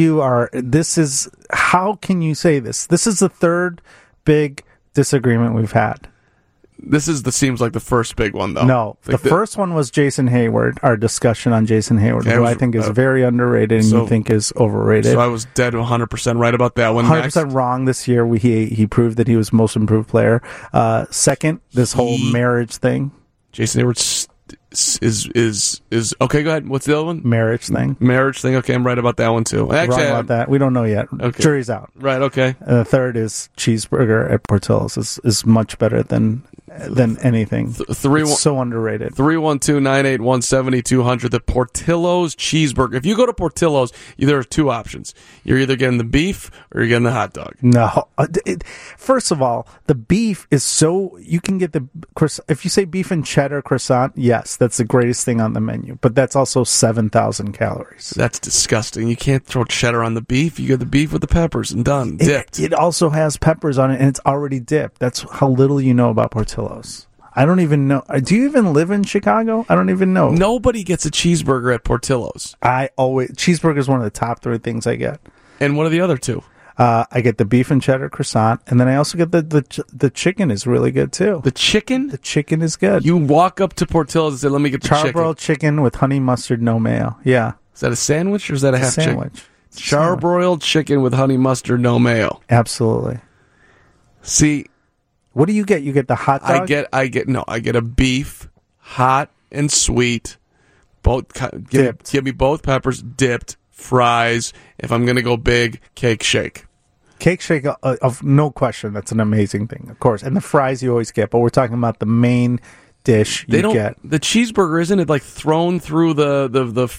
How can you say this? This is the third big disagreement we've had. Seems like the first big one, though. No, like the first one was Jason Hayward, our discussion on Jason Hayward, who I think is very underrated and you think is overrated. So I was dead 100% right about that one. 100% wrong this year. He proved that he was most improved player. Second, this whole marriage thing. Jason Hayward is okay. Go ahead. What's the other one? Marriage thing. Okay, I'm right about that one too. Actually, wrong about that. We don't know yet. Okay. Jury's out. Right. Okay. And the third is cheeseburger at Portillo's is much better than anything. It's so underrated. 312-981-7200. The Portillo's cheeseburger. If you go to Portillo's, there are two options. You're either getting the beef or you're getting the hot dog. No. First of all, the beef is you can get if you say beef and cheddar croissant, yes, that's the greatest thing on the menu. But that's also 7,000 calories. That's disgusting. You can't throw cheddar on the beef. You get the beef with the peppers and done. Dipped. It also has peppers on it, and it's already dipped. That's how little you know about Portillo's. I don't even know. Do you even live in Chicago? I don't even know. Nobody gets a cheeseburger at Portillo's. Cheeseburger is one of the top 3 things I get. And what are the other 2? I get the beef and cheddar croissant, and then I also get the chicken is really good too. The chicken? The chicken is good. You walk up to Portillo's and say, "Let me get the charbroiled chicken with honey mustard, no mayo." Yeah. Is that a sandwich or is that a half sandwich? Chicken? Charbroiled chicken with honey mustard, no mayo. Absolutely. See, what do you get? You get the hot dog? I get a beef, hot and sweet. Both give me both peppers dipped, fries. If I'm gonna go big, cake shake. Cake shake, of no question, that's an amazing thing, of course. And the fries you always get, but we're talking about the main dish you get. The cheeseburger, isn't it like thrown through the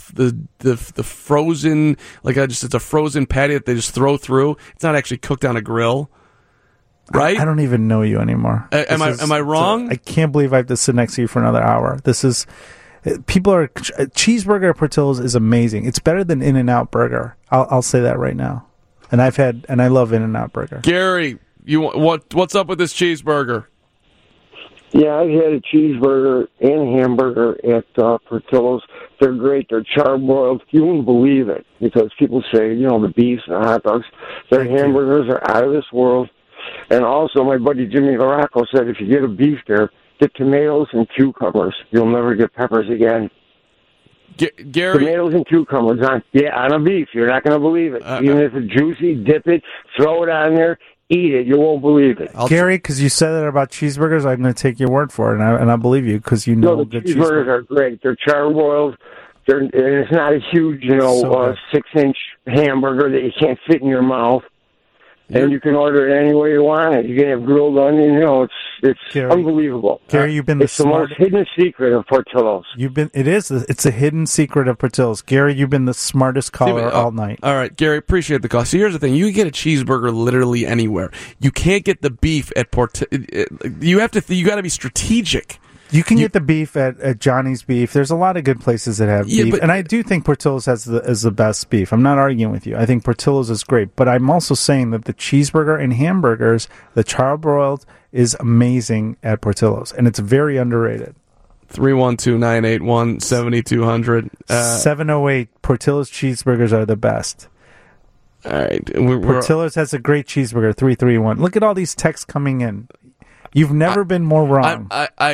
frozen, like it's a frozen patty that they just throw through? It's not actually cooked on a grill, right? I don't even know you anymore. Am I wrong? I can't believe I have to sit next to you for another hour. Cheeseburger at Portillo's is amazing. It's better than In-N-Out Burger. I'll say that right now. And I love In-N-Out Burger. Gary, what's up with this cheeseburger? Yeah, I've had a cheeseburger and hamburger at Portillo's. They're great. They're charbroiled. You wouldn't believe it because people say, the beefs and the hot dogs. Their hamburgers are out of this world. And also, my buddy Jimmy Larocco said if you get a beef there, get tomatoes and cucumbers. You'll never get peppers again. Gary, tomatoes and cucumbers on a beef. You're not going to believe it. Even if it's juicy, dip it, throw it on there, eat it. You won't believe it. Gary, because you said that about cheeseburgers, I'm going to take your word for it, and I believe you because you know the cheeseburgers are great. They're charbroiled. And it's not a huge, 6-inch hamburger that you can't fit in your mouth. And you can order it any way you want it. You can have grilled onion. It's Gary, unbelievable. Gary, you've been it's the most hidden secret of Portillo's. It's a hidden secret of Portillo's. Gary, you've been the smartest caller all night. All right, Gary, appreciate the call. So here's the thing: you can get a cheeseburger literally anywhere. You can't get the beef at You got to be strategic. You can get the beef at Johnny's Beef. There's a lot of good places that have beef, and I do think Portillo's is the best beef. I'm not arguing with you. I think Portillo's is great, but I'm also saying that the cheeseburger and hamburgers, the charbroiled, is amazing at Portillo's, and it's very underrated. 312-981-7200. 708. Portillo's cheeseburgers are the best. All right. Portillo's has a great cheeseburger. 331. Look at all these texts coming in. You've never been more wrong.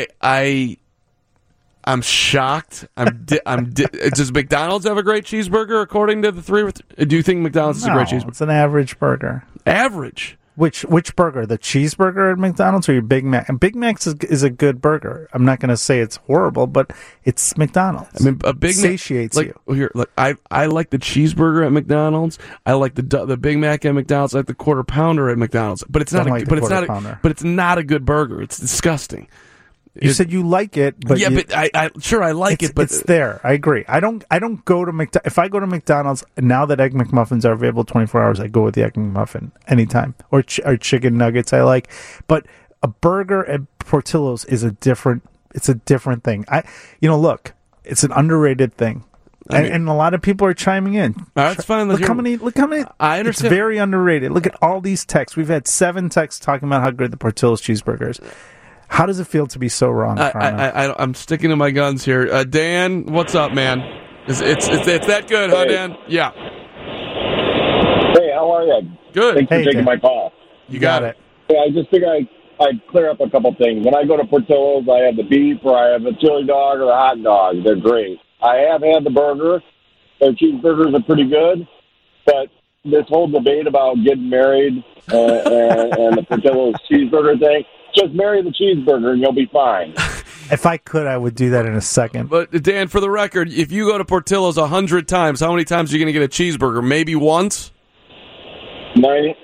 I'm shocked. Does McDonald's have a great cheeseburger according to the three? Do you think McDonald's is a great cheeseburger? It's an average burger. Average? Which burger? The cheeseburger at McDonald's or your Big Mac? And Big Mac's is a good burger. I'm not going to say it's horrible, but it's McDonald's. I mean, a Big Mac satiates you. Here, look, I like the cheeseburger at McDonald's. I like the Big Mac at McDonald's. I like the quarter pounder at McDonald's. But it's not it's not a good burger. It's disgusting. You said you like it, but I like it, but it's there. I agree. I don't go to McDonald's. If I go to McDonald's now that Egg McMuffins are available 24 hours, I go with the Egg McMuffin anytime or chicken nuggets. I like, but a burger at Portillo's is a different thing. Look, it's an underrated thing. And a lot of people are chiming in. That's fine. Look how many. I understand. It's very underrated. Look at all these texts. We've had 7 texts talking about how good the Portillo's cheeseburgers. How does it feel to be so wrong? I'm sticking to my guns here. Dan, what's up, man? It's that good, huh, Dan? Yeah. Hey, how are you? Good. Thanks for taking my call. You got it. Yeah, I just figured I'd clear up a couple things. When I go to Portillo's, I have the beef or I have a chili dog or a hot dog. They're great. I have had the burger. Their cheeseburgers are pretty good, but this whole debate about getting married and the Portillo's cheeseburger thing. Just marry the cheeseburger and you'll be fine. If I could, I would do that in a second. But, Dan, for the record, if you go to Portillo's 100 times, how many times are you going to get a cheeseburger? Maybe once? Like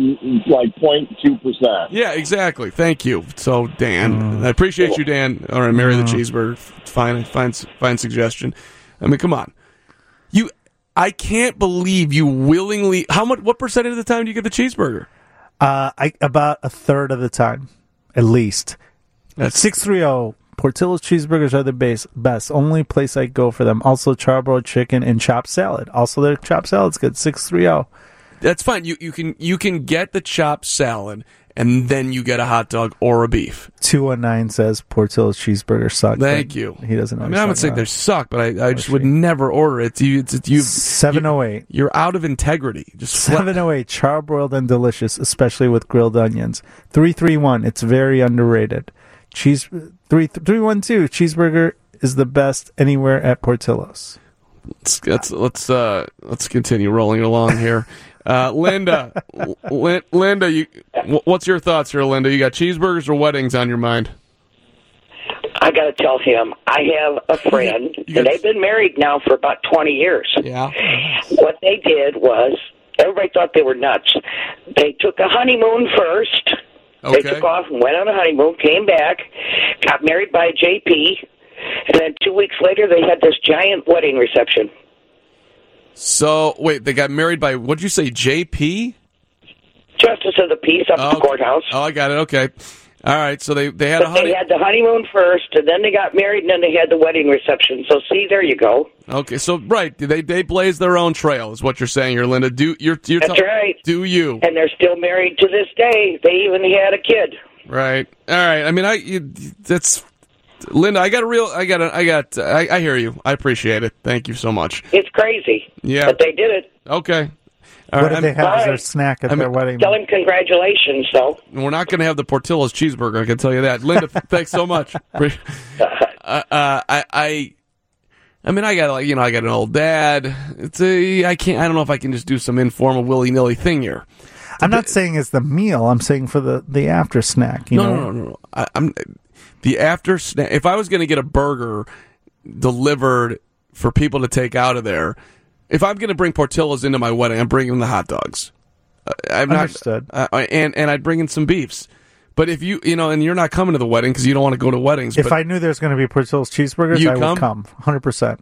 0.2%. Yeah, exactly. Thank you. So, Dan, I appreciate you, Dan. All right, marry the cheeseburger. Fine suggestion. I mean, come on. I can't believe you willingly... What percentage of the time do you get the cheeseburger? About a third of the time. At least. That's 630. Portillo's cheeseburgers are the best. Only place I go for them. Also, charbroiled chicken and chopped salad. Also, their chopped salad's good. 630. That's fine. You can get the chopped salad, and then you get a hot dog or a beef. 219 says Portillo's cheeseburgers suck. Thank you. He doesn't know. I'm not saying they suck, but I just would never order it. It's 708. You're out of integrity. Just 708. Charbroiled and delicious, especially with grilled onions. 331. It's very underrated. 312. Cheeseburger is the best anywhere at Portillo's. Let's continue rolling along here. Linda, Linda, what's your thoughts here, Linda? You got cheeseburgers or weddings on your mind? I got to tell him, I have a friend, and they've been married now for about 20 years. Yeah. What they did was, everybody thought they were nuts. They took a honeymoon first. Okay. They took off and went on a honeymoon, came back, got married by JP, and then 2 weeks later they had this giant wedding reception. So, wait, they got married by, what'd you say, JP? Justice of the Peace up at the courthouse. Oh, I got it, okay. All right, so they had They had the honeymoon first, and then they got married, and then they had the wedding reception. So, see, there you go. Okay, so, right, they blaze their own trail, is what you're saying here, Linda. That's right. Do you. And they're still married to this day. They even had a kid. Right. All right, I mean, that's... Linda, I hear you. I appreciate it. Thank you so much. It's crazy. Yeah. But they did it. Okay. What did they have as their snack at their wedding? Tell him congratulations, though. We're not going to have the Portillo's cheeseburger, I can tell you that. Linda, thanks so much. I mean, I got an old dad. I don't know if I can just do some informal willy-nilly thing here. I'm not saying it's the meal. I'm saying for the after snack. No. I'm the after snack. If I was going to get a burger delivered for people to take out of there, if I'm going to bring Portillo's into my wedding, I'm bringing the hot dogs. Understood. And I'd bring in some beefs. But if and you're not coming to the wedding because you don't want to go to weddings. If I knew there was going to be Portillo's cheeseburgers, I would come 100%.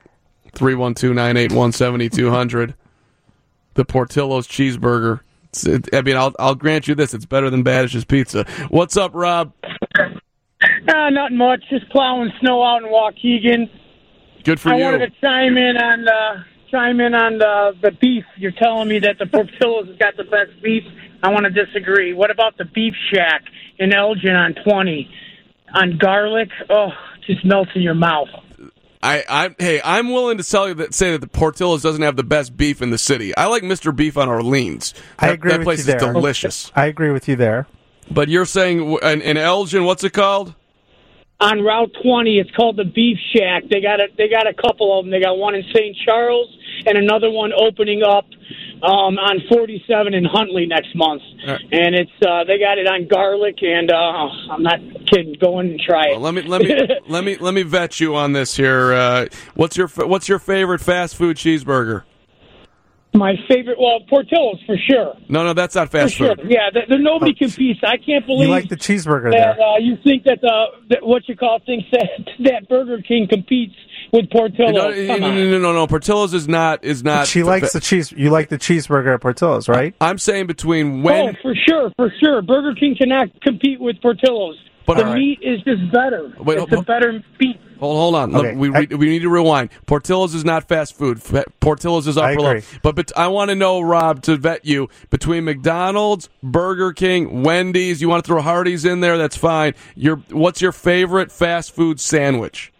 312-981-7200. The Portillo's cheeseburger. I'll grant you this: it's better than Badish's Pizza. What's up, Rob? Nothing much. Just plowing snow out in Waukegan. Good for you. I wanted to chime in on the beef. You're telling me that the Portillo's has got the best beef. I want to disagree. What about the Beef Shack in Elgin on 20 on garlic? Oh, just melts in your mouth. I'm willing to say that the Portillo's doesn't have the best beef in the city. I like Mr. Beef on Orleans. I agree with you there. That place is delicious. I agree with you there. But you're saying in Elgin, what's it called? On Route 20, it's called the Beef Shack. They got a couple of them. They got one in St. Charles and another one opening up on 47 in Huntley next month. And it's they got it on garlic, and I'm not kidding. Go in and try it. Well, let me vet you on this here. What's your favorite fast food cheeseburger? My favorite, Portillo's for sure. No, that's not fast food. Sure. Yeah, nobody competes. I can't believe you like the cheeseburger that there. You think that thinks that Burger King competes with Portillo's. No. Portillo's is not. But she likes the cheese. You like the cheeseburger at Portillo's, right? I'm saying between when. Oh, for sure. Burger King cannot compete with Portillo's. But the meat is just better. It's a better beef. Hold on. Okay. Look, we need to rewind. Portillo's is not fast food. Portillo's is upper level. But I want to know, Rob, to vet you, between McDonald's, Burger King, Wendy's, you want to throw Hardee's in there, that's fine. What's your favorite fast food sandwich?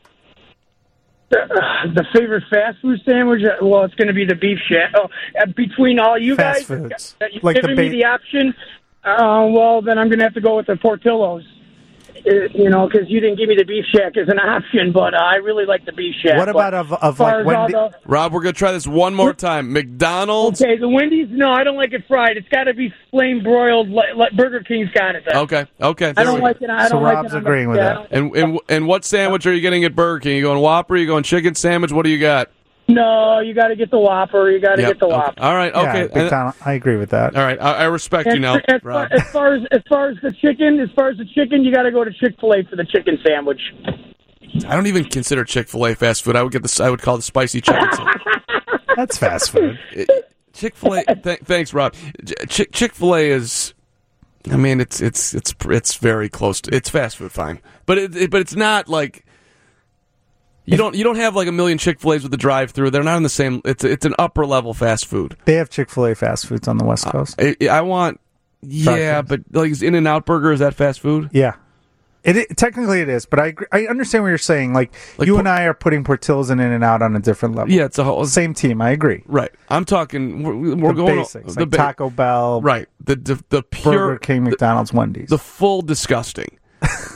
The favorite fast food sandwich? Well, it's going to be the Beef Shack. Between all you fast guys, foods. You're giving me the option, well, then I'm going to have to go with the Portillo's. Because you didn't give me the Beef Shack as an option, but I really like the Beef Shack. What about of like Wendy's? Rob, we're going to try this one more time. McDonald's? Okay, the Wendy's, no, I don't like it fried. It's got to be flame broiled. Like Burger King's got it. Okay. I don't like it. Rob's agreeing with that. And what sandwich are you getting at Burger King? You going Whopper? You going chicken sandwich? What do you got? No, you got to get the Whopper. You got to get the Whopper. All right, okay. Yeah, I agree with that. All right, I respect you now, Rob. As far as the chicken, you got to go to Chick-fil-A for the chicken sandwich. I don't even consider Chick-fil-A fast food. I would call the spicy chicken sandwich. That's fast food. Chick-fil-A. Thanks, Rob. Chick-fil-A is. I mean, it's very close to. It's fast food, fine, but it's not like. You don't have like a million Chick-fil-A's with the drive-through. They're not in the same. It's an upper level fast food. They have Chick-fil-A fast foods on the West Coast. I want, but like is In-N-Out Burger, is that fast food? Yeah, technically it is. But I understand what you're saying. Like you and I are putting Portillo's and In-N-Out on a different level. Yeah, it's a whole same team. I agree. Right. I'm talking. We're the going basics, like Taco Bell. Right. The pure Burger King, McDonald's, Wendy's. The full disgusting.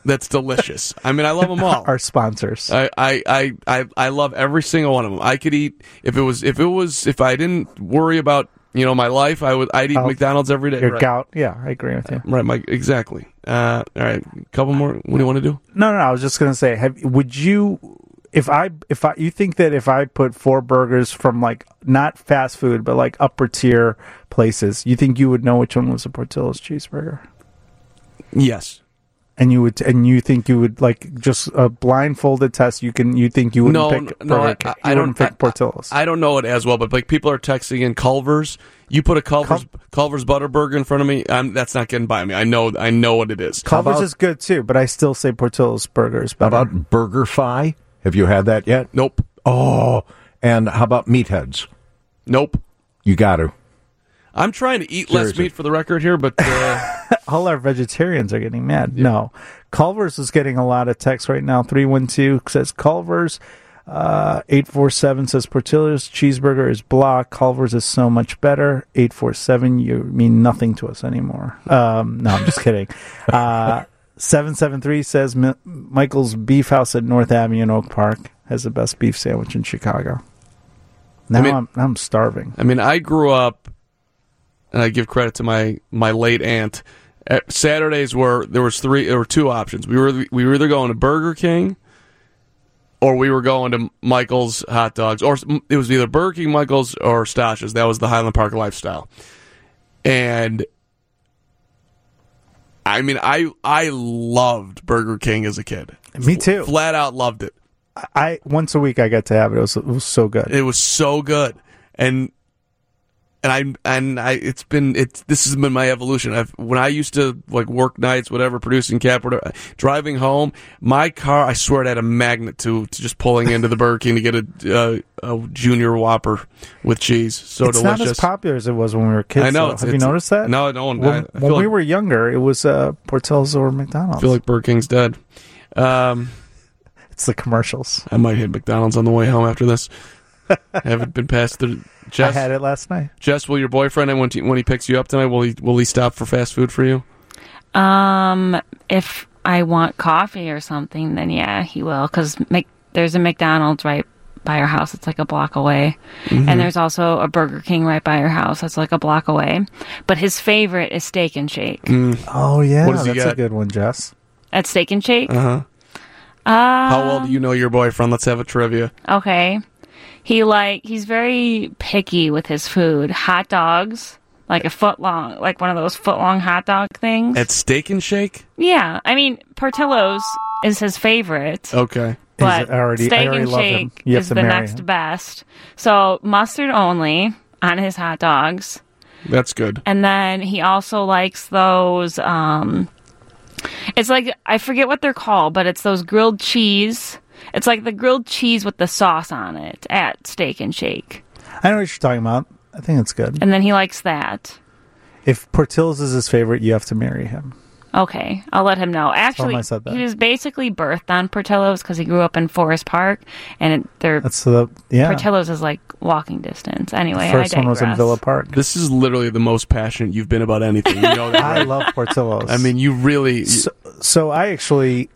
that's delicious. I mean, I love them all. Our sponsors. I love every single one of them. I could eat if I didn't worry about my life. I'd eat McDonald's every day. Your right. gout. Yeah, I agree with you. Right, Mike. Exactly. All right, a couple more. What do you want to do? No. I was just gonna say, would you? If you think that if I put 4 burgers from like not fast food but like upper tier places, you think you would know which one was a Portillo's cheeseburger? Yes. And you think you would like just a blindfolded test? You think you wouldn't pick Burger King? I don't pick Portillo's. I don't know it as well, but like people are texting in Culver's. You put a Culver's Butterburger in front of me, that's not getting by me. I know what it is. Culver's is good too, but I still say Portillo's burger is better. How about BurgerFi? Have you had that yet? Nope. Oh, and how about Meatheads? Nope. You got to. I'm trying to eat less meat for the record here, but all our vegetarians are getting mad. Yeah. No, Culver's is getting a lot of text right now. 312 says Culver's. 847 says Portillo's cheeseburger is blah. Culver's is so much better. 847, you mean nothing to us anymore. No, I'm just kidding. 773 says Michael's Beef House at North Avenue in Oak Park has the best beef sandwich in Chicago. Now I'm starving. I mean, I grew up, and I give credit to my late aunt. Saturdays there were 2 options. We were either going to Burger King, or we were going to Michael's Hot Dogs, or it was either Burger King, Michael's, or Stash's. That was the Highland Park lifestyle. And I mean, I loved Burger King as a kid. Me too. Flat out loved it. I once a week I got to have it. It was so good. It was so good, and this has been my evolution. When I used to like work nights, whatever, producing Cap, whatever, driving home, my car, I swear it had a magnet to just pulling into the Burger King to get a Junior Whopper with cheese. So it's delicious. Not as popular as it was when we were kids. I know. Have you noticed that? No, no. When we were younger, it was Portillo's or McDonald's. I feel like Burger King's dead. It's the commercials. I might hit McDonald's on the way home after this. Haven't been past the. Jess, I had it last night. Jess, will your boyfriend, when he picks you up tonight, will he stop for fast food for you? If I want coffee or something, then yeah, he will. Because there's a McDonald's right by our house. It's like a block away. Mm-hmm. And there's also a Burger King right by our house. That's like a block away. But his favorite is Steak and Shake. Oh, yeah. What does he that's get? a good one, Jess. At Steak and Shake? Uh-huh. How well do you know your boyfriend? Let's have a trivia. Okay. He's very picky with his food. Hot dogs, like one of those foot-long hot dog things. At Steak and Shake? Yeah. I mean, Portillo's is his favorite. Okay. But Steak and Shake is the next best. So mustard only on his hot dogs. That's good. And then he also likes those, it's like, I forget what they're called, but it's those grilled cheese. It's like the grilled cheese with the sauce on it at Steak and Shake. I know what you're talking about. I think it's good. And then he likes that. If Portillo's is his favorite, you have to marry him. Okay, I'll let him know. Actually, he was basically birthed on Portillo's because he grew up in Forest Park, and Portillo's is like walking distance. Anyway, the first one was in Villa Park. This is literally the most passionate you've been about anything. You know that, right? I love Portillo's. I mean, you really. So I actually.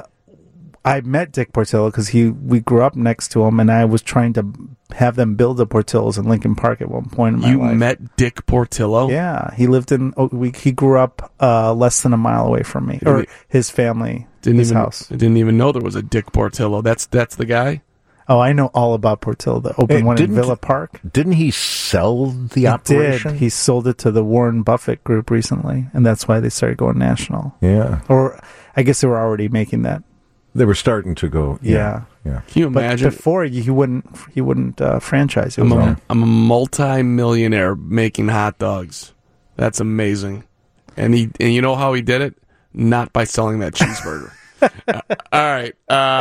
I met Dick Portillo because we grew up next to him, and I was trying to have them build a Portillo's in Lincoln Park at one point in my life. You met Dick Portillo? Yeah, he lived in. He grew up less than a mile away from me, or his family, his house. I didn't even know there was a Dick Portillo. That's the guy. Oh, I know all about Portillo. The open one in Villa Park. Didn't he sell the operation? He sold it to the Warren Buffett Group recently, and that's why they started going national. Yeah, or I guess they were already making that. They were starting to go. Yeah. Can you imagine? But before he wouldn't franchise it. I'm a multi-millionaire making hot dogs. That's amazing. And you know how he did it? Not by selling that cheeseburger. All right.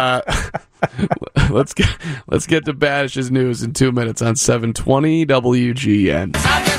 Let's get to Badish's news in 2 minutes on 720 WGN.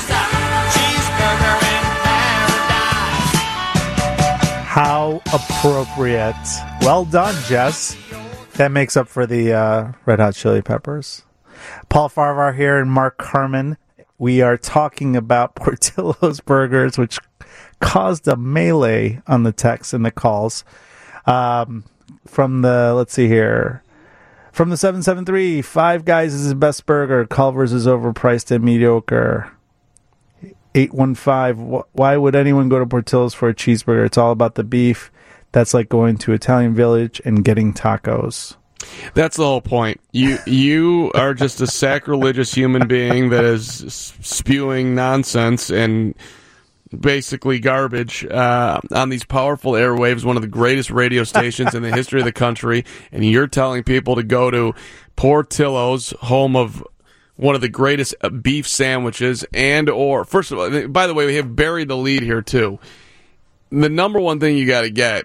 How appropriate. Well done, Jess. That makes up for the Red Hot Chili Peppers. Paul Farvar here and Mark Carman. We are talking about Portillo's Burgers, which caused a melee on the texts and the calls. From the, let's see here. From the 773, Five Guys is his best burger. Culver's is overpriced and mediocre. 815, why would anyone go to Portillo's for a cheeseburger? It's all about the beef. That's like going to Italian Village and getting tacos. That's the whole point. You are just a sacrilegious human being that is spewing nonsense and basically garbage on these powerful airwaves, one of the greatest radio stations in the history of the country, and you're telling people to go to Portillo's, home of one of the greatest beef sandwiches, first of all, by the way, we have buried the lead here too. The number one thing you got to get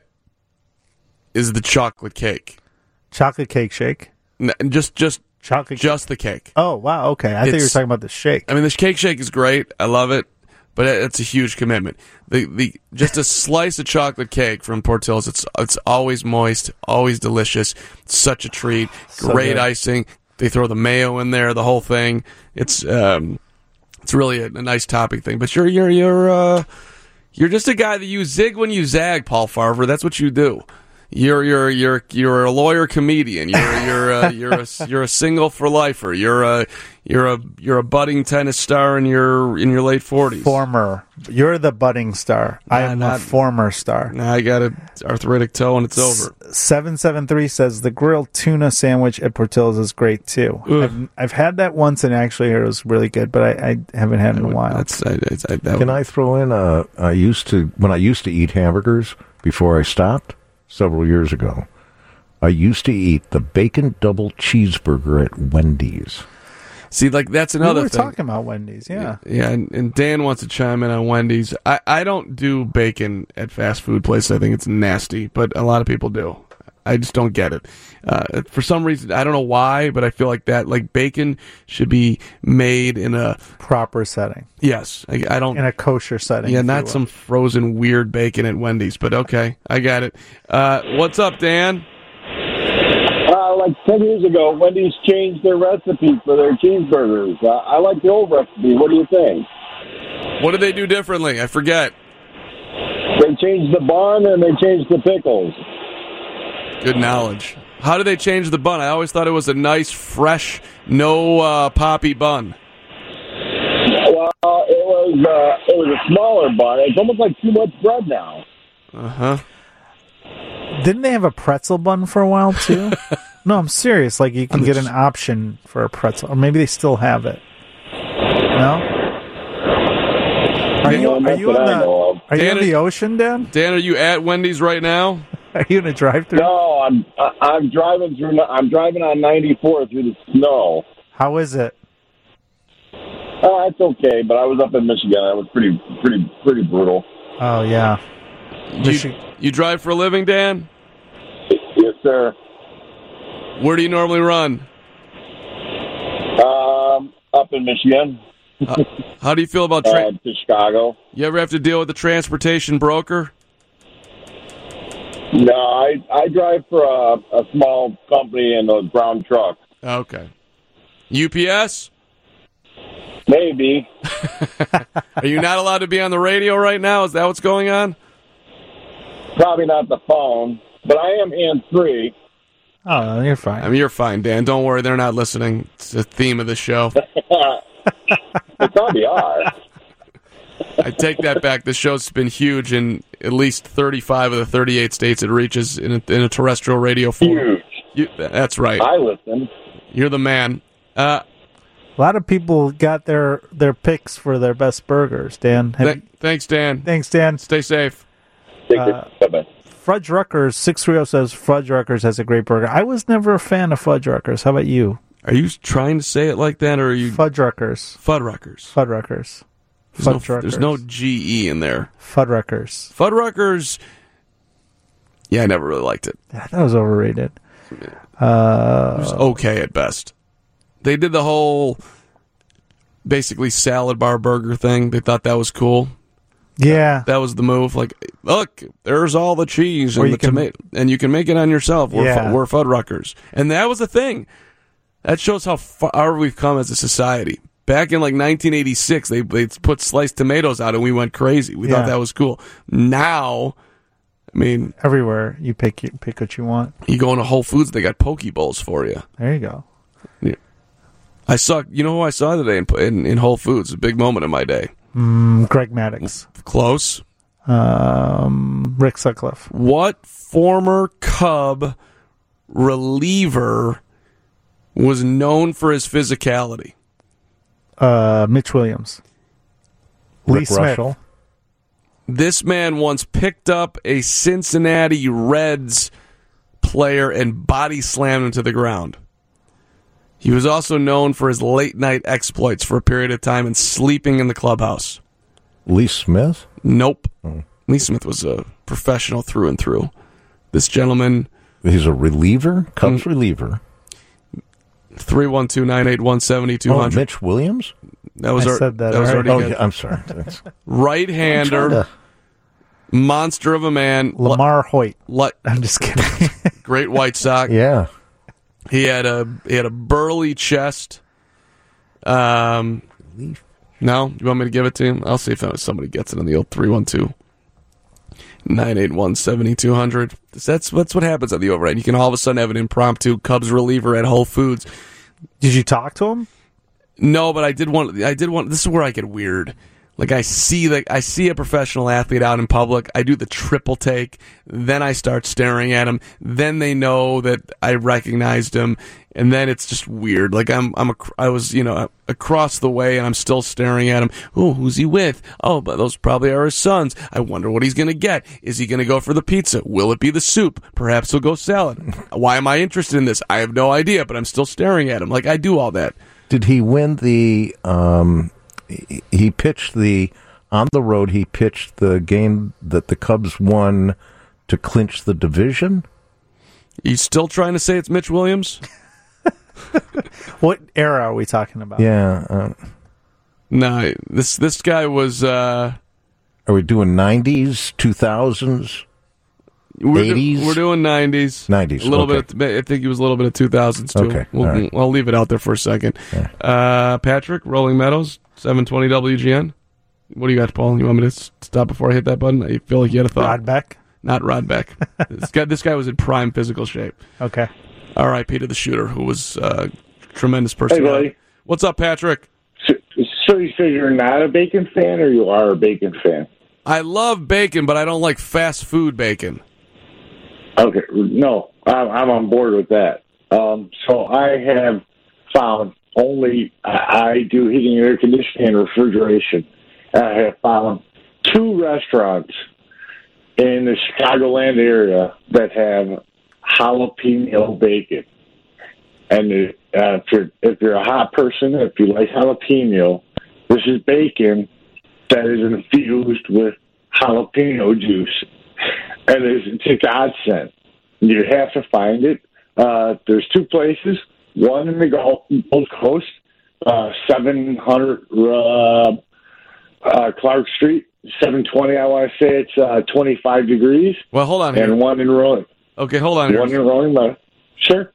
is the chocolate cake. Chocolate cake shake? Just chocolate, just the cake. Oh wow, okay. I thought you were talking about the shake. I mean, this cake shake is great. I love it, but it's a huge commitment. The just a slice of chocolate cake from Portillo's. It's always moist, always delicious. It's such a treat. Great icing. They throw the mayo in there, the whole thing. It's really a nice topping thing. But you're just a guy that you zig when you zag, Paul Farver. That's what you do. You're a lawyer comedian. You're a single for lifer. You're a budding tennis star in your late 40s. Former. You're the budding star. I am a former star. Now I got an arthritic toe and it's over. 773 says the grilled tuna sandwich at Portillo's is great too. I've had that once and actually heard it was really good, but I haven't had it in a while. Can I throw in when I used to eat hamburgers before I stopped? Several years ago, I used to eat the bacon double cheeseburger at Wendy's. See, like that's another thing. We were talking about Wendy's, yeah. Yeah, and Dan wants to chime in on Wendy's. I don't do bacon at fast food places. I think it's nasty, but a lot of people do. I just don't get it. For some reason, I don't know why, but I feel like bacon should be made in a proper setting. Yes, I don't in a kosher setting. Yeah, not some frozen weird bacon at Wendy's. But okay, I got it. What's up, Dan? Like 10 years ago, Wendy's changed their recipe for their cheeseburgers. I like the old recipe. What do you think? What did they do differently? I forget. They changed the bun and they changed the pickles. Good knowledge. How did they change the bun? I always thought it was a nice, fresh, no poppy bun. Well, it was a smaller bun. It's almost like too much bread now. Uh-huh. Didn't they have a pretzel bun for a while, too? No, I'm serious. Like, you can get an option for a pretzel. Or maybe they still have it. No? Are you on the ocean, Dan? Dan, are you at Wendy's right now? Are you in a drive-thru? No, I'm driving through. I'm driving on 94 through the snow. How is it? It's okay, but I was up in Michigan. It was pretty brutal. Oh yeah. You drive for a living, Dan? Yes, sir. Where do you normally run? Up in Michigan. How do you feel about to Chicago? You ever have to deal with the transportation broker? No, I drive for a small company in those brown trucks. Okay. UPS? Maybe. Are you not allowed to be on the radio right now? Is that what's going on? Probably not the phone, but I am hands-free. Oh, you're fine. I mean, you're fine, Dan. Don't worry. They're not listening. It's the theme of the show. They probably are. I take that back. The show's been huge in at least 35 of the 38 states it reaches in a terrestrial radio form. Huge. That's right. I listen. You're the man. A lot of people got their picks for their best burgers, Dan. Thanks, Dan. Thanks, Dan. Stay safe. Bye-bye. Fudge Ruckers, 630 says Fudge Ruckers has a great burger. I was never a fan of Fudge Ruckers. How about you? Are you trying to say it like that, or are you... Fudge Ruckers. Fuddruckers. Fuddruckers. There's no GE in there. Fuddruckers. Fuddruckers. Yeah, I never really liked it. Yeah, that was overrated. It was okay at best. They did the whole basically salad bar burger thing. They thought that was cool. Yeah. That was the move. Like, look, there's all the cheese and the tomato, and you can make it on yourself. We're Fuddruckers. And that was the thing. That shows how far we've come as a society. Back in like 1986, they put sliced tomatoes out and we went crazy. We thought that was cool. Now, I mean, everywhere you pick what you want. You go into Whole Foods, they got poke bowls for you. There you go. Yeah. I saw, you know who I saw today in Whole Foods? A big moment in my day. Greg Maddux. Close. Rick Sutcliffe. What former Cub reliever was known for his physicality? Mitch Williams. Lee Rick Smith. Russell. This man once picked up a Cincinnati Reds player and body slammed him to the ground. He was also known for his late-night exploits for a period of time and sleeping in the clubhouse. Lee Smith? Nope. Lee Smith was a professional through and through. This gentleman... He's a reliever? Cubs reliever. 312-981-7200. Oh, Mitch Williams? That was said that was already. already good. Yeah, I'm sorry. Right-hander, monster of a man. Lamar Hoyt. I'm just kidding. Great White Sox. Yeah. He had a burly chest. No, you want me to give it to him? I'll see if somebody gets it on the old 312-981-7200. That's what happens on the override. You can all of a sudden have an impromptu Cubs reliever at Whole Foods. Did you talk to him? No, but I did want. This is where I get weird. Like I see a professional athlete out in public. I do the triple take. Then I start staring at him. Then they know that I recognized him, and then it's just weird. Like I was across the way, and I'm still staring at him. Oh, who's he with? Oh, but those probably are his sons. I wonder what he's going to get. Is he going to go for the pizza? Will it be the soup? Perhaps he'll go salad. Why am I interested in this? I have no idea, but I'm still staring at him. Like I do all that. Did he win the? He pitched on the road. He pitched the game that the Cubs won to clinch the division. You still trying to say it's Mitch Williams? What era are we talking about? Yeah. No, this guy was. Are we doing 90s, 2000s? 80s? We're doing 90s. 90s. A little okay. bit. I think he was a little bit of 2000s too. Okay. Right. I'll leave it out there for a second. Yeah. Patrick, Rolling Meadows, 720 WGN. What do you got, Paul? You want me to stop before I hit that button? I feel like you had a thought. Rod Beck? Not Rod Beck. This guy was in prime physical shape. Okay. R.I.P. to the shooter, who was a tremendous personality. Hey, buddy. What's up, Patrick? So you say you're not a bacon fan, or you are a bacon fan? I love bacon, but I don't like fast food bacon. Okay, no, I'm on board with that. So I have found I do heating and air conditioning and refrigeration. I have found 2 restaurants in the Chicagoland area that have jalapeno bacon. And if you're a hot person, if you like jalapeno, this is bacon that is infused with jalapeno juice. And it's a godsend. You have to find it. There's 2 places. One in the Gold Coast, 700 Clark Street, 720. I want to say it's 25 degrees. Well, hold on here. And one in Rolling. Okay, hold on here. One in Rolling. Sure.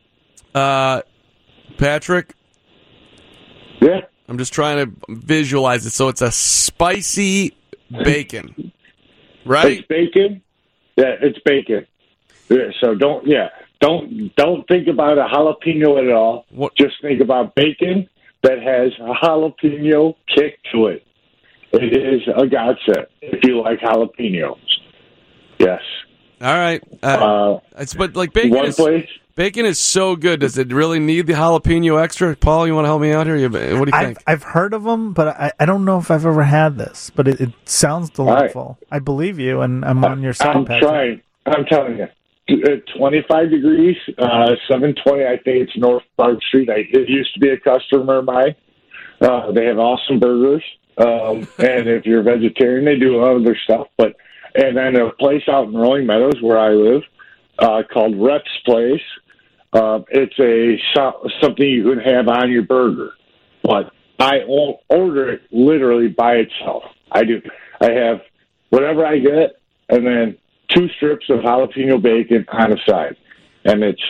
Patrick? Yeah? I'm just trying to visualize it. So it's a spicy bacon, right? It's bacon. Yeah, it's bacon. Yeah, so don't think about a jalapeno at all. What? Just think about bacon that has a jalapeno kick to it. It is a godsend if you like jalapenos. Yes. All right. But like bacon is so good. Does it really need the jalapeno extra? Paul, you want to help me out here? What do you think? I've heard of them, but I don't know if I've ever had this. But it sounds delightful. Right. I believe you, and I'm on your side. I'm trying. I'm telling you. 25 degrees, 720, I think it's North Park Street. It used to be a customer of mine. They have awesome burgers. And if you're a vegetarian, they do other stuff. And then a place out in Rolling Meadows where I live called Rhett's Place. It's something you can have on your burger. But I won't order it literally by itself. I do. I have whatever I get, and then 2 strips of jalapeno bacon on the side. And it's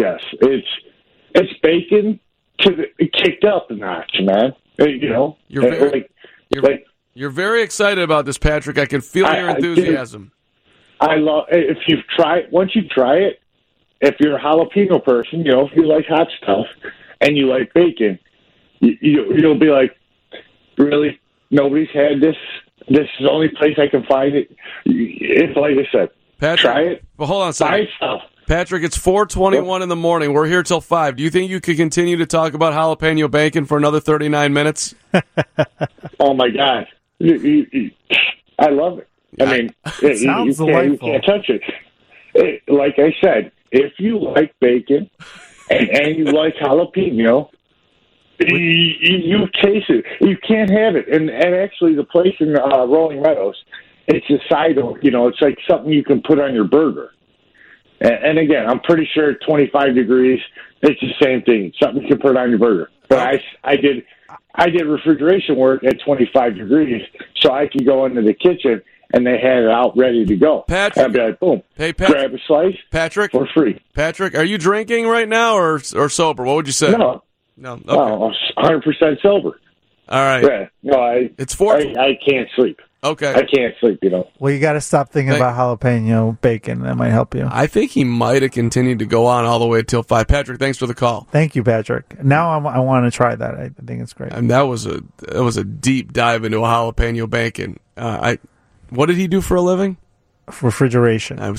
bacon kicked up a notch, man. You know, you're very excited about this, Patrick. I can feel your enthusiasm. I love if once you try it, if you're a jalapeno person, if you like hot stuff and you like bacon, you'll be like, really? Nobody's had this. This is the only place I can find it. It's like I said, Patrick, try it. Well, hold on a second. Buy stuff. Patrick, it's 4:21 in the morning. We're here till 5. Do you think you could continue to talk about jalapeno bacon for another 39 minutes? Oh, my God. I love it. I mean, sounds you delightful. can't touch it. Like I said, if you like bacon and you like jalapeno, you taste it. You can't have it. And actually, the place in Rolling Meadows, it's a side, it's like something you can put on your burger. And again, I'm pretty sure at 25 degrees, it's the same thing. Something you can put on your burger. But I did refrigeration work at 25 degrees, so I could go into the kitchen and they had it out ready to go. Patrick, I'd be like, boom, grab a slice, Patrick, for free. Patrick, are you drinking right now or sober? What would you say? No, okay. No, 100% sober. All right. Yeah, no, I can't sleep. Okay. I can't sleep, Well, you got to stop thinking about jalapeno bacon. That might help you. I think he might have continued to go on all the way till 5. Patrick, thanks for the call. Thank you, Patrick. Now I want to try that. I think it's great. And that was a deep dive into a jalapeno bacon. What did he do for a living? Refrigeration. I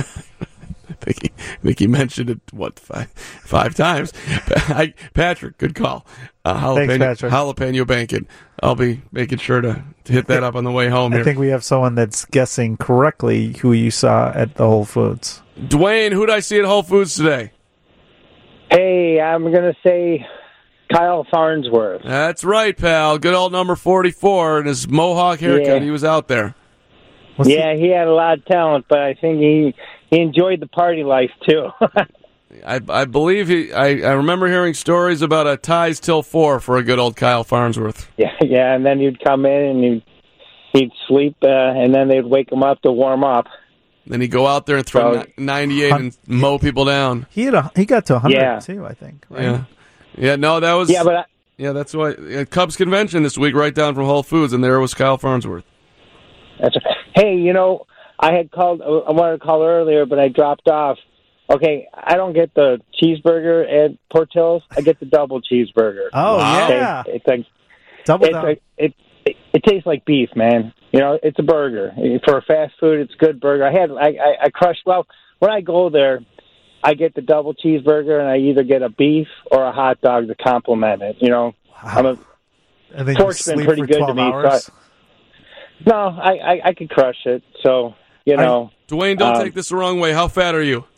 think he mentioned it, five times. Patrick, good call. Thanks, Patrick. Jalapeno bacon. I'll be making sure to hit that up on the way home here. I think we have someone that's guessing correctly who you saw at the Whole Foods. Dwayne, who did I see at Whole Foods today? Hey, I'm going to say Kyle Farnsworth. That's right, pal. Good old number 44 and his mohawk haircut. Yeah. He was out there. He had a lot of talent, but I think he enjoyed the party life, too. I believe I remember hearing stories about a ties till 4 for a good old Kyle Farnsworth. Yeah, and then he'd come in and he'd sleep, and then they'd wake him up to warm up. Then he'd go out there and throw 98 and mow people down. He got to 100 too, I think. Right? Yeah. No, that was. Yeah, but that's why Cubs convention this week, right down from Whole Foods, and there was Kyle Farnsworth. That's right. Hey, I had called. I wanted to call earlier, but I dropped off. Okay, I don't get the cheeseburger at Portillo's. I get the double cheeseburger. Oh, wow. Yeah. It's like double down. It tastes like beef, man. It's a burger. For a fast food, it's a good burger. I crushed. Well, when I go there, I get the double cheeseburger, and I either get a beef or a hot dog to complement it. Wow. Pork's been pretty good to me. No, I could crush it. So, Dwayne, don't take this the wrong way. How fat are you?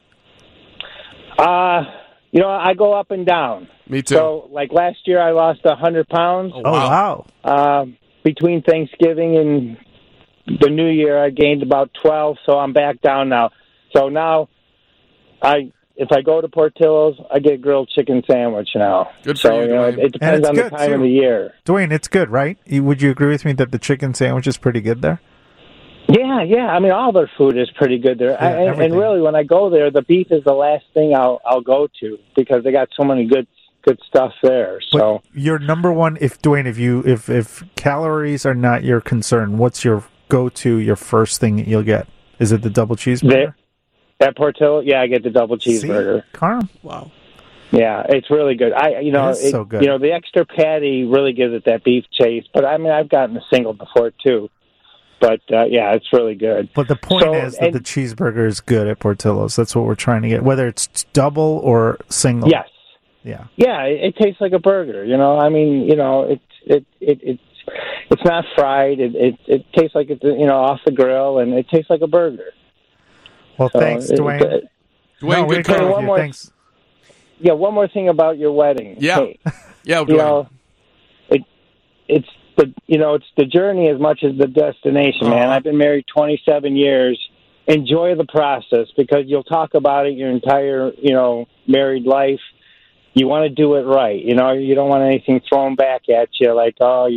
I go up and down. Me too. So, like last year, I lost 100 pounds. Oh, wow. Between Thanksgiving and the New Year, I gained about 12, so I'm back down now. So now, if I go to Portillo's, I get a grilled chicken sandwich now. Good for you, Dwayne. It depends on the time of the year. Dwayne, it's good, right? Would you agree with me that the chicken sandwich is pretty good there? Yeah. I mean, all their food is pretty good there. And really, when I go there, the beef is the last thing I'll go to because they got so many good stuff there. So your number one, if calories are not your concern, what's your go-to, your first thing that you'll get? Is it the double cheeseburger? At Portillo, I get the double cheeseburger. See? Carm. Wow. Yeah, it's really good. It's so good. The extra patty really gives it that beef taste. But I mean, I've gotten a single before too. But it's really good. But the point is that the cheeseburger is good at Portillo's. That's what we're trying to get, whether it's double or single. Yes. Yeah. Yeah, it tastes like a burger. I mean, it's not fried. It tastes like it's off the grill, and it tastes like a burger. Well, thanks, Dwayne. Dwayne, good call. Thanks. Yeah, one more thing about your wedding. Yeah. Hey, Dwayne. It's the journey as much as the destination, man. I've been married 27 years. Enjoy the process because you'll talk about it your entire, married life. You want to do it right. You don't want anything thrown back at you like,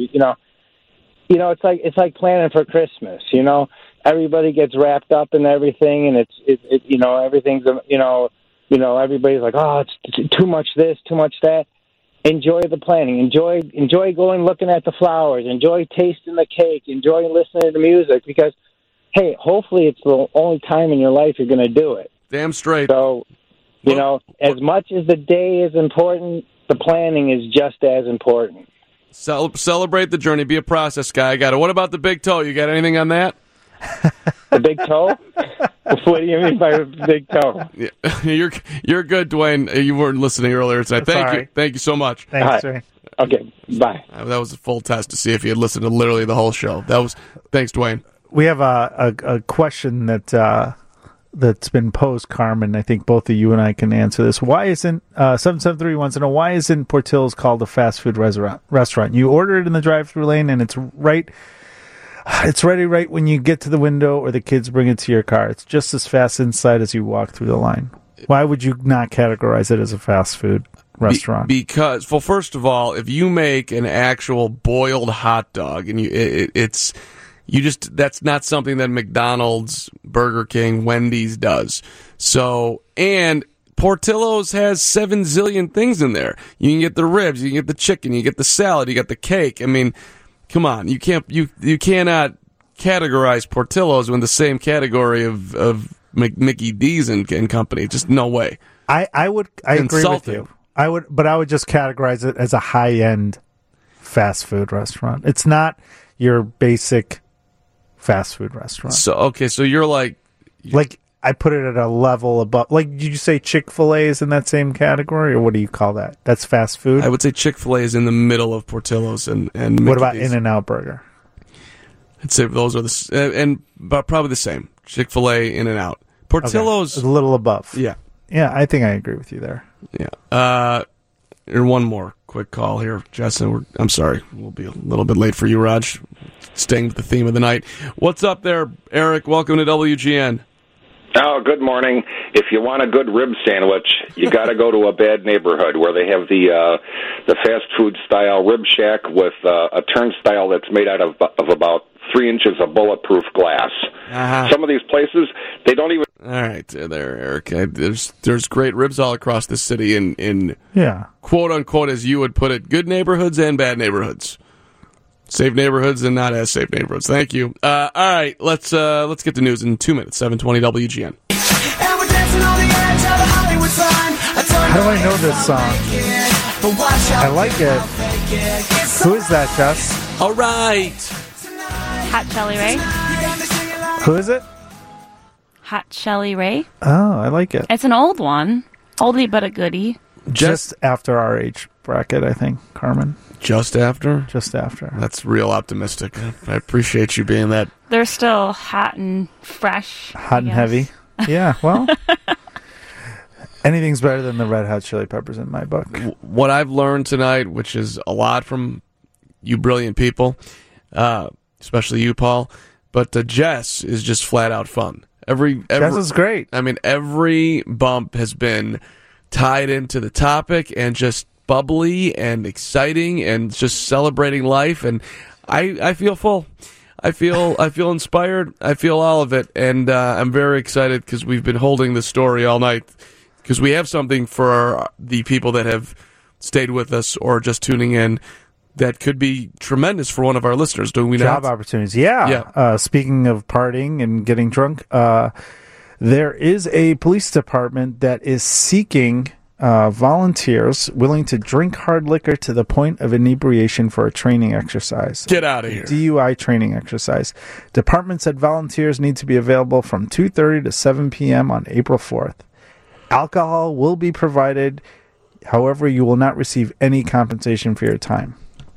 it's like planning for Christmas, Everybody gets wrapped up in everything, and everything's, everybody's like, oh, it's too much this, too much that. Enjoy the planning. Enjoy going looking at the flowers. Enjoy tasting the cake. Enjoy listening to music because, hey, hopefully it's the only time in your life you're going to do it. Damn straight. So, as much as the day is important, the planning is just as important. Celebrate the journey. Be a process guy. I got it. What about the big toe? You got anything on that? The big toe? What do you mean by big toe? Yeah. You're good, Dwayne. You weren't listening earlier tonight. Thank you. Thank you so much. Thanks, Dwayne. Okay, bye. That was a full test to see if you had listened to literally the whole show. Thanks, Dwayne. We have a question that's been posed, Carmen. I think both of you and I can answer this. Why isn't 773 wants to know why isn't Portillo's called a fast food restaurant? You order it in the drive-thru lane, and it's ready right when you get to the window, or the kids bring it to your car. It's just as fast inside as you walk through the line. Why would you not categorize it as a fast food restaurant? Because, well, first of all, if you make an actual boiled hot dog, and that's not something that McDonald's, Burger King, Wendy's does. So, and Portillo's has 7 zillion things in there. You can get the ribs, you can get the chicken, you get the salad, you got the cake. I mean, come on, you cannot categorize Portillo's in the same category of Mickey D's and company. Just no way. I agree with you. I would just categorize it as a high-end fast food restaurant. It's not your basic fast food restaurant. So you're like I put it at a level above. Like, did you say Chick-fil-A is in that same category, or what do you call that? That's fast food? I would say Chick-fil-A is in the middle of Portillo's and what about In-N-Out Burger? I'd say those are probably the same. Chick-fil-A, In-N-Out. Portillo's a little above. Yeah. Yeah, I think I agree with you there. Yeah. One more quick call here, Justin. I'm sorry. We'll be a little bit late for you, Raj. Staying with the theme of the night. What's up there, Eric? Welcome to WGN. Oh, good morning. If you want a good rib sandwich, you got to go to a bad neighborhood where they have the fast food style rib shack with a turnstile that's made out of about 3 inches of bulletproof glass. Uh-huh. Some of these places, they don't even. All right, there, Eric. There's great ribs all across the city in quote unquote, as you would put it, good neighborhoods and bad neighborhoods. Safe neighborhoods and not as safe neighborhoods. Thank you. All right, let's get the news in 2 minutes. 720 WGN. How do I know this song? I like it. Who is that, Jess? All right. Hot Shelly Ray. Who is it? Hot Shelly Ray. Oh, I like it. It's an old one. Oldie but a goodie. Just after our age bracket, I think, Carmen. Just after? Just after. That's real optimistic. I appreciate you being that. They're still hot and fresh. Hot and heavy. Yeah, well, anything's better than the Red Hot Chili Peppers in my book. What I've learned tonight, which is a lot from you brilliant people, especially you, Paul, but Jess is just flat out fun. Jess is great. I mean, every bump has been tied into the topic and just bubbly and exciting and just celebrating life, and I feel full. I feel inspired. I feel all of it, and I'm very excited because we've been holding this story all night because we have something for the people that have stayed with us or just tuning in that could be tremendous for one of our listeners. Do we Job not? Opportunities. Yeah. Speaking of partying and getting drunk, there is a police department that is seeking volunteers willing to drink hard liquor to the point of inebriation for a training exercise. Get out of here. DUI training exercise. Department said volunteers need to be available from 2:30 to 7 p.m. on April 4th. Alcohol will be provided. However, you will not receive any compensation for your time.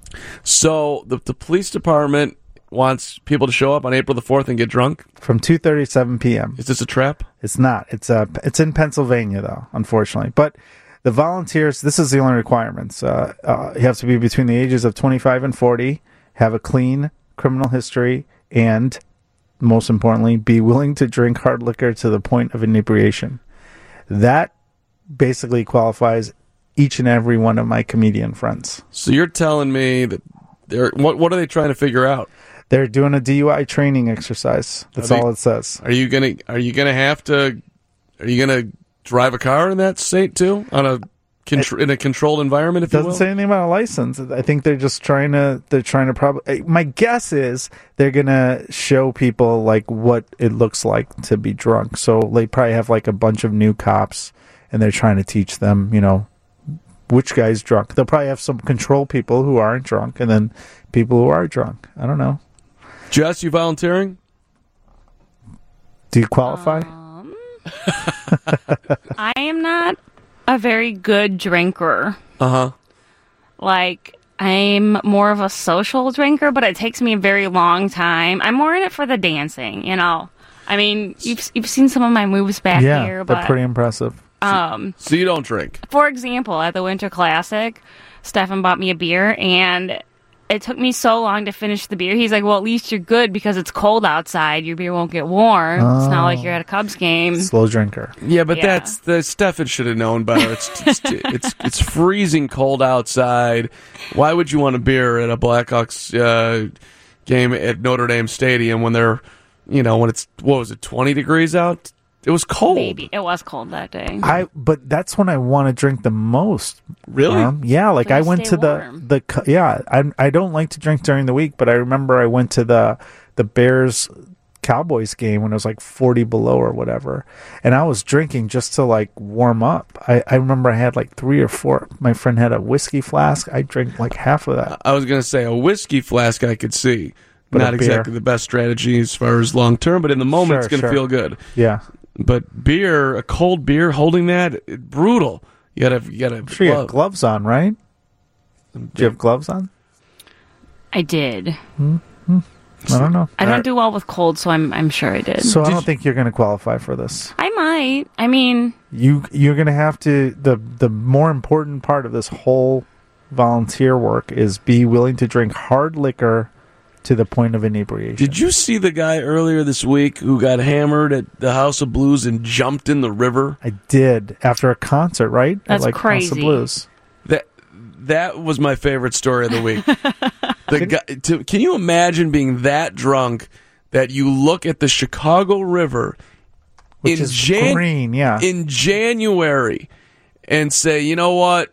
So the police department wants people to show up on April the 4th and get drunk? From 2:30 to 7 p.m. Is this a trap? It's not. It's in Pennsylvania, though, unfortunately. But the volunteers, this is the only requirements. You have to be between the ages of 25 and 40, have a clean criminal history, and, most importantly, be willing to drink hard liquor to the point of inebriation. That basically qualifies each and every one of my comedian friends. So you're telling me that what are they trying to figure out? They're doing a DUI training exercise. That's all it says. Are you gonna drive a car in that state too? On a in a controlled environment, if you will? Doesn't say anything about a license. I think they're just trying to probably. My guess is they're gonna show people like what it looks like to be drunk. So they probably have like a bunch of new cops, and they're trying to teach them, which guy's drunk. They'll probably have some control people who aren't drunk, and then people who are drunk. I don't know. Jess, you volunteering? Do you qualify? I am not a very good drinker. Like, I'm more of a social drinker, but it takes me a very long time. I'm more in it for the dancing, I mean, you've seen some of my moves back here, they're but pretty impressive. So you don't drink? For example, at the Winter Classic, Stefan bought me a beer, and it took me so long to finish the beer. He's like, well, at least you're good because it's cold outside. Your beer won't get warm. It's not like you're at a Cubs game. Slow drinker. Yeah, but Stefan should have known better. It's freezing cold outside. Why would you want a beer at a Blackhawks game at Notre Dame Stadium when they're, when it's, 20 degrees out? It was cold. Maybe. It was cold that day. But that's when I want to drink the most. Really? Yeah, like So I you went stay to I don't like to drink during the week, but I remember I went to the Bears Cowboys game when it was like 40 below or whatever, and I was drinking just to like warm up. I remember I had like 3 or 4. My friend had a whiskey flask. I drank like half of that. I was going to say a whiskey flask I could see. But Not a beer. exactly the best strategy as far as long term, but in the moment it's going to feel good. Yeah. But beer, a cold beer, holding that, brutal. You gotta. I'm sure you have gloves on, right? Do you have gloves on? I did. I don't know. I don't do well with cold, so I'm sure I did. So I don't think you're going to qualify for this. I might. I mean, You're going to have to. The more important part of this whole volunteer work is be willing to drink hard liquor to the point of inebriation. Did you see the guy earlier this week who got hammered at the House of Blues and jumped in the river? I did after a concert, right? That's at, like, crazy. House of Blues. That was my favorite story of the week. Can you imagine being that drunk that you look at the Chicago River Which is green, yeah. in January and say, you know what?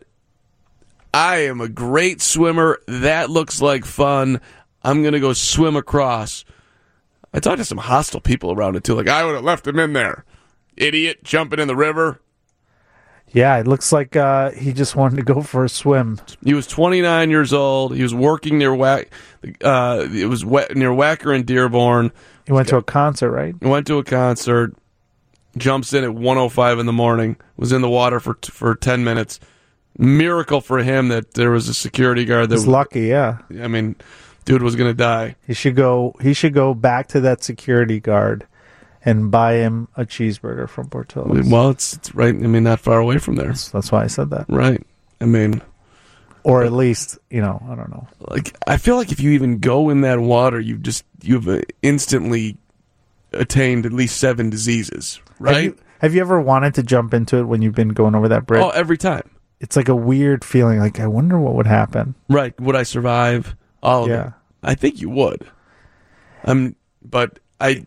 I am a great swimmer. That looks like fun. I'm going to go swim across. I talked to some hostile people around it, too. Like, I would have left him in there. Idiot, jumping in the river. Yeah, it looks like he just wanted to go for a swim. He was 29 years old. He was working near near Wacker and Dearborn. He went to a concert, right? He went to a concert. Jumps in at 1:05 in the morning. Was in the water for 10 minutes. Miracle for him that there was a security guard. That He's lucky, yeah. I mean, dude was going to die. He should go back to that security guard and buy him a cheeseburger from Portillo's. Well, it's right. I mean, not far away from there. That's why I said that. Right. I mean, or at least, I don't know. Like, I feel like if you even go in that water, you've instantly attained at least 7 diseases. Right? Have you ever wanted to jump into it when you've been going over that bridge? Oh, every time. It's like a weird feeling. Like, I wonder what would happen. Right. Would I survive? All of it. I think you would. But I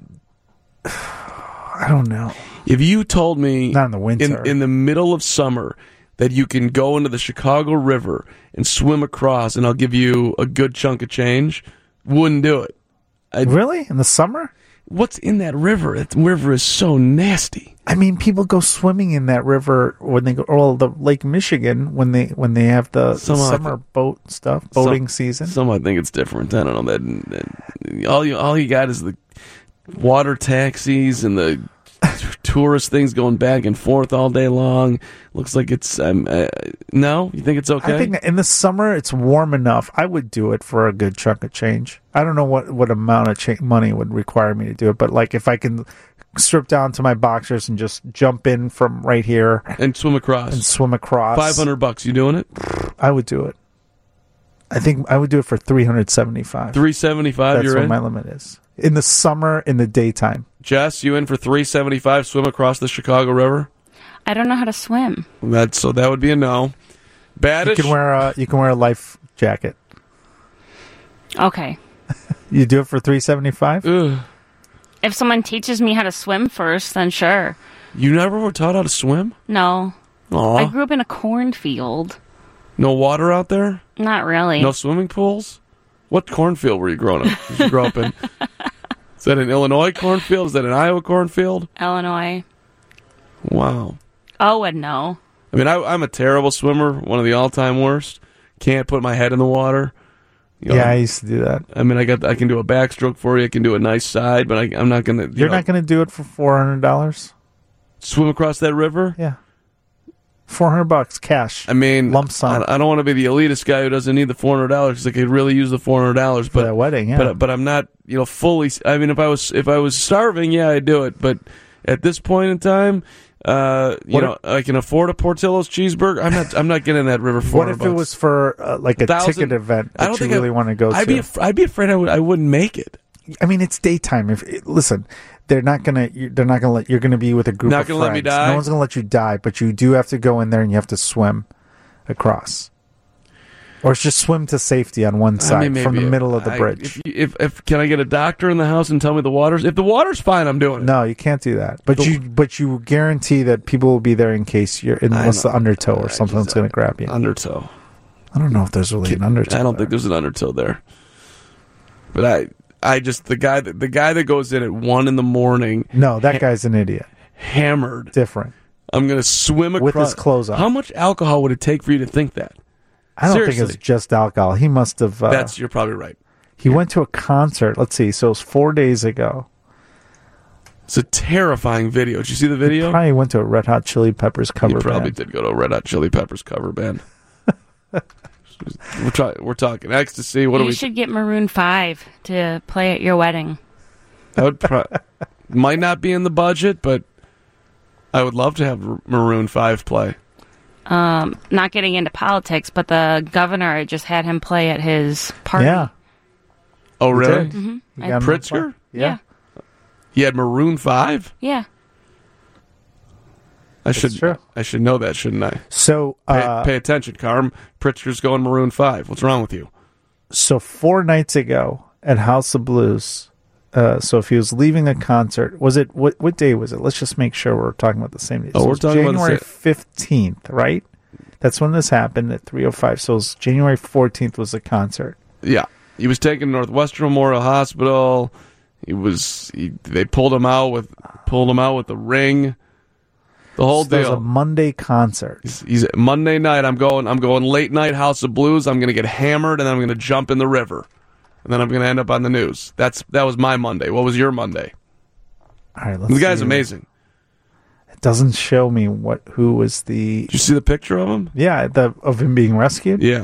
don't know. If you told me not in the winter, in the middle of summer, that you can go into the Chicago River and swim across, and I'll give you a good chunk of change, wouldn't do it. Really? In the summer? What's in that river? That river is so nasty. I mean, people go swimming in that river when they go, or the Lake Michigan when they have the summer boating season. Some I think it's different. I don't know that all you got is the water taxis and the tourist things going back and forth all day long. Looks like it's no. You think it's okay? I think that in the summer it's warm enough. I would do it for a good chunk of change. I don't know what amount of money would require me to do it, but like if I can strip down to my boxers and just jump in from right here and swim across. $500. You doing it? I would do it. I think I would do it for $375. $375. That's You're what in? my limit is. In the summer, in the daytime. Jess, you in for $375? Swim across the Chicago River? I don't know how to swim. So that would be a no. Badish? You can wear a life jacket. Okay. You do it for $375? If someone teaches me how to swim first, then sure. You never were taught how to swim? No. Aw. I grew up in a cornfield. No water out there? Not really. No swimming pools? What cornfield were you growing up? Did you grow up in? Is that an Illinois cornfield? Is that an Iowa cornfield? Illinois. Wow. Oh, and no. I mean, I'm a terrible swimmer, one of the all-time worst. Can't put my head in the water. You know, Yeah, I used to do that. I mean, I can do a backstroke for you. I can do a nice side, but I'm not going to... You're not going to do it for $400? Swim across that river? Yeah. $400 cash. I mean, lump sum. I don't want to be the elitist guy who doesn't need the $400 because I could really use the $400 for that wedding. Yeah, but I'm not, fully. I mean, if I was starving, yeah, I'd do it. But at this point in time, I can afford a Portillo's cheeseburger. I'm not getting that river $400. What if it was for like a ticket event that you really want to go to? I'd be afraid I wouldn't make it. I mean, it's daytime. Listen, you're going to be with a group not of friends. gonna let me die? No one's going to let you die, but you do have to go in there and you have to swim across. Or just swim to safety on one side from the middle of the bridge. If can I get a doctor in the house and tell me the water's... If the water's fine, I'm doing it. No, you can't do that. But you guarantee that people will be there in case unless the undertow or something's going to grab you. Undertow. I don't know if there's really an undertow. I don't think there's an undertow there. But I just the guy that goes in at 1 a.m. No, that guy's an idiot. Hammered. Different. I'm going to swim across with his clothes on. How much alcohol would it take for you to think that? I don't think it's just alcohol. He must have. You're probably right. He went to a concert. Let's see. So it was 4 days ago. It's a terrifying video. Did you see the video? He probably went to a Red Hot Chili Peppers cover band. He probably did go to a Red Hot Chili Peppers cover band. We're talking ecstasy. You should get Maroon 5 to play at your wedding. That would might not be in the budget, but I would love to have Maroon 5 play. Not getting into politics, but the governor just had him play at his party. Yeah. Oh, really? Mm-hmm. Pritzker? Yeah. He had Maroon 5? Yeah. I should know that, shouldn't I? So pay attention, Carm. Pritzker's going Maroon 5. What's wrong with you? So 4 nights ago at House of Blues, so if he was leaving a concert, was it what day was it? Let's just make sure we're talking about the same day. Oh, we're talking January about the 15th, right? That's when this happened at 3:05. So it was January 14th was the concert. Yeah, he was taken to Northwestern Memorial Hospital. They pulled him out with the ring. The whole deal. It was a Monday concert. He's Monday night. I'm going late night House of Blues. I'm going to get hammered and then I'm going to jump in the river, and then I'm going to end up on the news. That was my Monday. What was your Monday? All right, the guy's amazing. It doesn't show me who was the. Did you see the picture of him? Yeah, of him being rescued. Yeah.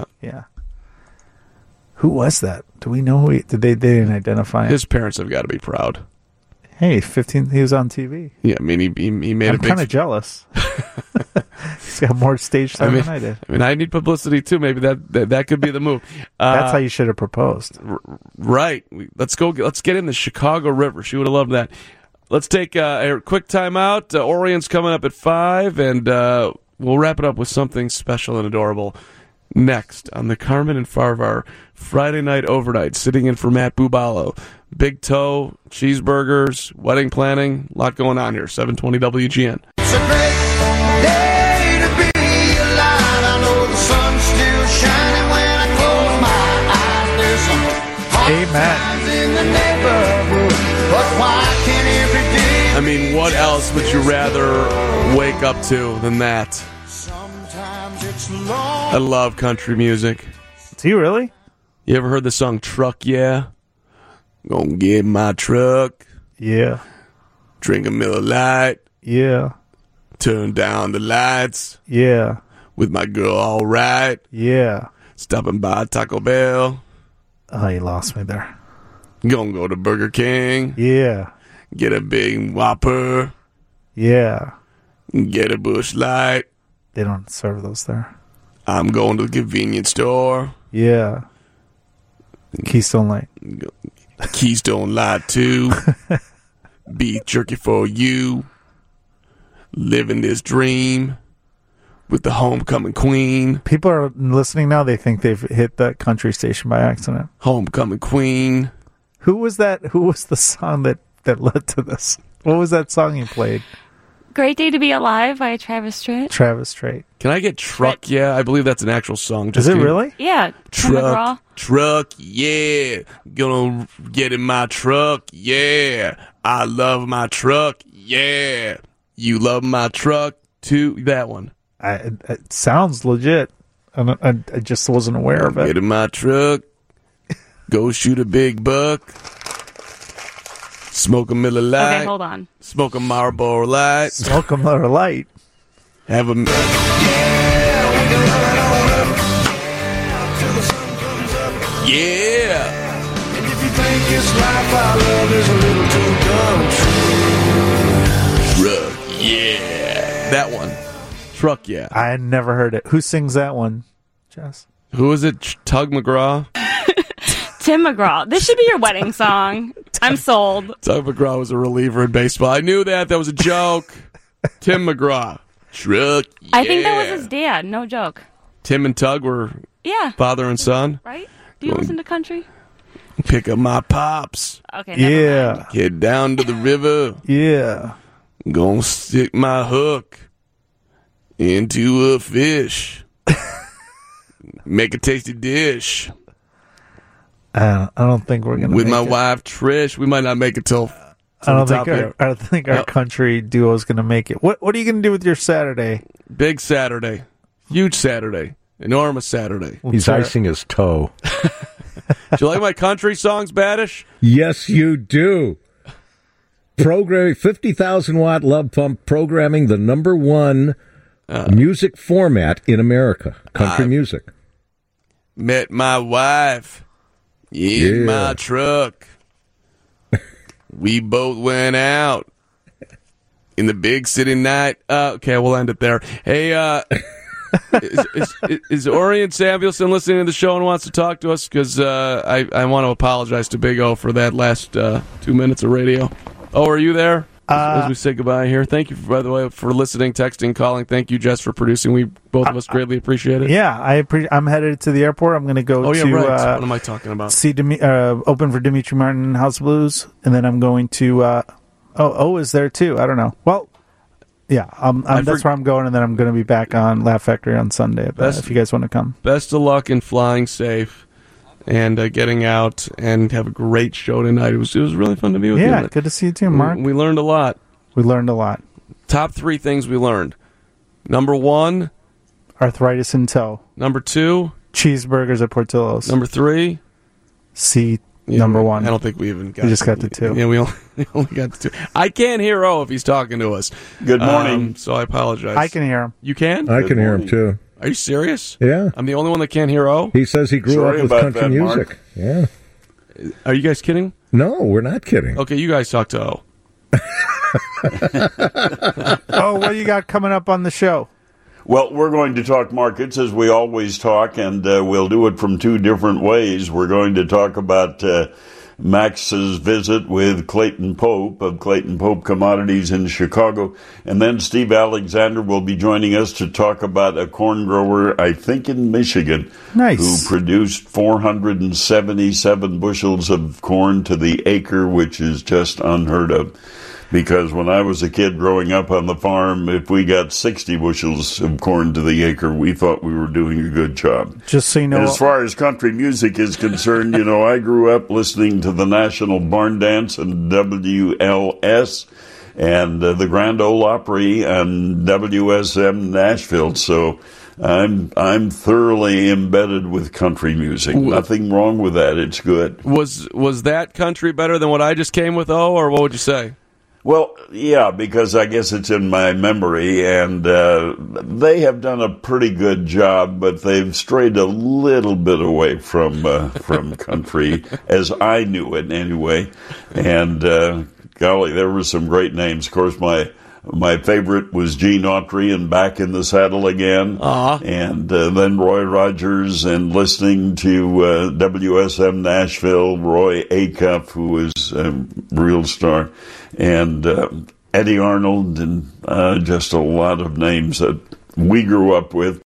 Who was that? Do we know who? They didn't identify him? His parents have got to be proud. Hey, 15. He was on TV. Yeah, I mean, he made. I'm kind of jealous. He's got more stage time than I did. I mean, I need publicity too. Maybe that could be the move. That's how you should have proposed. Right. Let's go. Let's get in the Chicago River. She would have loved that. Let's take a quick time out. Orion's coming up at 5, and we'll wrap it up with something special and adorable next on the Carmen and Farvar Friday Night Overnight. Sitting in for Matt Bubalo. Big toe, cheeseburgers, wedding planning, a lot going on here. 720 WGN. It's a great day to be alive. I know the sun's still shining when I close my eyes. There's some hard times in the neighborhood, but why can't every day... I mean, what else would you rather wake up to than that? Sometimes it's long. I love country music. Do you really? You ever heard the song Truck Yeah? Gonna get my truck. Yeah. Drink a Miller Lite. Yeah. Turn down the lights. Yeah. With my girl all right. Yeah. Stopping by Taco Bell. Oh, you lost me there. Gonna go to Burger King. Yeah. Get a big Whopper. Yeah. Get a Busch Light. They don't serve those there. I'm going to the convenience store. Yeah. Keystone Light. Keystone Light 2. Beef jerky for you. Living this dream with the homecoming queen. People are listening now. They think they've hit that country station by accident. Homecoming queen. Who was that? Who was the song that led to this? What was that song you played? Great Day to Be Alive by Travis Tritt. Travis Tritt. Can I get Truck? Yeah, I believe that's an actual song. Is it really? Yeah. Tim McGraw. Truck, yeah. Gonna get in my truck, yeah. I love my truck, yeah. You love my truck, too. That one. It sounds legit. I just wasn't aware of it. Get in my truck. Go shoot a big buck. Smoke a Miller Lite. Okay, hold on. Smoke a Marlboro Light. Smoke a Miller Lite. Have a... Yeah. And if you think this life I love is a little too dumb, Truck, yeah. That one. Truck, yeah. I had never heard it. Who sings that one, Jess? Who is it? Tug McGraw? Tim McGraw. This should be your wedding song. I'm sold. Tug McGraw was a reliever in baseball. I knew that. That was a joke. Tim McGraw. Truck, yeah. I think that was his dad. No joke. Tim and Tug were father and son. Right? Do you listen to country? Pick up my pops. Okay, never mind. Get down to the river. Yeah. Gonna stick my hook into a fish. Make a tasty dish. I don't think we're gonna with make my it. wife Trish. We might not make it till I don't think our country duo is gonna make it. What are you gonna do with your Saturday? Big Saturday, huge Saturday, enormous Saturday. He's icing his toe. Do you like my country songs, Badish? Yes, you do. Programming 50,000 watt love pump programming, the number one music format in America, country music. Met my wife in my truck. We both went out in the big city night. Okay, we'll end it there. Hey, is Orion Samuelson listening to the show and wants to talk to us? Because I want to apologize to Big O for that last 2 minutes of radio. Oh, are you there? As we say goodbye here. Thank you, by the way, for listening, texting, calling. Thank you, Jess, for producing. We both of us greatly appreciate it. Yeah, I'm headed to the airport. I'm going to go to right. What am I talking about? See open for Dimitri Martin House Blues, and then I'm going to is there too? I don't know. Well, yeah, that's where I'm going, and then I'm going to be back on Laugh Factory on Sunday. If you guys want to come, best of luck in flying safe and getting out, and have a great show tonight. It was really fun to be with you. Yeah, good to see you too, Mark. We learned a lot. Top 3 things we learned. Number 1, arthritis in toe. Number 2, cheeseburgers at Portillo's. Number 3, number 1. I don't think we even got. We just got to 2. Yeah, we only got to 2. I can't hear if he's talking to us. Good morning. So I apologize. I can hear him. You can? I can hear him too. Are you serious? Yeah. I'm the only one that can't hear O? He says he grew up with country music. Mark. Yeah. Are you guys kidding? No, we're not kidding. Okay, you guys talk to O. What do you got coming up on the show? Well, we're going to talk markets as we always talk, and we'll do it from 2 different ways. We're going to talk about Max's visit with Clayton Pope of Clayton Pope Commodities in Chicago. And then Steve Alexander will be joining us to talk about a corn grower, I think in Michigan, who produced 477 bushels of corn to the acre, which is just unheard of. Because when I was a kid growing up on the farm, if we got 60 bushels of corn to the acre, we thought we were doing a good job. Just so you know, and as far as country music is concerned, I grew up listening to the National Barn Dance and WLS and the Grand Ole Opry and WSM Nashville. So I'm thoroughly embedded with country music. Nothing wrong with that. It's good. Was that country better than what I just came with, or what would you say? Well, yeah, because I guess it's in my memory, and they have done a pretty good job, but they've strayed a little bit away from country, as I knew it anyway. And golly, there were some great names. Of course, my favorite was Gene Autry and Back in the Saddle Again, and then Roy Rogers, and listening to WSM Nashville, Roy Acuff, who was a real star, and Eddie Arnold, and just a lot of names that we grew up with.